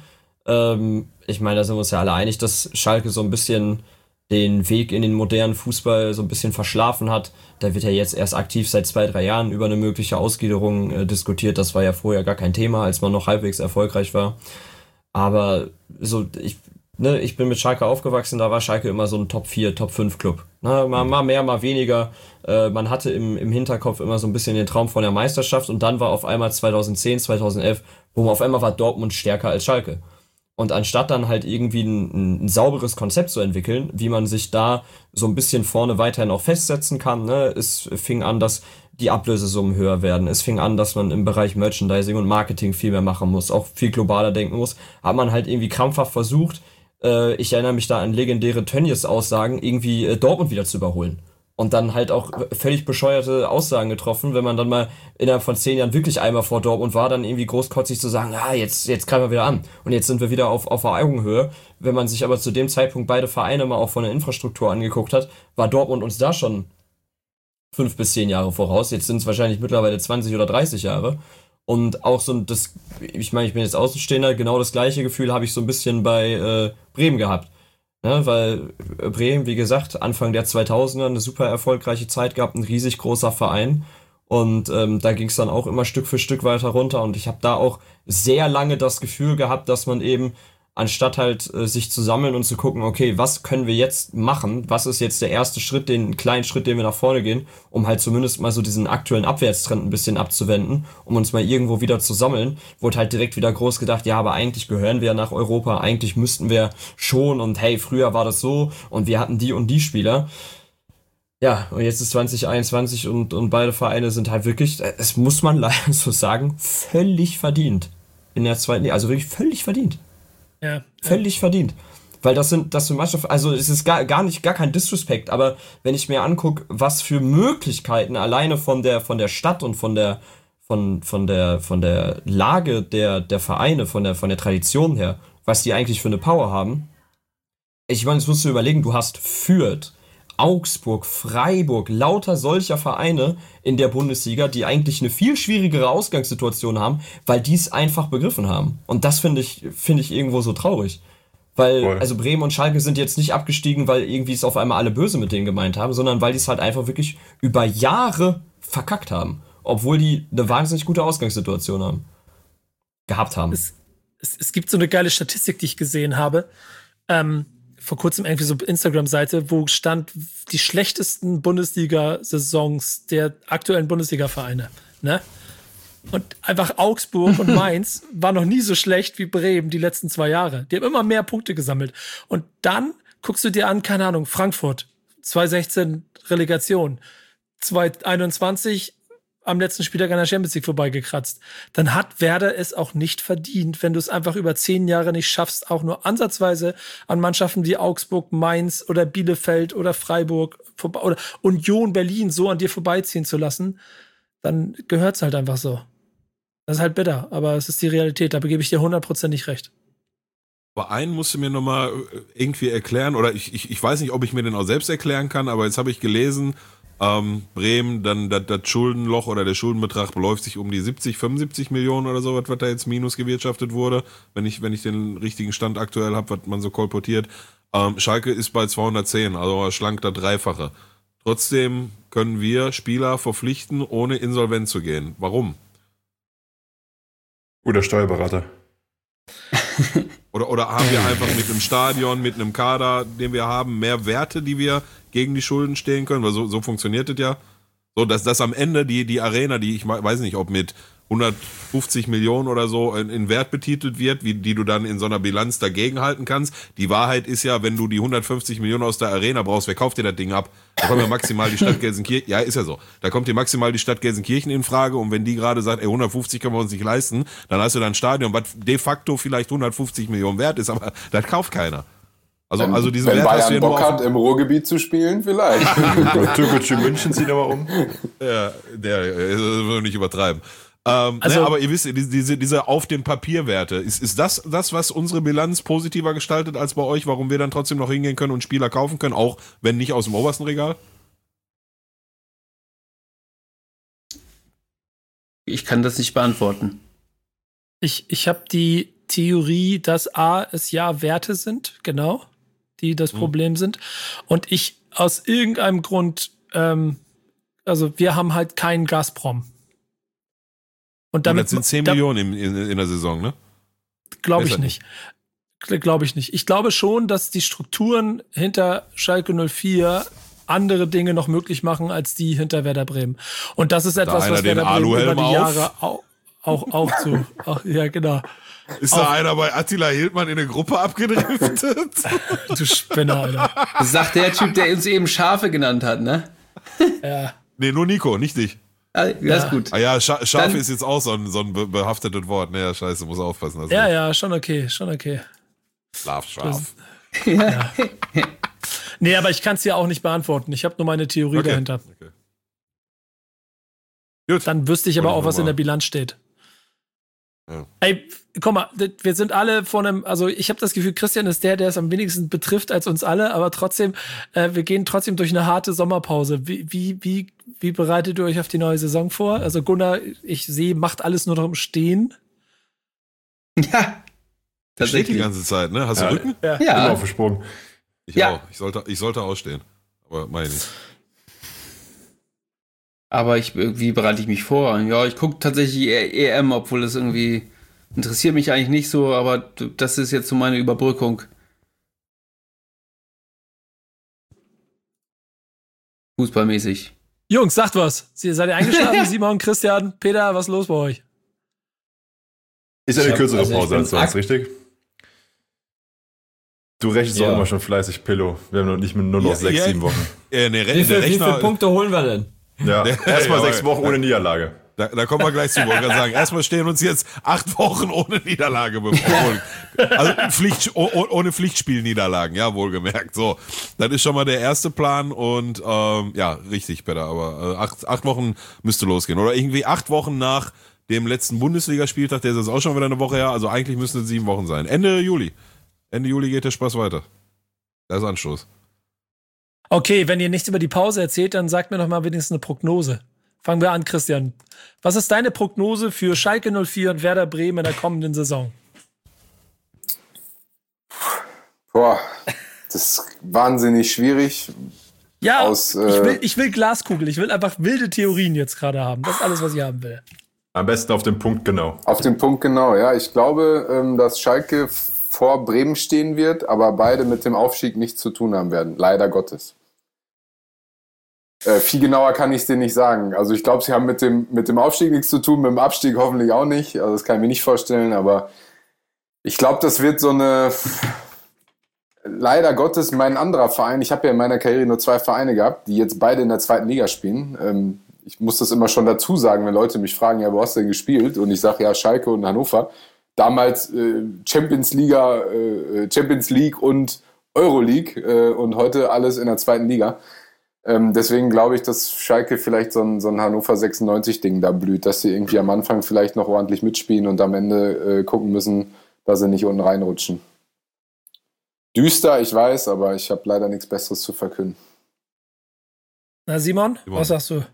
ich meine, da sind wir uns ja alle einig, dass Schalke so ein bisschen den Weg in den modernen Fußball so ein bisschen verschlafen hat. Da wird ja jetzt erst aktiv seit 2-3 Jahren über eine mögliche Ausgliederung diskutiert. Das war ja vorher gar kein Thema, als man noch halbwegs erfolgreich war. Aber so, ich bin mit Schalke aufgewachsen, da war Schalke immer so ein Top-4, Top-5-Club. Mal mehr, mal weniger. Man hatte im Hinterkopf immer so ein bisschen den Traum von der Meisterschaft und dann war auf einmal 2010, 2011, auf einmal war Dortmund stärker als Schalke. Und anstatt dann halt irgendwie ein sauberes Konzept zu entwickeln, wie man sich da so ein bisschen vorne weiterhin auch festsetzen kann, ne? Es fing an, dass die Ablösesummen höher werden. Es fing an, dass man im Bereich Merchandising und Marketing viel mehr machen muss, auch viel globaler denken muss. Hat man halt irgendwie krampfhaft versucht, ich erinnere mich da an legendäre Tönnies-Aussagen, irgendwie Dortmund wieder zu überholen. Und dann halt auch völlig bescheuerte Aussagen getroffen, wenn man dann mal innerhalb von 10 Jahren wirklich einmal vor Dortmund war, dann irgendwie großkotzig zu sagen, jetzt greifen wir wieder an. Und jetzt sind wir wieder auf Augenhöhe. Wenn man sich aber zu dem Zeitpunkt beide Vereine mal auch von der Infrastruktur angeguckt hat, war Dortmund uns da schon 5 bis 10 Jahre voraus. Jetzt sind es wahrscheinlich mittlerweile 20 oder 30 Jahre. Und auch ich meine, ich bin jetzt Außenstehender, genau das gleiche Gefühl habe ich so ein bisschen bei Bremen gehabt. Ja, weil Bremen, wie gesagt, Anfang der 2000er eine super erfolgreiche Zeit gehabt, ein riesig großer Verein und da ging es dann auch immer Stück für Stück weiter runter und ich habe da auch sehr lange das Gefühl gehabt, dass man eben anstatt halt sich zu sammeln und zu gucken, okay, was können wir jetzt machen, was ist jetzt der erste Schritt, den kleinen Schritt, den wir nach vorne gehen, um halt zumindest mal so diesen aktuellen Abwärtstrend ein bisschen abzuwenden, um uns mal irgendwo wieder zu sammeln, wurde halt direkt wieder groß gedacht, ja, aber eigentlich gehören wir nach Europa, eigentlich müssten wir schon und hey, früher war das so und wir hatten die und die Spieler. Ja, und jetzt ist 2021 und beide Vereine sind halt wirklich, das muss man leider so sagen, völlig verdient. In der zweiten, also wirklich völlig verdient. Ja. Völlig verdient. Weil das sind Mannschaften, also es ist gar kein Disrespect, aber wenn ich mir angucke, was für Möglichkeiten alleine von der Stadt und von der Lage der Vereine, von der Tradition her, was die eigentlich für eine Power haben. Ich meine, jetzt musst du überlegen, du hast Fürth, Augsburg, Freiburg, lauter solcher Vereine in der Bundesliga, die eigentlich eine viel schwierigere Ausgangssituation haben, weil die es einfach begriffen haben. Und das finde ich irgendwo so traurig. Weil, also Bremen und Schalke sind jetzt nicht abgestiegen, weil irgendwie es auf einmal alle böse mit denen gemeint haben, sondern weil die es halt einfach wirklich über Jahre verkackt haben. Obwohl die eine wahnsinnig gute Ausgangssituation gehabt haben. Es gibt so eine geile Statistik, die ich gesehen habe. Vor kurzem irgendwie so Instagram-Seite, wo stand die schlechtesten Bundesliga-Saisons der aktuellen Bundesliga-Vereine. Ne? Und einfach Augsburg und Mainz war noch nie so schlecht wie Bremen die letzten 2 Jahre. Die haben immer mehr Punkte gesammelt. Und dann guckst du dir an, keine Ahnung, Frankfurt, 2016 Relegation, 2021 am letzten Spieltag an der Champions League vorbeigekratzt. Dann hat Werder es auch nicht verdient, wenn du es einfach über 10 Jahre nicht schaffst, auch nur ansatzweise an Mannschaften wie Augsburg, Mainz oder Bielefeld oder Freiburg oder Union Berlin so an dir vorbeiziehen zu lassen, dann gehört's halt einfach so. Das ist halt bitter, aber es ist die Realität. Da gebe ich dir 100% recht. Aber einen musst du mir nochmal irgendwie erklären, oder ich weiß nicht, ob ich mir den auch selbst erklären kann, aber jetzt habe ich gelesen, Bremen, dann das Schuldenloch oder der Schuldenbetrag beläuft sich um die 70, 75 Millionen oder so, was da jetzt minus gewirtschaftet wurde, wenn ich den richtigen Stand aktuell habe, was man so kolportiert. Schalke ist bei 210, also schlank das Dreifache. Trotzdem können wir Spieler verpflichten, ohne insolvent zu gehen. Warum? Oder Steuerberater. Oder haben wir einfach mit einem Stadion, mit einem Kader, den wir haben, mehr Werte, die wir gegen die Schulden stehen können? Weil so funktioniert das ja. So, dass am Ende die Arena, die ich weiß nicht, ob mit 150 Millionen oder so in Wert betitelt wird, die du dann in so einer Bilanz dagegenhalten kannst. Die Wahrheit ist ja, wenn du die 150 Millionen aus der Arena brauchst, wer kauft dir das Ding ab? Da kommt ja maximal die Stadt Gelsenkirchen, ja, ist ja so. Da kommt dir maximal die Stadt Gelsenkirchen in Frage und wenn die gerade sagt, 150 können wir uns nicht leisten, dann hast du da ein Stadion, was de facto vielleicht 150 Millionen wert ist, aber das kauft keiner. Also diesen wenn Wert Bayern hast du ja Bock hat, im Ruhrgebiet zu spielen, vielleicht. Türkische München zieht aber um. Ja, der will nicht übertreiben. Aber ihr wisst, diese auf dem Papierwerte, ist das, was unsere Bilanz positiver gestaltet als bei euch, warum wir dann trotzdem noch hingehen können und Spieler kaufen können, auch wenn nicht aus dem obersten Regal? Ich kann das nicht beantworten. Ich habe die Theorie, dass es ja Werte sind, genau, die das Problem sind. Und ich aus irgendeinem Grund, also wir haben halt keinen Gazprom. Und das sind 10 Millionen in der Saison, ne? Glaube ich nicht. Ich glaube schon, dass die Strukturen hinter Schalke 04 andere Dinge noch möglich machen, als die hinter Werder Bremen. Und das ist etwas, was Werder Bremen über die Jahre auch ja, genau. Ist da einer bei Attila Hildmann in eine Gruppe abgedriftet? Du Spinner, Alter. Das sagt der Typ, der uns eben Schafe genannt hat, ne? Ja. Nee, nur Nico, nicht dich. Das ist gut. Ah ja, Schafe ist jetzt auch so ein behaftetes Wort. Naja, scheiße, muss aufpassen. Also ja, schon okay. Schlaf. Ja. Nee, aber ich kann es ja auch nicht beantworten. Ich habe nur meine Theorie dahinter. Okay. Gut. Dann wüsste ich aber auch, was in der Bilanz steht. Ja. Ey, guck mal, wir sind alle also ich habe das Gefühl, Christian ist der es am wenigsten betrifft als uns alle, aber trotzdem, wir gehen trotzdem durch eine harte Sommerpause. Wie bereitet ihr euch auf die neue Saison vor? Also Gunnar, ich sehe, macht alles nur noch im Stehen. Ja. Das steht die ganze Zeit, ne? Hast du Rücken? Ja. Immer auf den Sprung. Ich auch. Ich sollte ausstehen. Aber meine ich. Aber wie bereite ich mich vor? Ja, ich gucke tatsächlich EM, obwohl es irgendwie interessiert mich eigentlich nicht so, aber das ist jetzt so meine Überbrückung. Fußballmäßig. Jungs, sagt was. Seid ihr eingeschlafen? Simon, Christian, Peter, was ist los bei euch? Ist eine kürzere Pause als sonst, richtig? Du rechnest doch immer schon fleißig, Pillow. Wir haben noch nicht nur noch 6-7 Wochen. Wie viele Punkte holen wir denn? Ja, erstmal 6 Wochen ohne Niederlage. Da kommen wir gleich zu, wollte ich sagen. Erstmal stehen uns jetzt 8 Wochen ohne Niederlage bevor. Also ohne Pflichtspielniederlagen, ja, wohlgemerkt. So, das ist schon mal der erste Plan und ja, richtig, Peter, aber 8 Wochen müsste losgehen. Oder irgendwie 8 Wochen nach dem letzten Bundesligaspieltag, der ist jetzt auch schon wieder eine Woche her, also eigentlich müssen es 7 Wochen sein. Ende Juli geht der Spaß weiter. Da ist Anstoß. Okay, wenn ihr nichts über die Pause erzählt, dann sagt mir doch mal wenigstens eine Prognose. Fangen wir an, Christian. Was ist deine Prognose für Schalke 04 und Werder Bremen in der kommenden Saison? Boah, das ist wahnsinnig schwierig. Ja, ich will Glaskugel. Ich will einfach wilde Theorien jetzt gerade haben. Das ist alles, was ich haben will. Am besten auf den Punkt genau. Auf den Punkt genau, ja. Ich glaube, dass Schalke vor Bremen stehen wird, aber beide mit dem Aufstieg nichts zu tun haben werden. Leider Gottes. Viel genauer kann ich es dir nicht sagen. Also ich glaube, sie haben mit dem Aufstieg nichts zu tun, mit dem Abstieg hoffentlich auch nicht. Also das kann ich mir nicht vorstellen, aber ich glaube, das wird so eine... Leider Gottes mein anderer Verein. Ich habe ja in meiner Karriere nur 2 Vereine gehabt, die jetzt beide in der 2. Liga spielen. Ich muss das immer schon dazu sagen, wenn Leute mich fragen, ja, wo hast du denn gespielt? Und ich sage, ja, Schalke und Hannover. Damals Champions League und Euroleague und heute alles in der 2. Liga. Deswegen glaube ich, dass Schalke vielleicht so ein Hannover 96-Ding da blüht, dass sie irgendwie am Anfang vielleicht noch ordentlich mitspielen und am Ende gucken müssen, dass sie nicht unten reinrutschen. Düster, ich weiß, aber ich habe leider nichts Besseres zu verkünden. Na, Simon, was sagst du?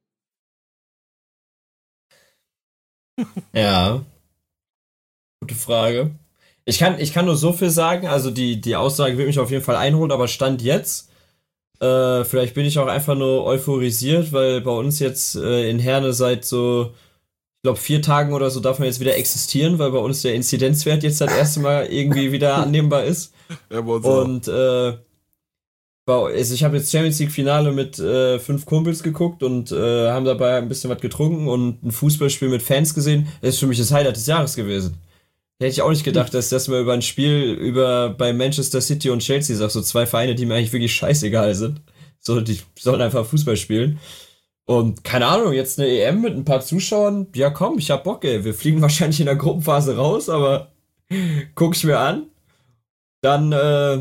Ja, gute Frage. Ich kann nur so viel sagen, also die Aussage wird mich auf jeden Fall einholen, aber Stand jetzt, vielleicht bin ich auch einfach nur euphorisiert, weil bei uns jetzt in Herne seit so, ich glaube 4 Tagen oder so darf man jetzt wieder existieren, weil bei uns der Inzidenzwert jetzt das erste Mal irgendwie wieder annehmbar ist. Und ich habe jetzt Champions League Finale mit 5 Kumpels geguckt und haben dabei ein bisschen was getrunken und ein Fußballspiel mit Fans gesehen. Das ist für mich das Highlight des Jahres gewesen. Hätte ich auch nicht gedacht, dass das mal über ein Spiel bei Manchester City und Chelsea sagt, so 2 Vereine, die mir eigentlich wirklich scheißegal sind. So, die sollen einfach Fußball spielen. Und keine Ahnung, jetzt eine EM mit ein paar Zuschauern. Ja komm, ich hab Bock, ey. Wir fliegen wahrscheinlich in der Gruppenphase raus, aber guck ich mir an. Dann,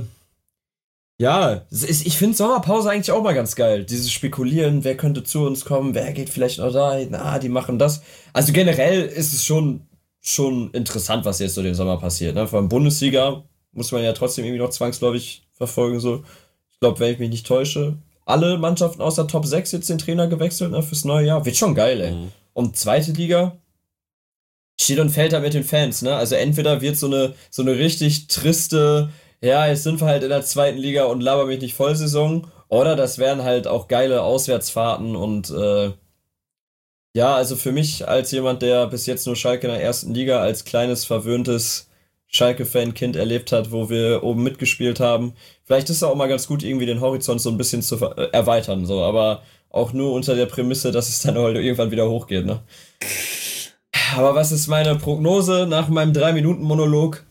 ich finde Sommerpause eigentlich auch mal ganz geil. Dieses Spekulieren, wer könnte zu uns kommen, wer geht vielleicht noch da, die machen das. Also generell ist es schon interessant, was jetzt so den Sommer passiert. Ne? Vor allem Bundesliga muss man ja trotzdem irgendwie noch zwangsläufig verfolgen. So. Ich glaube, wenn ich mich nicht täusche, alle Mannschaften aus der Top 6 jetzt den Trainer gewechselt, ne, fürs neue Jahr. Wird schon geil, ey. Mhm. Und 2. Liga steht und fällt da mit den Fans, ne? Also entweder wird so eine richtig triste, ja, jetzt sind wir halt in der 2. Liga und laber mich nicht Vollsaison, oder das wären halt auch geile Auswärtsfahrten und also für mich als jemand, der bis jetzt nur Schalke in der 1. Liga als kleines, verwöhntes Schalke-Fan-Kind erlebt hat, wo wir oben mitgespielt haben. Vielleicht ist es auch mal ganz gut, irgendwie den Horizont so ein bisschen zu erweitern, so, aber auch nur unter der Prämisse, dass es dann halt irgendwann wieder hochgeht, ne? Aber was ist meine Prognose nach meinem 3-Minuten-Monolog?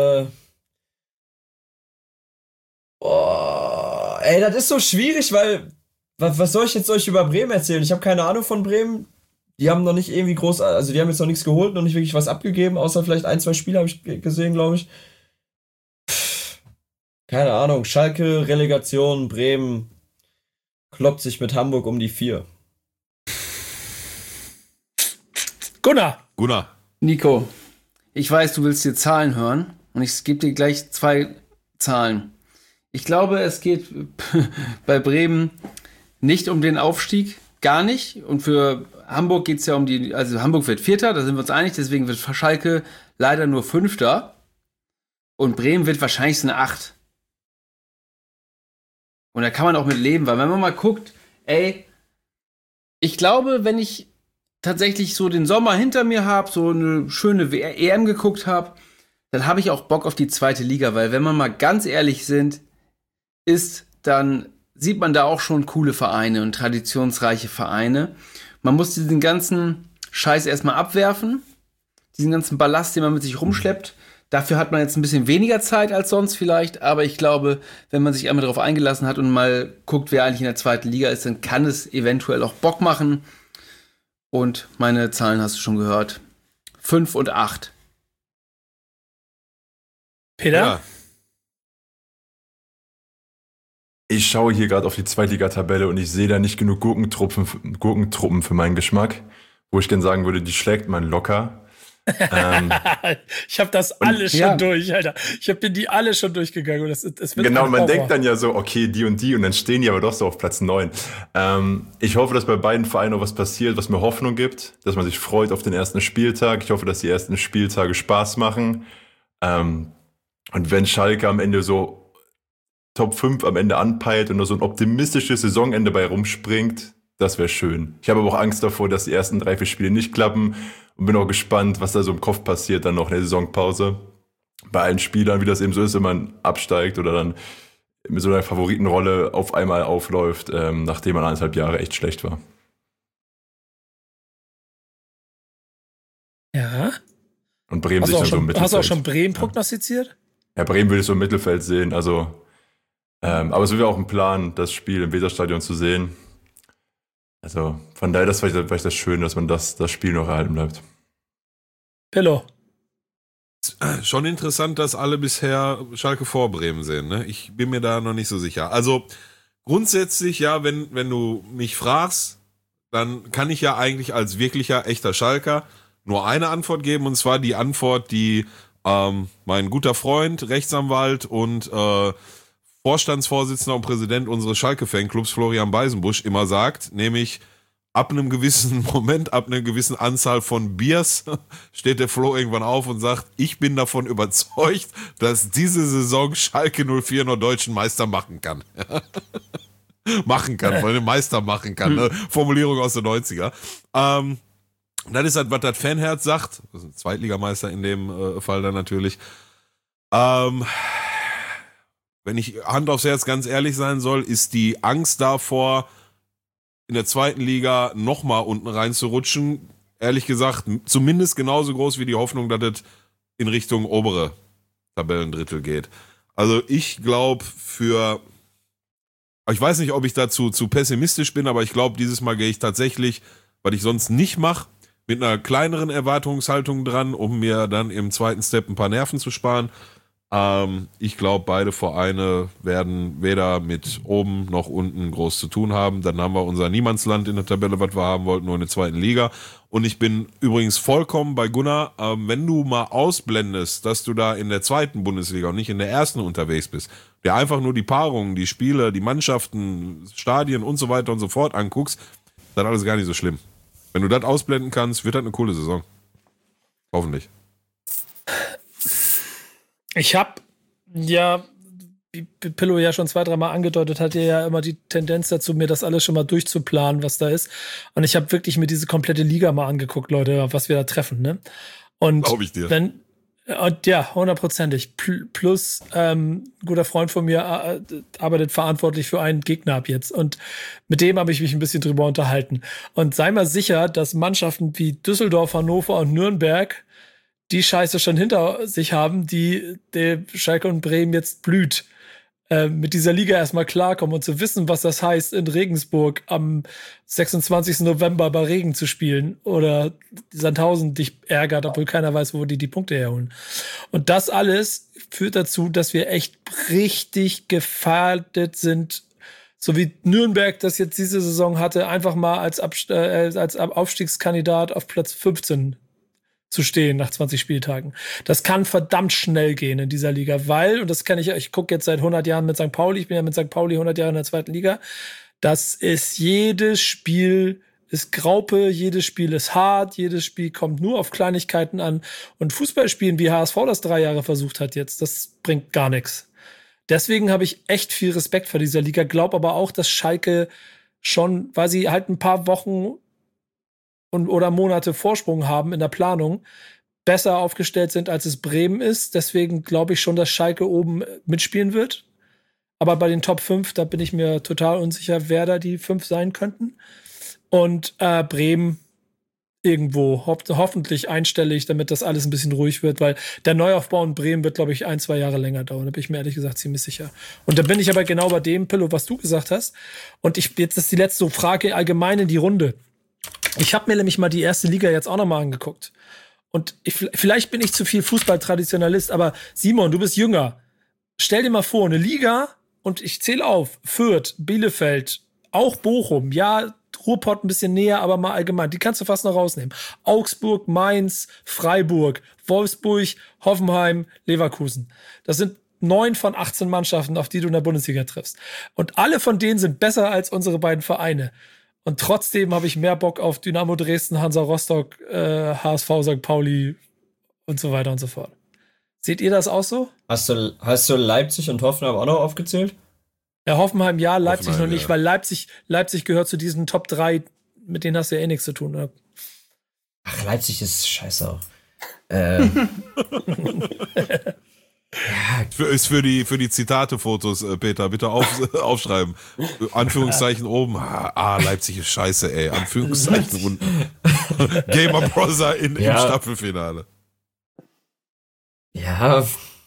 Das ist so schwierig, weil was soll ich jetzt euch über Bremen erzählen? Ich habe keine Ahnung von Bremen. Die haben noch nicht irgendwie die haben jetzt noch nichts geholt, noch nicht wirklich was abgegeben, außer vielleicht 1, 2 Spiele habe ich gesehen, glaube ich. Keine Ahnung, Schalke, Relegation, Bremen kloppt sich mit Hamburg um die 4. Gunnar. Nico, ich weiß, du willst dir Zahlen hören und ich gebe dir gleich 2 Zahlen. Ich glaube, es geht bei Bremen nicht um den Aufstieg, gar nicht. Und für Hamburg geht es ja also Hamburg wird 4., da sind wir uns einig, deswegen wird Schalke leider nur 5. Und Bremen wird wahrscheinlich so eine 8. Und da kann man auch mit leben, weil wenn man mal guckt, ich glaube, wenn ich tatsächlich so den Sommer hinter mir habe, so eine schöne EM geguckt habe, dann habe ich auch Bock auf die 2. Liga, weil wenn man mal ganz ehrlich dann sieht man da auch schon coole Vereine und traditionsreiche Vereine. Man muss diesen ganzen Scheiß erstmal abwerfen, diesen ganzen Ballast, den man mit sich rumschleppt. Dafür hat man jetzt ein bisschen weniger Zeit als sonst vielleicht, aber ich glaube, wenn man sich einmal darauf eingelassen hat und mal guckt, wer eigentlich in der 2. Liga ist, dann kann es eventuell auch Bock machen. Und meine Zahlen hast du schon gehört. 5 und 8. Peter? Ja. Ich schaue hier gerade auf die Zweitligatabelle und ich sehe da nicht genug Gurkentruppen für meinen Geschmack. wo ich gerne sagen würde, die schlägt man locker. Ich habe das alles schon durch, Alter. Ich bin die alle schon durchgegangen. Und es wird genau, man denkt dann ja so, okay, die und dann stehen die aber doch so auf Platz 9. Ich hoffe, dass bei beiden Vereinen noch was passiert, was mir Hoffnung gibt, dass man sich freut auf den ersten Spieltag. Ich hoffe, dass die ersten Spieltage Spaß machen. Und wenn Schalke am Ende so Top 5 am Ende anpeilt und nur so ein optimistisches Saisonende bei rumspringt, das wäre schön. Ich habe aber auch Angst davor, dass die ersten 3-4 Spiele nicht klappen und bin auch gespannt, was da so im Kopf passiert dann noch in der Saisonpause. Bei allen Spielern, wie das eben so ist, wenn man absteigt oder dann mit so einer Favoritenrolle auf einmal aufläuft, nachdem man 1,5 Jahre echt schlecht war. Ja. Und Bremen sich dann so im Mittelfeld. Hast du auch schon Bremen prognostiziert? Ja, Bremen würde ich so im Mittelfeld sehen. Also, aber es wäre auch ein Plan, das Spiel im Weserstadion zu sehen. Also von daher, das war ich das Schöne, dass man das Spiel noch erhalten bleibt. Pillow. Schon interessant, dass alle bisher Schalke vor Bremen sehen. Ne? Ich bin mir da noch nicht so sicher. Also grundsätzlich, ja, wenn du mich fragst, dann kann ich ja eigentlich als wirklicher, echter Schalker nur eine Antwort geben. Und zwar die Antwort, die mein guter Freund, Rechtsanwalt und Vorstandsvorsitzender und Präsident unseres Schalke-Fanclubs, Florian Beisenbusch, immer sagt, nämlich ab einem gewissen Moment, ab einer gewissen Anzahl von Biers steht der Flo irgendwann auf und sagt, ich bin davon überzeugt, dass diese Saison Schalke 04 nur deutschen Meister machen kann. Weil den Meister machen kann. Ne? Formulierung aus den 90er. Das ist halt, was das Fanherz sagt. Das ist ein Zweitligameister in dem Fall dann natürlich. Wenn ich Hand aufs Herz ganz ehrlich sein soll, ist die Angst davor, in der zweiten Liga nochmal unten reinzurutschen, ehrlich gesagt, zumindest genauso groß wie die Hoffnung, dass es in Richtung obere Tabellendrittel geht. Also ich glaube ich weiß nicht, ob ich dazu zu pessimistisch bin, aber ich glaube, dieses Mal gehe ich tatsächlich, was ich sonst nicht mache, mit einer kleineren Erwartungshaltung dran, um mir dann im zweiten Step ein paar Nerven zu sparen. Ich glaube, beide Vereine werden weder mit oben noch unten groß zu tun haben. Dann haben wir unser Niemandsland in der Tabelle, was wir haben wollten, nur in der zweiten Liga. Und ich bin übrigens vollkommen bei Gunnar, wenn du mal ausblendest, dass du da in der zweiten Bundesliga und nicht in der ersten unterwegs bist, der einfach nur die Paarungen, die Spiele, die Mannschaften, Stadien und so weiter und so fort anguckst, dann alles gar nicht so schlimm. Wenn du das ausblenden kannst, wird das eine coole Saison. Hoffentlich. Ich habe ja, wie Pillow ja schon 2-3 Mal angedeutet hat, ja immer die Tendenz dazu, mir das alles schon mal durchzuplanen, was da ist. Und ich habe wirklich mir diese komplette Liga mal angeguckt, Leute, was wir da treffen, ne? Und glaub ich dir. Und ja, 100%. Plus, ein guter Freund von mir arbeitet verantwortlich für einen Gegner ab jetzt. Und mit dem habe ich mich ein bisschen drüber unterhalten. Und sei mal sicher, dass Mannschaften wie Düsseldorf, Hannover und Nürnberg die Scheiße schon hinter sich haben, die der Schalke und Bremen jetzt blüht. Mit dieser Liga erstmal klarkommen und zu wissen, was das heißt, in Regensburg am 26. November bei Regen zu spielen oder Sandhausen dich ärgert, obwohl keiner weiß, wo die Punkte herholen. Und das alles führt dazu, dass wir echt richtig gefährdet sind, so wie Nürnberg das jetzt diese Saison hatte, einfach mal als Aufstiegskandidat auf Platz 15 zu stehen nach 20 Spieltagen. Das kann verdammt schnell gehen in dieser Liga, weil, und das kann ich gucke jetzt seit 100 Jahren mit St. Pauli, ich bin ja mit St. Pauli 100 Jahre in der zweiten Liga, das ist jedes Spiel ist Graupe, jedes Spiel ist hart, jedes Spiel kommt nur auf Kleinigkeiten an und Fußballspielen, wie HSV das 3 Jahre versucht hat jetzt, das bringt gar nichts. Deswegen habe ich echt viel Respekt vor dieser Liga, glaube aber auch, dass Schalke schon, weil sie halt ein paar Wochen oder Monate Vorsprung haben in der Planung, besser aufgestellt sind, als es Bremen ist. Deswegen glaube ich schon, dass Schalke oben mitspielen wird. Aber bei den Top 5, da bin ich mir total unsicher, wer da die 5 sein könnten. Und Bremen irgendwo, hoffentlich einstellig, damit das alles ein bisschen ruhig wird, weil der Neuaufbau in Bremen wird, glaube ich, 1-2 Jahre länger dauern. Da bin ich mir ehrlich gesagt ziemlich sicher. Und da bin ich aber genau bei dem, Pillow, was du gesagt hast. Und jetzt ist die letzte Frage allgemein in die Runde. Ich habe mir nämlich mal die erste Liga jetzt auch noch mal angeguckt. Und vielleicht bin ich zu viel Fußballtraditionalist, aber Simon, du bist jünger. Stell dir mal vor, eine Liga, und ich zähle auf, Fürth, Bielefeld, auch Bochum, ja, Ruhrpott ein bisschen näher, aber mal allgemein. Die kannst du fast noch rausnehmen. Augsburg, Mainz, Freiburg, Wolfsburg, Hoffenheim, Leverkusen. Das sind 9 von 18 Mannschaften, auf die du in der Bundesliga triffst. Und alle von denen sind besser als unsere beiden Vereine. Und trotzdem habe ich mehr Bock auf Dynamo Dresden, Hansa Rostock, HSV St. Pauli und so weiter und so fort. Seht ihr das auch so? Hast du Leipzig und Hoffenheim auch noch aufgezählt? Ja, Hoffenheim ja, Leipzig noch nicht, weil Leipzig gehört zu diesen Top 3, mit denen hast du ja eh nichts zu tun. Oder? Ach, Leipzig ist scheiße auch. Ist für die Zitate-Fotos, Peter, bitte aufschreiben. Anführungszeichen oben. Leipzig ist scheiße, ey. Anführungszeichen unten. Gamer Brother im Staffelfinale. Ja,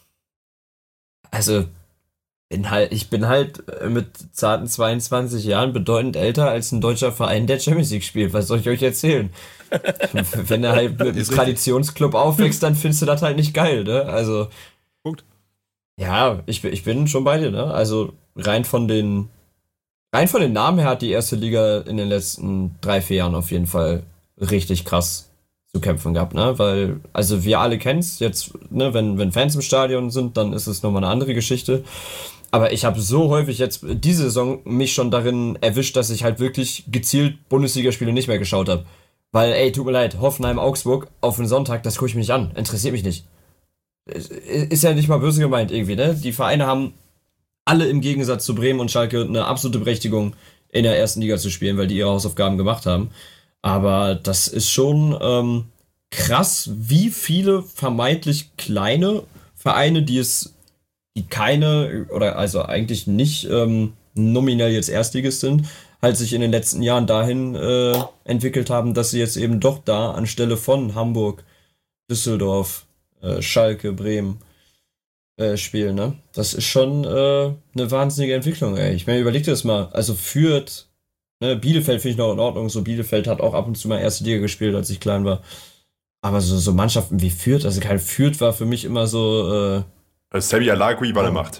also ich bin halt mit zarten 22 Jahren bedeutend älter als ein deutscher Verein, der Champions League spielt. Was soll ich euch erzählen? Wenn er halt mit einem Traditionsclub aufwächst, dann findest du das halt nicht geil, ne? Also Punkt. Ja, ich bin schon bei dir, ne? Also rein von den Namen her hat die erste Liga in den letzten 3-4 Jahren auf jeden Fall richtig krass zu kämpfen gehabt, ne? Weil, also wir alle kennen's jetzt, ne, wenn Fans im Stadion sind, dann ist es nochmal eine andere Geschichte. Aber ich habe so häufig jetzt diese Saison mich schon darin erwischt, dass ich halt wirklich gezielt Bundesligaspiele nicht mehr geschaut habe. Weil, ey, tut mir leid, Hoffenheim, Augsburg auf einen Sonntag, das gucke ich mir nicht an. Interessiert mich nicht. Ist ja nicht mal böse gemeint irgendwie, ne? Die Vereine haben alle im Gegensatz zu Bremen und Schalke eine absolute Berechtigung, in der ersten Liga zu spielen, weil die ihre Hausaufgaben gemacht haben. Aber das ist schon krass, wie viele vermeintlich kleine Vereine, die keine oder also eigentlich nicht nominell jetzt Erstligist sind, halt sich in den letzten Jahren dahin entwickelt haben, dass sie jetzt eben doch da anstelle von Hamburg, Düsseldorf, Schalke, Bremen spielen, ne? Das ist schon eine wahnsinnige Entwicklung, ey. Ich meine, überleg dir das mal. Also Fürth, ne, Bielefeld finde ich noch in Ordnung. So Bielefeld hat auch ab und zu mal erste Liga gespielt, als ich klein war. Aber so Mannschaften wie Fürth, also kein Fürth war für mich immer so Sammy Alagui war der Macht.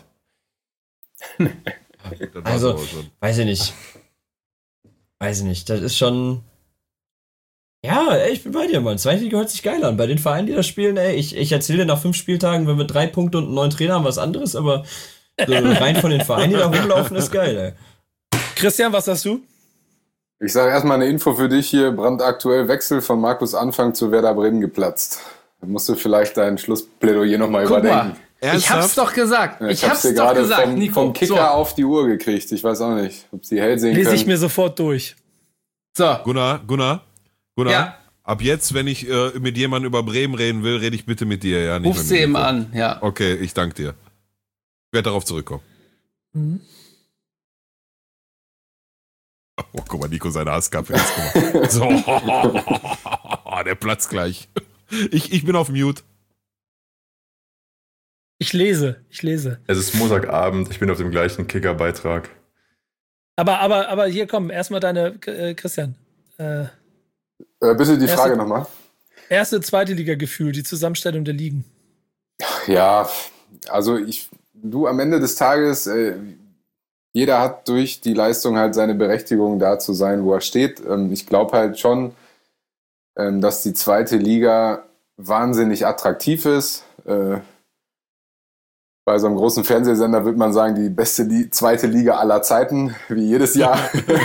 Also, weiß ich nicht. Das ist schon... Ja, ey, ich bin bei dir, Mann. Zweite Liga hört sich geil an. Bei den Vereinen, die da spielen, ey, ich erzähle dir nach 5 Spieltagen, wenn wir 3 Punkte und einen neuen Trainer haben, was anderes, aber so rein von den Vereinen, die da rumlaufen, ist geil, ey. Christian, was sagst du? Ich sage erstmal eine Info für dich hier. Brandaktuell Wechsel von Markus Anfang zu Werder Bremen geplatzt. Da musst du vielleicht dein Schlussplädoyer nochmal überdenken. Mal, ich hab's doch gesagt. Ich hab's dir gerade vom Kicker auf die Uhr gekriegt. Ich weiß auch nicht, ob sie hell sehen können. Lese ich mir sofort durch. So. Gunnar, ja. Ab jetzt, wenn ich mit jemandem über Bremen reden will, rede ich bitte mit dir. Ja, nicht. Ruf sie eben an, ja. Okay, ich danke dir. Ich werde darauf zurückkommen. Mhm. Oh, guck mal, Nico, seine Hasskappe jetzt. So, der platzt gleich. Ich bin auf Mute. Ich lese. Es ist Montagabend, ich bin auf dem gleichen Kicker-Beitrag. Aber hier komm, erstmal deine, Christian. Bitte die Frage nochmal. Erste, zweite Liga-Gefühl, die Zusammenstellung der Ligen. Ja, also du am Ende des Tages, jeder hat durch die Leistung halt seine Berechtigung, da zu sein, wo er steht. Ich glaube halt schon, dass die zweite Liga wahnsinnig attraktiv ist. Bei so einem großen Fernsehsender würde man sagen, die beste zweite Liga aller Zeiten, wie jedes Jahr.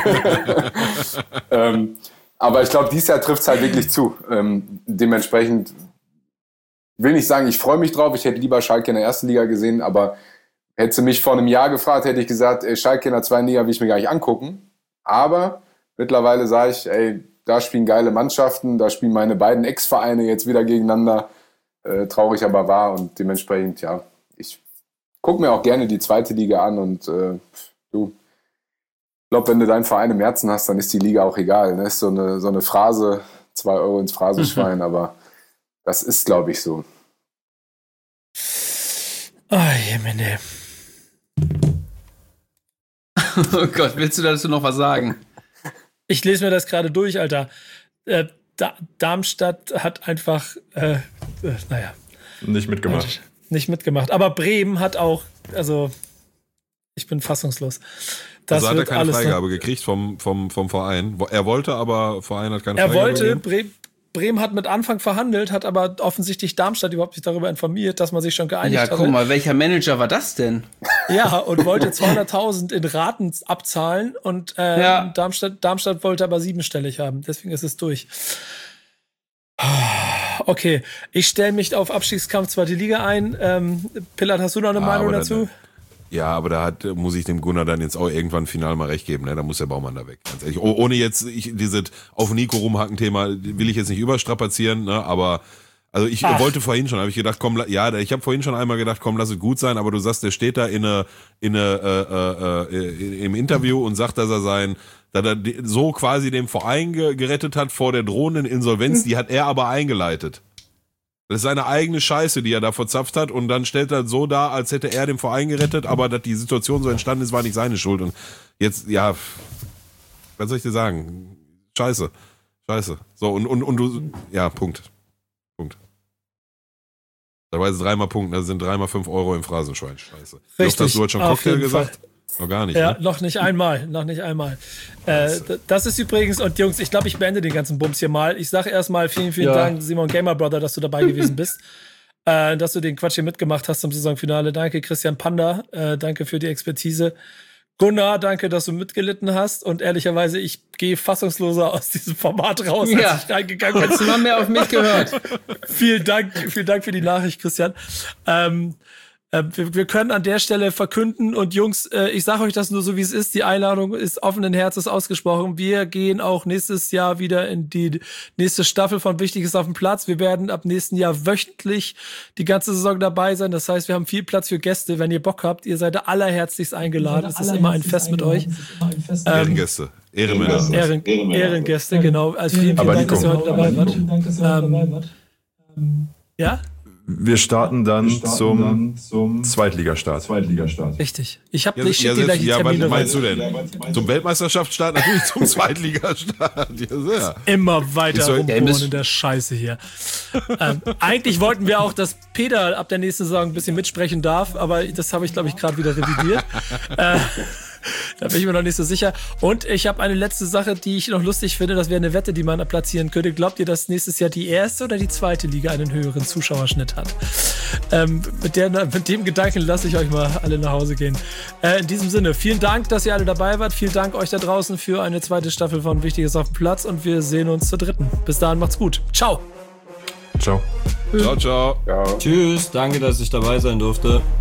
Aber ich glaube, dieses Jahr trifft es halt wirklich zu. Dementsprechend will nicht sagen, ich freue mich drauf. Ich hätte lieber Schalke in der ersten Liga gesehen, aber hätte sie mich vor einem Jahr gefragt, hätte ich gesagt, Schalke in der zweiten Liga will ich mir gar nicht angucken. Aber mittlerweile sage ich, da spielen geile Mannschaften, da spielen meine beiden Ex-Vereine jetzt wieder gegeneinander. Traurig aber wahr und dementsprechend, ja, ich gucke mir auch gerne die zweite Liga an und ich glaube, wenn du deinen Verein im Herzen hast, dann ist die Liga auch egal. Ne? Ist so eine Phrase, 2 Euro ins Phrasenschwein, aber das ist, glaube ich, so. Oh, Jemine. Oh Gott, willst du dazu noch was sagen? Ich lese mir das gerade durch, Alter. Darmstadt hat einfach, nicht mitgemacht. Nicht mitgemacht. Aber Bremen hat auch, also ich bin fassungslos. Das also hat er keine Freigabe gekriegt vom Verein. Er wollte, aber Verein hat keine Freigabe gegeben. Bremen hat mit Anfang verhandelt, hat aber offensichtlich Darmstadt überhaupt nicht darüber informiert, dass man sich schon geeinigt hat. Ja, guck mal, welcher Manager war das denn? Ja, und wollte 200.000 in Raten abzahlen und Darmstadt wollte aber 7-stellig haben. Deswegen ist es durch. Okay, ich stelle mich auf Abstiegskampf 2. Liga ein. Pillard, hast du noch eine Meinung dazu? Ja, aber da muss ich dem Gunnar dann jetzt auch irgendwann final mal recht geben, ne? Da muss der Baumann da weg. Ganz ehrlich. Ohne jetzt dieses auf Nico rumhacken-Thema will ich jetzt nicht überstrapazieren, ne? Aber also ich wollte vorhin schon, habe ich gedacht, komm, ich habe vorhin schon einmal gedacht, komm, lass es gut sein, aber du sagst, der steht da im Interview und sagt, dass er so quasi den Verein gerettet hat vor der drohenden Insolvenz, die hat er aber eingeleitet. Das ist seine eigene Scheiße, die er da verzapft hat, und dann stellt er so dar, als hätte er den Verein gerettet, aber dass die Situation so entstanden ist, war nicht seine Schuld. Und jetzt, ja, was soll ich dir sagen? Scheiße. So, und du, ja, Punkt. Da war jetzt 3-mal Punkt, das sind 3-mal 5 Euro im Phrasenschwein. Scheiße. Richtig. Hast du heute schon Cocktail gesagt? Noch gar nicht. Ja, ne? noch nicht einmal. Das ist übrigens, und Jungs, ich glaube, ich beende den ganzen Bums hier mal. Ich sage erstmal vielen Dank, Simon Gamer Brother, dass du dabei gewesen bist. Dass du den Quatsch hier mitgemacht hast zum Saisonfinale. Danke, Christian Panda. Danke für die Expertise. Gunnar, danke, dass du mitgelitten hast. Und ehrlicherweise, ich gehe fassungsloser aus diesem Format raus, als ich reingegangen bin. Hättest du mal mehr auf mich gehört. Vielen Dank für die Nachricht, Christian. Wir können an der Stelle verkünden, und Jungs, ich sage euch das nur so, wie es ist. Die Einladung ist offenen Herzens ausgesprochen. Wir gehen auch nächstes Jahr wieder in die nächste Staffel von Wichtiges auf dem Platz. Wir werden ab nächsten Jahr wöchentlich die ganze Saison dabei sein. Das heißt, wir haben viel Platz für Gäste. Wenn ihr Bock habt, ihr seid allerherzlichst eingeladen. Es ist immer ein Fest mit euch. Ehrengäste. Ehrenmänner. Ehrengäste, genau. Also vielen Dank, dass ihr heute dabei wart. Ja? Wir starten dann zum Zweitligastart. Richtig. Ich habe nicht die gleichen Termine. Was meinst du denn? Zum Weltmeisterschaftsstart? Natürlich zum Zweitligastart. Ja. Immer weiter rumbohren in der Scheiße hier. Eigentlich wollten wir auch, dass Peter ab der nächsten Saison ein bisschen mitsprechen darf, aber das habe ich, glaube ich, gerade wieder revidiert. Da bin ich mir noch nicht so sicher. Und ich habe eine letzte Sache, die ich noch lustig finde. Das wäre eine Wette, die man platzieren könnte. Glaubt ihr, dass nächstes Jahr die erste oder die zweite Liga einen höheren Zuschauerschnitt hat? Mit dem Gedanken lasse ich euch mal alle nach Hause gehen. In diesem Sinne, vielen Dank, dass ihr alle dabei wart. Vielen Dank euch da draußen für eine zweite Staffel von Wichtiges auf dem Platz. Und wir sehen uns zur dritten. Bis dahin, macht's gut. Ciao. Ciao. Ciao. Tschüss, danke, dass ich dabei sein durfte.